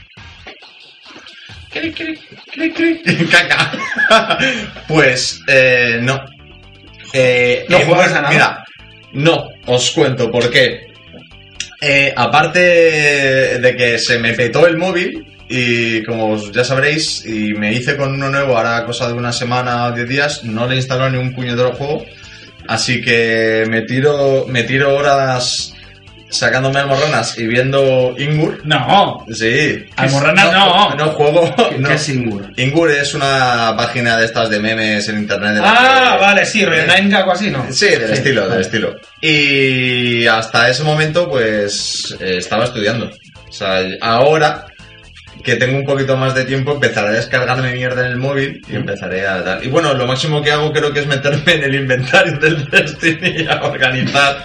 Caca. Pues, no. No juegas a nada. Mira, no, os cuento por qué. Aparte de que se me petó el móvil, y como ya sabréis, y me hice con uno nuevo ahora cosa de una semana o 10 días, no le he instalado ni un puñetero juego, así que me tiro horas sacándome almorranas y viendo Ingur. No. Sí. Almorranas no. No juego. No. ¿Qué es Ingur? Ingur es una página de estas de memes en internet. de las Ah, que- vale, sí, Nine Gag o así, ¿no? Sí, del estilo, vale. del estilo. Y hasta ese momento, pues, estaba estudiando. O sea, ahora que tengo un poquito más de tiempo, empezaré a descargarme mierda en el móvil y empezaré a dar. Y bueno, lo máximo que hago creo que es meterme en el inventario del Destiny y a organizar.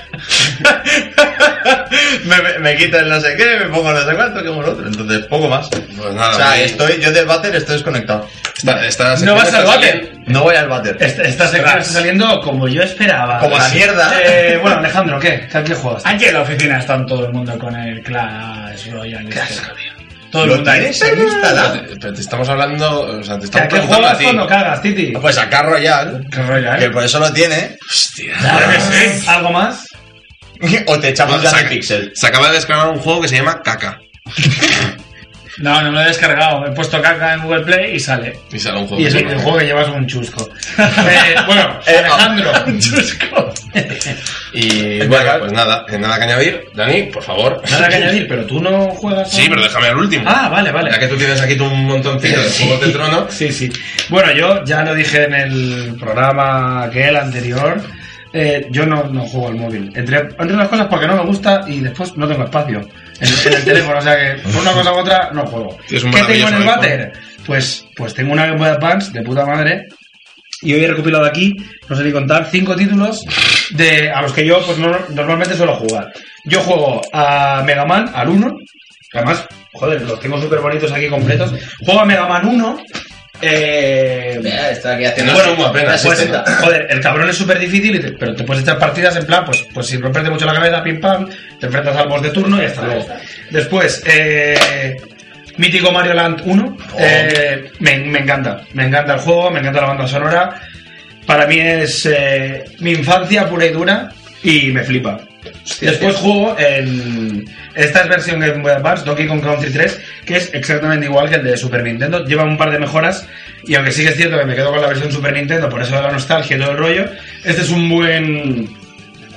me quito el no sé qué, me pongo no sé cuánto, que como lo otro. Entonces, poco más. Pues nada, O sea, muy- yo del váter estoy desconectado. Esta No vas sección al está váter. No voy al váter. Esta sección está saliendo como yo esperaba. Como la mierda. Bueno, Alejandro, ¿qué? ¿Qué juegas? Aquí en la oficina están todo el mundo con el Clash Royale. Todo el ¿Lo mundo ahí. tienes ahí instalado? Pero te estamos hablando, o sea, te estamos ¿Qué preguntando juegas a ti. cuando cagas, Titi? Pues acá Royal, ¿Qué Royale? que por eso lo tiene. Claro que sí. ¿Algo más? O te echamos Bueno, ya de saca- Pixel. Se acaba de descargar un juego que se llama Caca. No, no me lo he descargado. He puesto caca en Google Play y sale. Y sale un juego. Y que es se el llama juego que llevas un chusco. Bueno, Alejandro. Un chusco. Y bueno, pues nada que añadir. Dani, por favor. Nada que añadir, pero tú no juegas. Sí, pero déjame al último. Ah, vale, vale. Ya que tú tienes aquí un montoncito de Juegos de Trono. Sí, sí. Bueno, yo ya lo dije en el programa aquel anterior. Yo no juego al móvil. Entre otras cosas porque no me gusta y después no tengo espacio en el teléfono. O sea que por una cosa u otra no juego. Tienes un ¿Qué tengo en el maravilloso váter? Pues tengo una Game Boy Advance de puta madre. Y hoy he recopilado aquí, no sé ni contar, 5 títulos a los que yo pues normalmente suelo jugar. Yo juego a Mega Man, al 1. Además, joder, los tengo súper bonitos aquí completos. Juego a Mega Man 1. Estoy aquí haciendo. Bueno, apenas. Pues, joder, el cabrón es súper difícil, pero te puedes echar partidas en plan, pues si rompes mucho la cabeza, pim pam, te enfrentas al boss de turno y hasta luego. Después, Mítico Mario Land 1, me encanta el juego, me encanta la banda sonora, para mí es mi infancia pura y dura y me flipa. Después juego en esta es versión Game Boy Advance, Donkey Kong Country 3, que es exactamente igual que el de Super Nintendo. Lleva un par de mejoras y aunque sí que es cierto que me quedo con la versión Super Nintendo por eso de la nostalgia y todo el rollo, este es un buen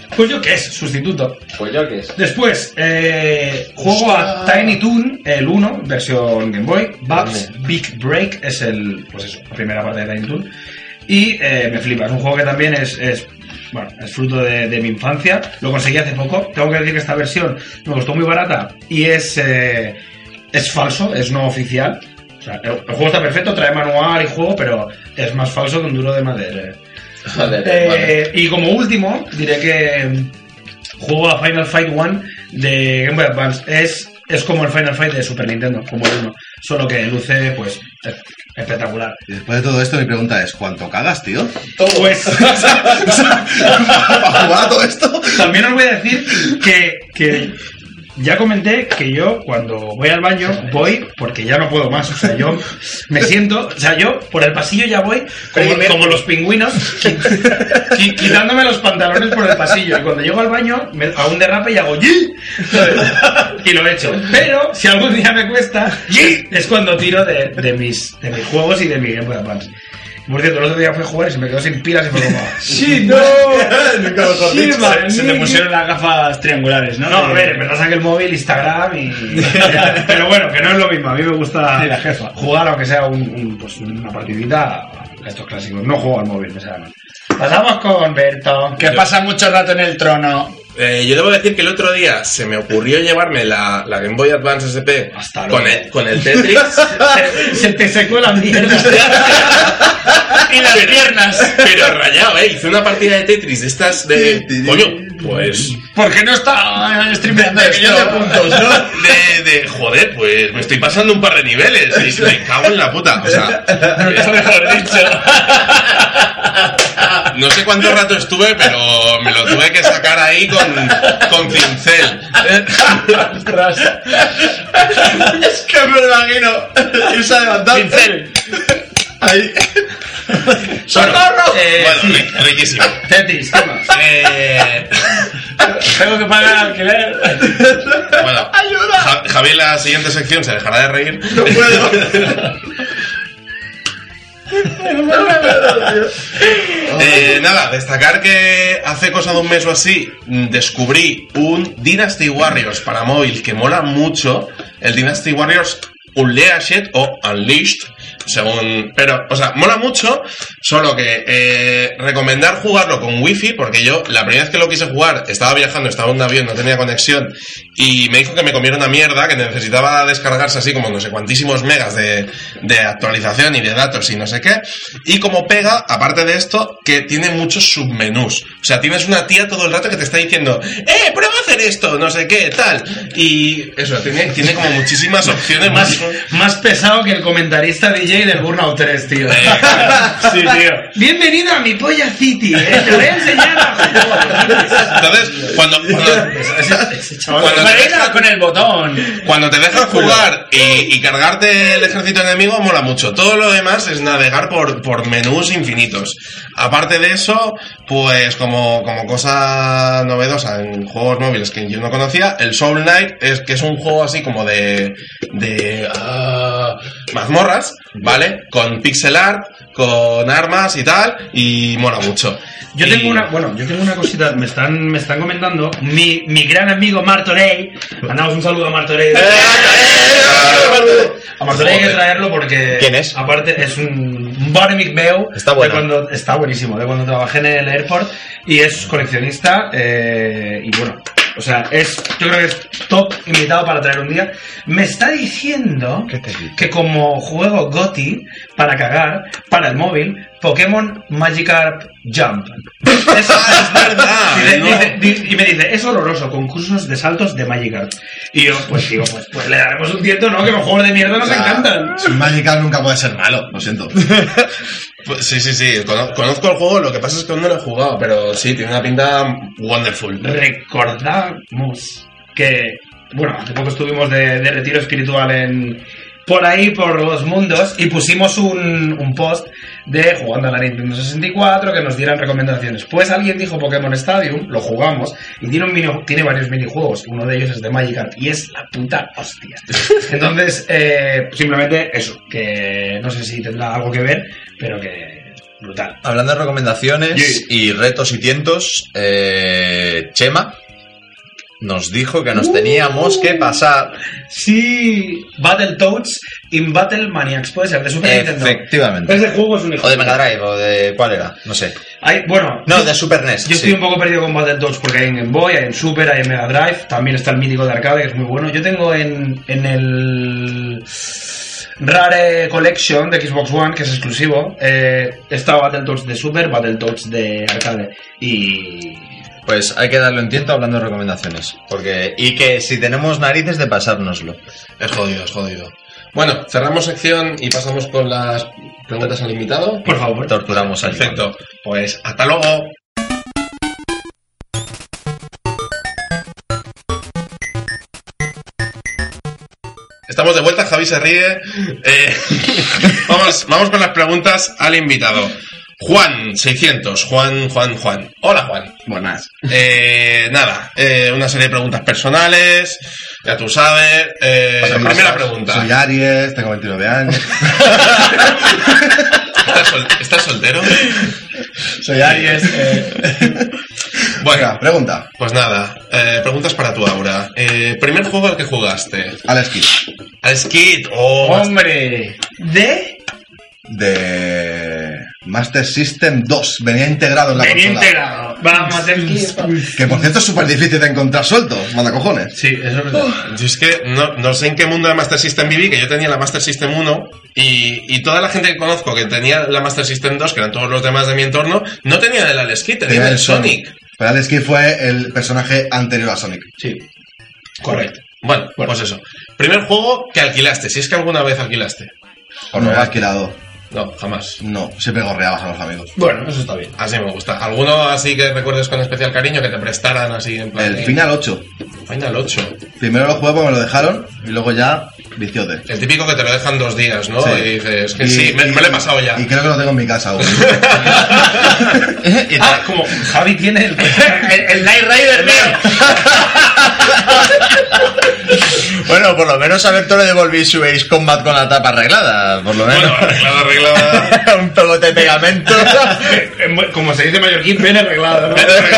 Pues yo qué es, sustituto. Pues yo qué es. Después, juego a Tiny Toon, el 1, versión Game Boy. Babs Big Break es pues eso, la primera parte de Tiny Toon. Y me flipa, es un juego que también es fruto de mi infancia. Lo conseguí hace poco. Tengo que decir que esta versión me costó muy barata y es falso, es no oficial. O sea, el juego está perfecto, trae manual y juego, pero es más falso que un duro de madera. Vale. Y como último, diré que juego a Final Fight 1 de Game Boy Advance. Es como el Final Fight de Super Nintendo, como el 1, solo que luce, pues, espectacular. Y después de todo esto, mi pregunta es: ¿cuánto cagas, tío? Pues, ¿Para jugar a todo esto? también os voy a decir que ya comenté que yo cuando voy al baño voy porque ya no puedo más. O sea, yo me siento, o sea, yo por el pasillo ya voy como los pingüinos, quitándome los pantalones por el pasillo. Y cuando llego al baño, hago un derrape y hago ¡yi! Y lo he hecho. Pero si algún día me cuesta, ¡yi! Es cuando tiro de mis juegos y de mi Game Boy Advance. Por cierto, el otro día fui a jugar y se me quedó sin pilas y fue como... ¡Sí, no! Nunca mejor dicho. Se te pusieron las gafas triangulares, ¿no? No, a ver, en verdad saqué el móvil, Instagram y... Pero bueno, que no es lo mismo. A mí me gusta Sí, la jefa. jugar, aunque sea pues una partidita, a estos clásicos. No juego al móvil, me sabe mal. Pasamos con Berto. Que pasa mucho rato en el trono. Yo debo decir que el otro día se me ocurrió llevarme la Game Boy Advance SP Hasta con el Tetris. Se te secó la mierda. Y las piernas. Pero rayado, hice una partida de Tetris de estas de... Coño, pues... ¿Por qué no está streameando De millón de esto? puntos, ¿no? Joder, pues me estoy pasando un par de niveles y me cago en la puta. O sea, Mejor dicho. no sé cuánto rato estuve, pero me lo tuve que sacar ahí con cincel. Ostras. Es que me lo imagino irse a levantar. Pincel. Ahí. ¡Socorro! Bueno, riquísimo. Tetris, ¿qué más? Tengo que pagar alquiler. Bueno, Javier, la siguiente sección se dejará de reír. No puedo. Nada, destacar que hace cosa de un mes o así descubrí un Dynasty Warriors para móvil que mola mucho. El Dynasty Warriors Unleashed o Unleashed, según... Pero, o sea, mola mucho, solo que recomendar jugarlo con wifi, porque yo la primera vez que lo quise jugar estaba viajando, estaba en un avión, no tenía conexión, y me dijo que me comiera una mierda, que necesitaba descargarse así como no sé cuantísimos megas de actualización y de datos y no sé qué, y como pega, aparte de esto, que tiene muchos submenús. O sea, tienes una tía todo el rato que te está diciendo, prueba a hacer esto, no sé qué, tal. Y eso, tiene como muchísimas opciones Más pesado que el comentarista DJ del Burnout 3, tío. Sí, tío. Bienvenido a mi Polla City, Te voy a enseñar a jugar. Entonces, cuando Marina con el botón. Cuando te dejas jugar y cargarte el ejército enemigo, mola mucho. Todo lo demás es navegar por menús infinitos. Aparte de eso, pues como cosa novedosa en juegos móviles que yo no conocía, el Soul Knight que es un juego así como de mazmorras, ¿vale? Con pixel art, con armas y tal, y mola mucho. Yo tengo una cosita, me están comentando, mi gran amigo Martorey, mandamos un saludo a Martorey. A Martorey hay que traerlo porque... ¿Quién es? Aparte es un Barmic Beu. Está bueno. Está buenísimo, de cuando trabajé en el airport, y es coleccionista, y bueno... O sea, yo creo que es top invitado para traer un día. Me está diciendo que como juego GOTY para cagar, para el móvil, Pokémon Magikarp Jump. Eso es verdad. Y me dice, es horroroso, concursos de saltos de Magikarp. Y yo, pues digo, pues le daremos un tiento, ¿no? Que los juegos de mierda nos encantan. Magikarp nunca puede ser malo, lo siento. Pues, sí, conozco el juego, lo que pasa es que aún no lo he jugado, pero sí, tiene una pinta wonderful. Recordamos que, bueno, hace poco estuvimos de retiro espiritual por ahí, por los mundos, y pusimos un post de jugando a la Nintendo 64, que nos dieran recomendaciones. Pues alguien dijo Pokémon Stadium, lo jugamos, y tiene varios minijuegos. Uno de ellos es de Magikarp, y es la puta hostia. Entonces, simplemente eso, que no sé si tendrá algo que ver, pero que brutal. Hablando de recomendaciones y retos y tientos, Chema nos dijo que nos teníamos que pasar. Sí, Battletoads in Battle Maniacs, puede ser, de Super Nintendo. Efectivamente. Ese juego es un hijo O de Mega Drive, o de... ¿Cuál era? No sé. Bueno, No, de Super NES. yo estoy sí. un poco perdido con Battletoads porque hay en Game Boy, hay en Super, hay en Mega Drive, también está el mítico de arcade, que es muy bueno. Yo tengo en el Rare Collection de Xbox One, que es exclusivo, está Battletoads de Super, Battletoads de arcade. Y... Pues hay que darlo en tiento hablando de recomendaciones. Y que si tenemos narices de pasárnoslo. Es jodido, es jodido. Bueno, cerramos sección y pasamos con las preguntas al invitado. Por favor. Torturamos a Perfecto. Pues hasta luego. Estamos de vuelta, Javi se ríe. Vamos con las preguntas al invitado. Juan, 600. Juan. Hola, Juan. Buenas. Una serie de preguntas personales. Ya tú sabes. Primera pregunta. Soy Aries, tengo 29 años. ¿Estás soltero? Soy Aries. Bueno, Venga, pregunta. pues nada. Preguntas para tu Aura. Primer juego al que jugaste. Alex Kidd. Al Skid. Oh, ¡Hombre! De Master System 2. Venía integrado en la Venía consola. integrado. Vamos, el Que por cierto es súper difícil de encontrar suelto. Manda cojones. Sí, eso es verdad. yo es que no sé en qué mundo de Master System viví, que yo tenía la Master System 1 y toda la gente que conozco que tenía la Master System 2, que eran todos los demás de mi entorno, no tenía el Alex Kidd, tenía el Sonic. Pero Alex Kidd fue el personaje anterior a Sonic. Sí, correcto. Bueno, pues eso. Primer juego que alquilaste, si es que alguna vez alquilaste. O no lo he alquilado. No, jamás. No, siempre gorreabas a los amigos. Bueno, eso está bien. Así me gusta. ¿Alguno así que recuerdes con especial cariño que te prestaran así en plan? El Final 8. Final 8. Primero lo jugué porque me lo dejaron y luego ya viciote. El típico que te lo dejan 2 días, ¿no? Sí. Y dices, que sí, me lo he pasado ya. Y creo que lo tengo en mi casa aún. Como Javi tiene el Night Rider, tío. Bueno, por lo menos a Berto le devolví su Ace Combat con la tapa arreglada. Por lo menos. Bueno, arreglada. Un pegote de pegamento. Como se dice mallorquín, bien arreglado, ¿no?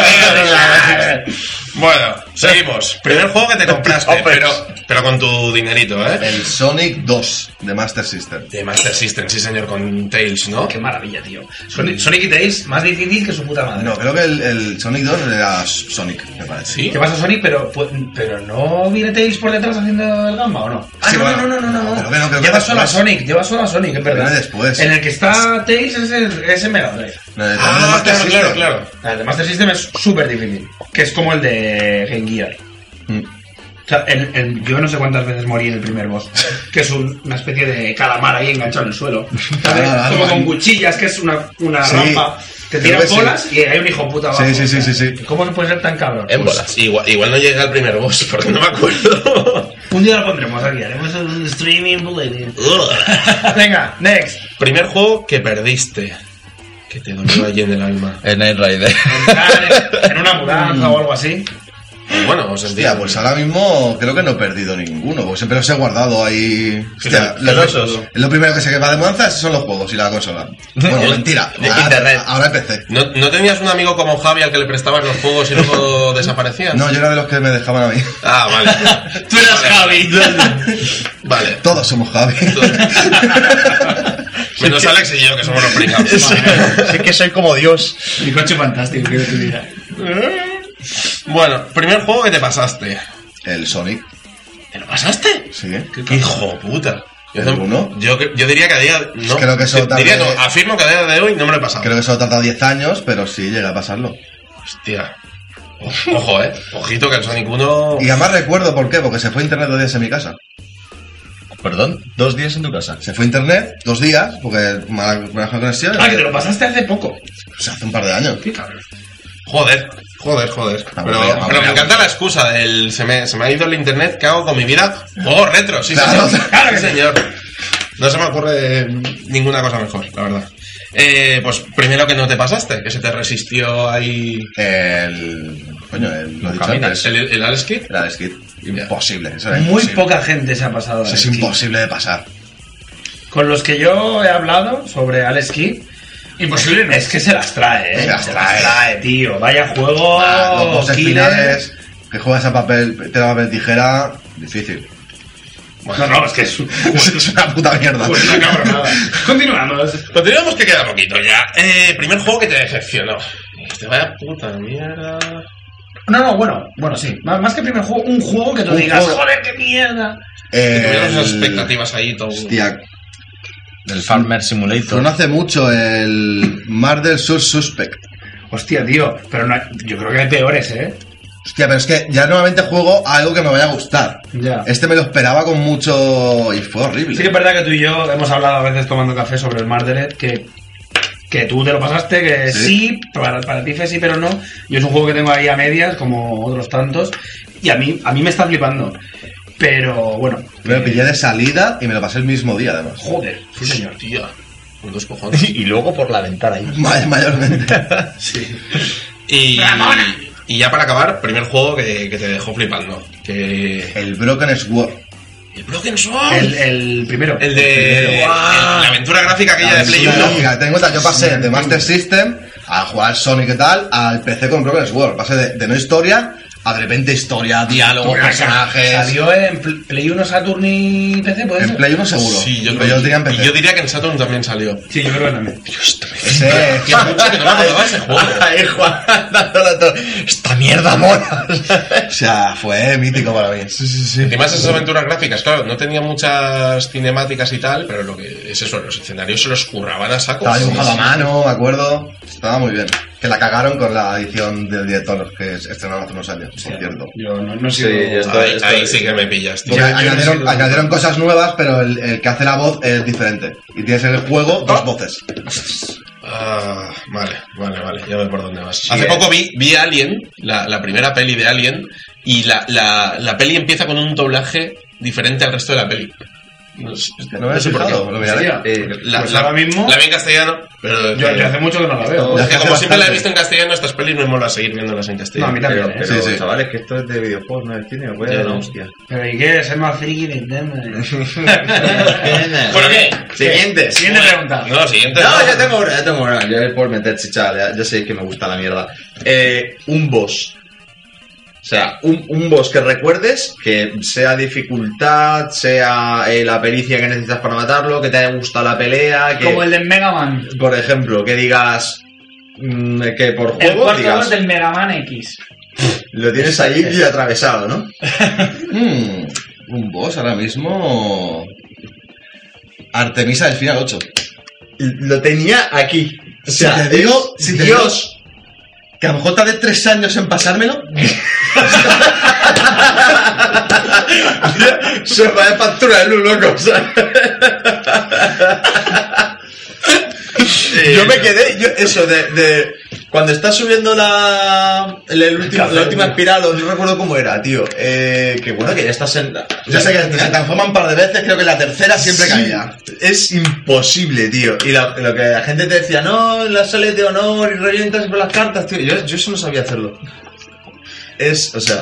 Bueno, seguimos. Primer juego que te compraste, pero con tu dinerito, ¿eh? El Sonic 2 de Master System. De Master System, sí señor, con Tails, ¿no? Qué maravilla, tío. Sonic y Tails, más difícil que su puta madre. No, creo que el Sonic 2 era Sonic, me parece. ¿Sí? ¿Qué pasa, Sonic? Pero no viene Tails por detrás haciendo el gamba, ¿o no? Sí, no, bueno. no. Creo que no, creo que Lleva solo a después. Sonic, es verdad. Viene después. En el que está Tails es el Mega Drive. No, el de Ah, Master System. claro. El de Master System es súper difícil. Que es como el de Game Gear. Mm. O sea, yo no sé cuántas veces morí en el primer boss. Que es una especie de calamar ahí enganchado en el suelo. Ah, Como ah, con ah. cuchillas, que es una Sí. rampa. Te Creo tiran que sí. bolas y hay un hijo puta abajo. Sí. ¿Cómo no puede ser tan cabrón? En bolas. Igual no llegué al primer boss, porque no me acuerdo. Un día lo pondremos aquí, haremos un streaming bulletin. Venga, next. Primer juego que perdiste. Que te dolió allí en el alma. El Night Rider. En una mudanza o algo así. Bueno, os Hostia, pues ahora mismo creo que no he perdido ninguno, porque siempre los he guardado ahí. Hostia, celosos. lo primero que se va de mudanza son los juegos y la consola. Bueno, mentira. De internet. Ahora empecé. ¿No tenías un amigo como Javi al que le prestabas los juegos y luego desaparecían? No, yo era de los que me dejaban a mí. Ah, vale. Tú eras Javi. Vale. Todos somos Javi. Menos Alex y yo, que somos los pringados. Sí que soy como Dios. Mi coche fantástico, quiero que te diga. Bueno, primer juego que te pasaste. El Sonic. ¿Te lo pasaste? Sí. ¡Qué hijo puta! ¿El uno? Yo diría que a día... No, Creo que eso diría también- no, afirmo que a día de hoy no me lo he pasado. Creo que solo ha tardado 10 años, pero sí llega a pasarlo. Hostia. Ojo, Ojito que el Sonic 1... Y además recuerdo por qué, porque se fue internet 2 días en mi casa. Perdón, 2 días en tu casa. Se fue internet 2 días, porque mala conexión. Ah, que te lo pasaste hace poco. O sea, hace un par de años. Qué cabrón. Joder. Pero me encanta la excusa del se me ha ido el internet, ¿qué hago con mi vida? Juegos retro, sí, Claro. señor. Claro que señor. No se me ocurre ninguna cosa mejor, la verdad. Pues primero que no te pasaste, que se te resistió ahí Coño, lo he dicho caminas. antes. el Alex Kidd. Era el skid. Imposible. Eso era Muy imposible. poca gente se ha pasado. Eso es imposible de pasar. Con los que yo he hablado sobre Alex Kidd, Imposible no. Es que se las trae, Se las Se las trae, tío. Vaya juego. Los bosses killer. finales, que juegas a papel tijera, difícil. No, es que es Es una puta mierda. Pues una cabronada. Continuamos. Continuamos que queda poquito ya. Primer juego que te decepcionó. Este vaya puta mierda. No, bueno, sí. Más que primer juego, un juego que tú Un digas, juego. joder, qué mierda. Que tuvieras unas expectativas ahí todo. Hostia, Del Farmer Simulator. no hace mucho el Murder Suspect. Hostia, tío, pero no, yo creo que hay peores, ¿eh? Hostia, pero es que ya nuevamente juego a algo que me vaya a gustar. Ya. Este me lo esperaba con mucho y fue horrible. Sí que es verdad que tú y yo hemos hablado a veces tomando café sobre el Murdered, que tú te lo pasaste, que sí, para ti fue sí, pero no. Yo es un juego que tengo ahí a medias, como otros tantos, y a mí me está flipando. Pero bueno. Me lo pillé de salida y me lo pasé el mismo día, además. Joder, sí señor. Tía, con dos cojones. Y luego por la ventana ahí. Mayormente. Y ya para acabar, primer juego que te dejó flipando. Que... El Broken Sword. El Broken Sword. El primero. El de... la aventura gráfica aquella de Play 1. Ten en cuenta, yo pasé de Master System a jugar Sonic y tal al PC con Broken Sword. Pasé de no historia a de repente historia, diálogos, personajes. Salió en Play 1, Saturn y PC, ¿puede En ser? Play 1 seguro. Sí, pero yo lo tenía en PC. Y yo diría que en Saturn también salió. Sí, yo creo que también. Ese- Qué mucho que no me acordaba ese juego. Ahí Juan, dándole todo. Esta mierda mola. o sea, fue mítico para mí. Encima esas aventuras gráficas, claro, no tenía muchas cinemáticas y tal, pero lo que es eso, los escenarios se los curraban a saco. Estaba dibujado a mano, me acuerdo. Estaba muy bien. Que la cagaron con la edición del director que estrenaron hace unos años, por cierto. Yo no he Sí, sido... Ahí sí que me pillas, tío. Porque yo no he añadieron, sido- añadieron cosas nuevas, pero el que hace la voz es diferente. Y tienes en el juego dos voces. Ah, vale, ya veo por dónde vas. Hace poco vi Alien, la primera peli de Alien, y la peli empieza con un doblaje diferente al resto de la peli. No sé, No me he sé por qué. fijado, lo miraré. Pues ahora mismo- La vi en castellano, pero... Yo hace mucho que no la veo. Es que hace como siempre la he bastante. visto en castellano, estas pelis me mola seguir viéndolas en No, a castellano. mí también, Pero, ¿eh? Sí, sí. chavales, que esto es de videojuegos, no es cine. Voy a Ya dar no. una hostia. Pero ¿y qué? Ser más friki de Nintendo. ¿Por qué? Siguiente. Siguiente pregunta. No, siguiente. No, ya tengo una. Yo es por meter chicha, ya sé que me gusta la mierda. Un boss. O sea, un boss que recuerdes, que sea dificultad, sea la pericia que necesitas para matarlo, que te haya gustado la pelea, que, Como el de Mega Man. por ejemplo, que digas que por El juego cuarto digas, boss del Mega Man X. lo tienes ahí y atravesado, ¿no? Un boss ahora mismo. Artemisa del Final 8. Lo tenía aquí. O sea, Si te digo- si te Dios. Que a lo mejor tardé 3 años en pasármelo. Se va de factura el loco, ¿sabes? Yo me quedé, eso de cuando estás subiendo la última espiral, o no recuerdo cómo era, tío. Que bueno, que ya estás en. Yo sé que se transforma un par de veces, creo que la tercera siempre Sí, caía. es imposible, tío. Y lo que la gente te decía, no, las sales de honor y revientas por las cartas, tío. Yo eso no sabía hacerlo. O sea.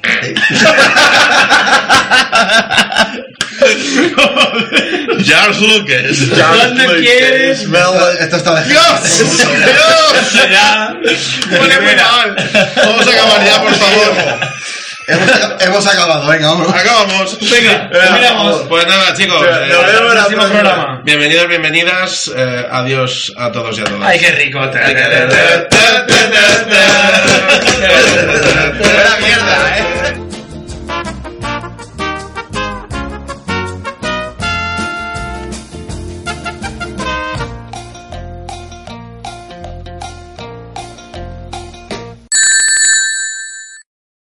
Charles Lucas. ¿Dónde quieres? Esto está de Ya. Pone muy mal. Vamos a acabar ya, por favor. hemos acabado, venga, vámonos. Acabamos. Venga, terminamos. Pues nada, chicos. Nos vemos en la próximo próxima. programa. Bienvenidos, bienvenidas. Adiós a todos y a todas. Ay, qué rico. Buena Buena mierda,